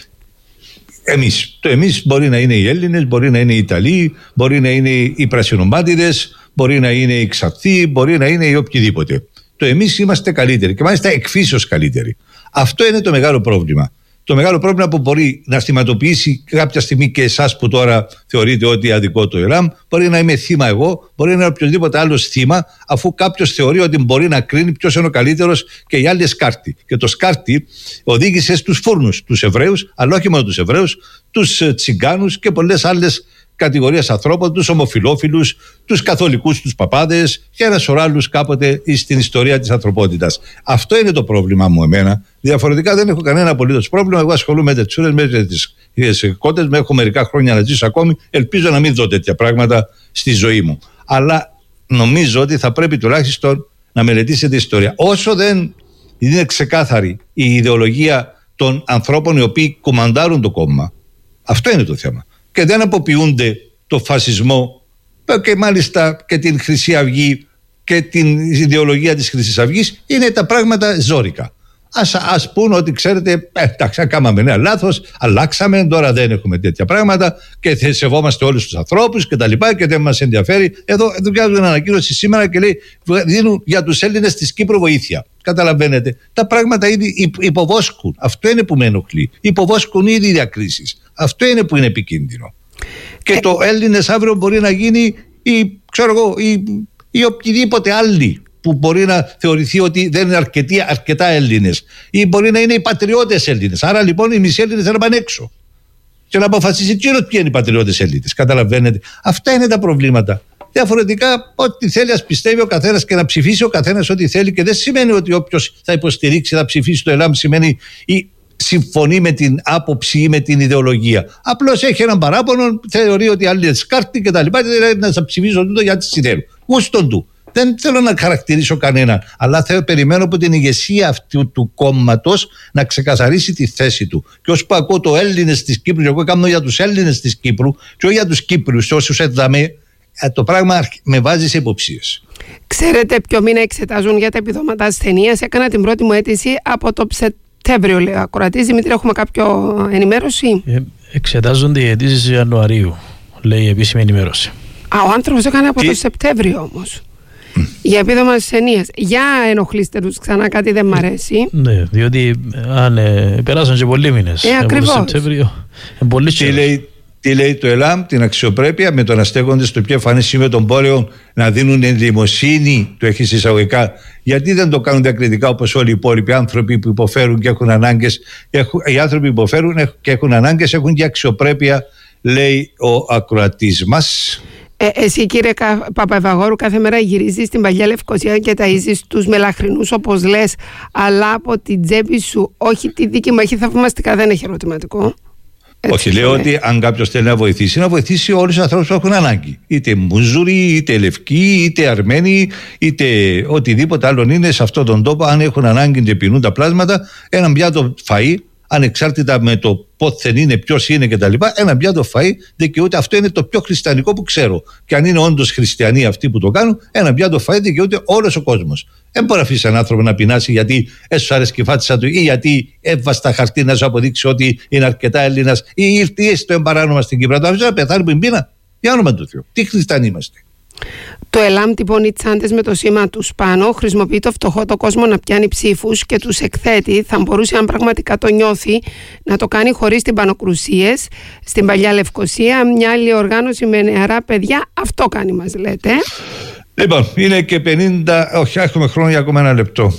Το εμείς μπορεί να είναι οι Έλληνες, μπορεί να είναι οι Ιταλοί, μπορεί να είναι οι πρασινομάτιδες, μπορεί να είναι οι Ξαπθοί, μπορεί να είναι οι οποιοδήποτε. Το εμείς είμαστε καλύτεροι και μάλιστα εκφύσεως καλύτεροι. Αυτό είναι το μεγάλο πρόβλημα. Το μεγάλο πρόβλημα που μπορεί να στιγματοποιήσει κάποια στιγμή και εσάς που τώρα θεωρείτε ότι αδικό το Ιράμ, μπορεί να είμαι θύμα εγώ, μπορεί να είναι οποιοδήποτε άλλο θύμα, αφού κάποιος θεωρεί ότι μπορεί να κρίνει ποιος είναι ο καλύτερος και οι άλλοι σκάρτη. Και το σκάρτη οδήγησε στους φούρνους τους Εβραίους, αλλά όχι μόνο τους Εβραίους, τους Τσιγκάνους και πολλές άλλες κατηγορίες ανθρώπων, τους ομοφυλόφιλους, τους καθολικούς, τους παπάδες και ένα σωρό άλλους κάποτε στην ιστορία της ανθρωπότητας. Αυτό είναι το πρόβλημα μου εμένα. Διαφορετικά δεν έχω κανένα απολύτως πρόβλημα. Εγώ ασχολούμαι με τις με τις κότες, με έχω μερικά χρόνια να ζήσω ακόμη. Ελπίζω να μην δω τέτοια πράγματα στη ζωή μου. Αλλά νομίζω ότι θα πρέπει τουλάχιστον να μελετήσετε ιστορία. Όσο δεν είναι ξεκάθαρη η ιδεολογία των ανθρώπων οι οποίοι κουμαντάρουν το κόμμα, αυτό είναι το θέμα. Και δεν αποποιούνται το φασισμό και μάλιστα και την Χρυσή Αυγή και την ιδεολογία της Χρυσής Αυγής, είναι τα πράγματα ζόρικα. Ας πούν ότι ξέρετε, εντάξει, κάναμε ένα λάθος, αλλάξαμε, τώρα δεν έχουμε τέτοια πράγματα και σεβόμαστε όλους τους ανθρώπους και τα λοιπά και δεν μας ενδιαφέρει. Εδώ βγάζουν ένα ανακοίνωση σήμερα και λέει δίνουν για τους Έλληνες της Κύπρου βοήθεια. Καταλαβαίνετε, τα πράγματα ήδη υποβόσκουν. Αυτό είναι που με ενοχλεί. Υποβόσκουν ήδη οι διακρίσεις. Αυτό είναι που είναι επικίνδυνο. Και το Έλληνες αύριο μπορεί να γίνει ή οποιοδήποτε άλλοι που μπορεί να θεωρηθεί ότι δεν είναι αρκετά Έλληνες, ή μπορεί να είναι οι πατριώτες Έλληνες. Άρα λοιπόν οι μισοί Έλληνες θα πάνε έξω και να αποφασίσει ποιοι είναι οι πατριώτες Έλληνες. Καταλαβαίνετε. Αυτά είναι τα προβλήματα. Διαφορετικά, ό,τι θέλει ας πιστεύει ο καθένας και να ψηφίσει ο καθένας ό,τι θέλει, και δεν σημαίνει ότι όποιος θα υποστηρίξει, θα ψηφίσει το ΕΛΑΜ, σημαίνει ή συμφωνεί με την άποψη ή με την ιδεολογία. Απλώς έχει έναν παράπονο, θεωρεί ότι άλλοι είναι σκάρτη κτλ. Να θα ψηφίσω τούτο γιατί συνέλου. Γούστον του. Δεν θέλω να χαρακτηρίσω κανέναν, αλλά περιμένω από την ηγεσία αυτού του κόμματος να ξεκαθαρίσει τη θέση του. Και όσο που ακούω το Έλληνες της Κύπρου, εγώ κάνω για τους Έλληνες της Κύπρου και όχι για τους Κύπριους, όσους έδαμε, το πράγμα με βάζει σε υποψίες. Ξέρετε ποιο μήνα εξετάζουν για τα επιδόματα ασθενείας? Έκανα την πρώτη μου αίτηση από το Σεπτέμβριο, λέει ο ακροατής. Δημήτρη, έχουμε κάποιο ενημέρωση? Εξετάζονται οι αιτήσεις Ιανουαρίου, λέει η επίσημη ενημέρωση. Ο άνθρωπος έκανε από το Σεπτέμβριο όμως. Για επίδομα ασθενείας. Για ενοχλήστε τους ξανά, κάτι δεν μ' αρέσει. Ναι, διότι περάσαν και πολλοί μήνες. Ακριβώς. Από το Σεπτέμβριο. Τι λέει το ΕΛΑΜ? Την αξιοπρέπεια με το να στέκονται στο πιο εμφανές σημείο των πόλεων, να δίνουν ενδημοσύνη, το έχει εισαγωγικά. Γιατί δεν το κάνουν διακριτικά όπως όλοι οι υπόλοιποι άνθρωποι που υποφέρουν και έχουν ανάγκες? Οι άνθρωποι που υποφέρουν και έχουν ανάγκες έχουν και αξιοπρέπεια, λέει ο ακροατής μας. Εσύ, κύριε Παπαευαγόρου, κάθε μέρα γυρίζεις στην Παλιά Λευκοσία και ταΐζεις τους μελαχρινούς όπως λες, αλλά από την τσέπη σου, όχι τη δική μου, έχει θαυμαστικά, δεν έχει ερωτηματικό. Όχι, λέω ότι αν κάποιος θέλει να βοηθήσει όλους τους ανθρώπους που έχουν ανάγκη. Είτε μουζουροί, είτε λευκοί, είτε αρμένοι, είτε οτιδήποτε άλλο είναι σε αυτόν τον τόπο. Αν έχουν ανάγκη και πεινούν τα πλάσματα, έναν πιάτο φαΐ, ανεξάρτητα με το πότε είναι, ποιος είναι κτλ., ένα πιάτο φαΐ δικαιούται. Αυτό είναι το πιο χριστιανικό που ξέρω. Και αν είναι όντως χριστιανοί αυτοί που το κάνουν, ένα πιάτο φαΐ δικαιούται όλος ο κόσμος. Δεν μπορεί να αφήσει έναν άνθρωπο να πεινάσει γιατί έσου άρεσε και φάτισα του, ή γιατί έβασε τα χαρτί να σου αποδείξει ότι είναι αρκετά Έλληνας, ή ήρθε έστω εμπαράνομα στην Κύπρο. Το αφήσει να πεθάνει που είναι πείνα. Για όνομα του Θεού. Τι χριστιανοί είμαστε? Το ΕΛΑΜ τυπώνει τσάντες με το σήμα του πάνω, χρησιμοποιεί το φτωχό το κόσμο να πιάνει ψήφους και τους εκθέτει. Θα μπορούσε, αν πραγματικά το νιώθει, να το κάνει χωρίς τυμπανοκρουσίες. Στην Παλιά Λευκοσία, μια άλλη οργάνωση με νεαρά παιδιά αυτό κάνει, μας λέτε. Λοιπόν, είναι και 50, όχι, έχουμε χρόνο για ακόμα ένα λεπτό.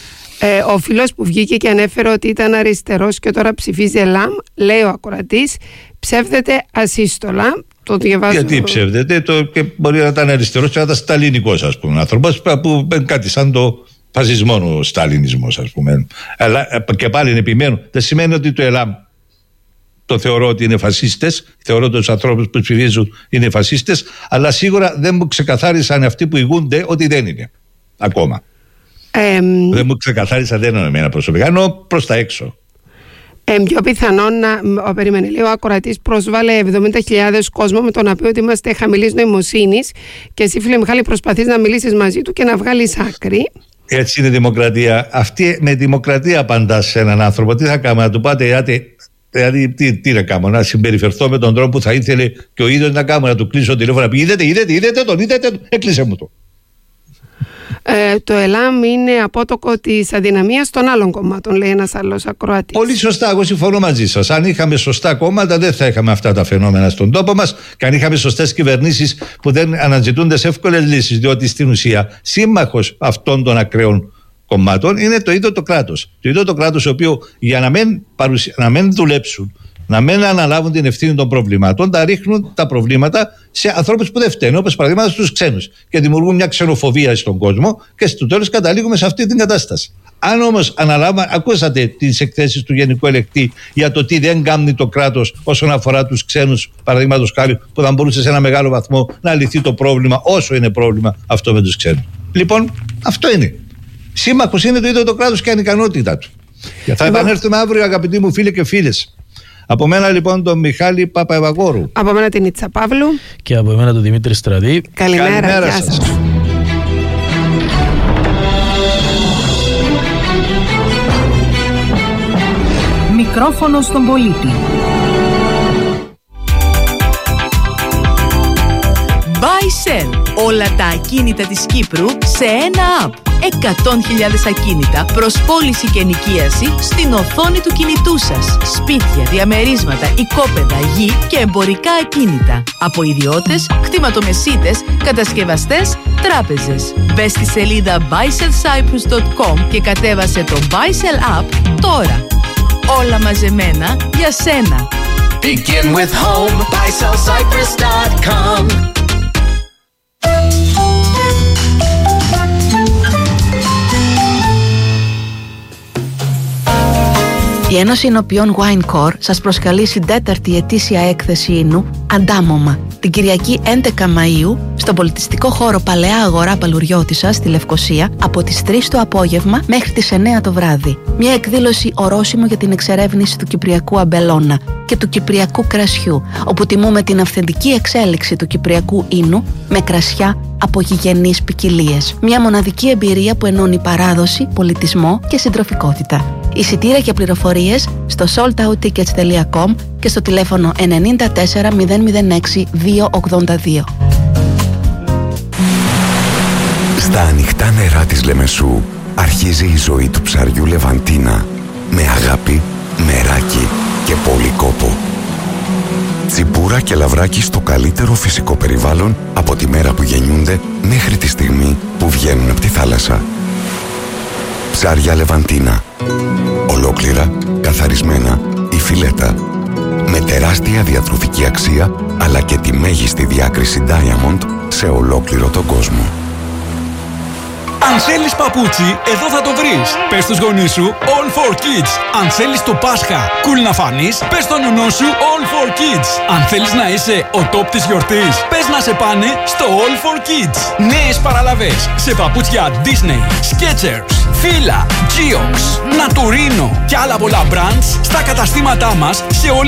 Ο φίλος που βγήκε και ανέφερε ότι ήταν αριστερός και τώρα ψηφίζει ΕΛΑΜ, λέει ο ακροατής, ψεύδεται ασύστολα. Το διαβάζω. Γιατί ψεύδεται, και μπορεί να ήταν αριστερός και να ήταν σταλινικός, ας πούμε, άνθρωπος που είναι κάτι σαν το φασισμό, ο σταλινισμός, ας πούμε. Αλλά και πάλι επιμένω, δεν σημαίνει ότι το ΕΛΑΜ το θεωρώ ότι είναι φασίστες, θεωρώ ότι τους ανθρώπους που ψηφίζουν είναι φασίστες, αλλά σίγουρα δεν μου ξεκαθάρισαν αυτοί που ηγούνται ότι δεν είναι ακόμα. Δεν μου ξεκαθάρισαν, δεν είναι εμένα προσωπικά, ενώ προς τα έξω. Πιο πιθανόν να περιμένει, λέει ο ακροατής, προσβάλλε 70.000 κόσμο με το να πει ότι είμαστε χαμηλής νοημοσύνης και εσύ, φίλε Μιχάλη, προσπαθείς να μιλήσεις μαζί του και να βγάλεις άκρη. Έτσι είναι δημοκρατία. Αυτή με δημοκρατία απαντάς σε έναν άνθρωπο. Τι θα κάνουμε, να του πάτε, δηλαδή τι να κάνω, να συμπεριφερθώ με τον τρόπο που θα ήθελε και ο ίδιος να κάνω, να του κλείσω τηλέφωνο, να πει είδετε τον, έκλεισε μου το. Το ΕΛΑΜ είναι απότοκο της αδυναμίας των άλλων κομμάτων, λέει ένας άλλος ακροατής. Πολύ σωστά, εγώ συμφωνώ μαζί σας. Αν είχαμε σωστά κόμματα, δεν θα είχαμε αυτά τα φαινόμενα στον τόπο μας, και αν είχαμε σωστές κυβερνήσεις που δεν αναζητούνται σε εύκολες λύσεις, διότι στην ουσία σύμμαχος αυτών των ακραίων κομμάτων είναι το ίδιο το κράτος. Το ίδιο το κράτος, το οποίο για να μην δουλέψουν, να μην αναλάβουν την ευθύνη των προβλημάτων, τα ρίχνουν τα προβλήματα σε ανθρώπους που δεν φταίνουν, όπως παραδείγματα στους ξένους, και δημιουργούν μια ξενοφοβία στον κόσμο, και στο τέλος καταλήγουμε σε αυτή την κατάσταση. Αν όμως ακούσατε τις εκθέσεις του Γενικού Ελεκτή για το τι δεν κάνει το κράτος όσον αφορά τους ξένους, παραδείγματος χάρη, που θα μπορούσε σε ένα μεγάλο βαθμό να λυθεί το πρόβλημα, όσο είναι πρόβλημα αυτό με τους ξένους. Λοιπόν, αυτό είναι. Σύμμαχος είναι το ίδιο το κράτος και ανικανότητά του. Θα επανέλθουμε αύριο, αγαπητοί μου φίλοι και φίλες. Από μένα λοιπόν τον Μιχάλη Παπαευαγόρου. Από μένα την Ίτσα Παύλου. Και από μένα τον Δημήτρη Στρατή. Καλημέρα σας. Μικρόφωνο στον πολίτη. Buy Sell. Όλα τα ακίνητα της Κύπρου σε ένα app. 100.000 ακίνητα προς πώληση και ενοικίαση στην οθόνη του κινητού σας. Σπίτια, διαμερίσματα, οικόπεδα, γη και εμπορικά ακίνητα. Από ιδιώτες, κτηματομεσίτες, κατασκευαστές, τράπεζες. Μπες στη σελίδα buysellcyprus.com και κατέβασε το Buy Sell app τώρα. Όλα μαζεμένα για σένα. Begin with home, buysellcyprus.com. Η Ένωση Εινοποιών Winecore σας προσκαλεί στην 4η ετήσια έκθεση Ίνου Αντάμωμα την Κυριακή 11 Μαΐου στον πολιτιστικό χώρο Παλαιά Αγορά Παλουριώτισσας στη Λευκοσία από τις 3 το απόγευμα μέχρι τις 9 το βράδυ. Μια εκδήλωση ορόσημο για την εξερεύνηση του κυπριακού αμπελώνα και του κυπριακού κρασιού, όπου τιμούμε την αυθεντική εξέλιξη του κυπριακού ίνου με κρασιά από γηγενείς ποικιλίες. Μια μοναδική εμπειρία που ενώνει παράδοση, πολιτισμό και συντροφικότητα. Εισιτήρια και πληροφορίες στο soldouttickets.com και στο τηλέφωνο 94 006 282. Στα ανοιχτά νερά της Λεμεσού αρχίζει η ζωή του ψαριού Λεβαντίνα με αγάπη, μεράκι και πολύ κόπο. Τσιμπούρα και λαβράκι στο καλύτερο φυσικό περιβάλλον από τη μέρα που γεννιούνται μέχρι τη στιγμή που βγαίνουν από τη θάλασσα. Ψάρια Λεβαντίνα. Ολόκληρα, καθαρισμένα ή φιλέτα. Με τεράστια διατροφική αξία αλλά και τη μέγιστη διάκριση Diamond σε ολόκληρο τον κόσμο. Αν θέλεις παπούτσι, εδώ θα το βρεις. Πες στους γονείς σου All for Kids. Αν θέλεις το Πάσχα cool να φανείς, πες στον νονό σου All for Kids. Αν θέλεις να είσαι ο top της γιορτής, πες να σε πάνε στο All for Kids. Νέες παραλαβές σε παπούτσια Disney, Skechers, Fila, Geox, Naturino και άλλα πολλά brands στα καταστήματά μας σε όλη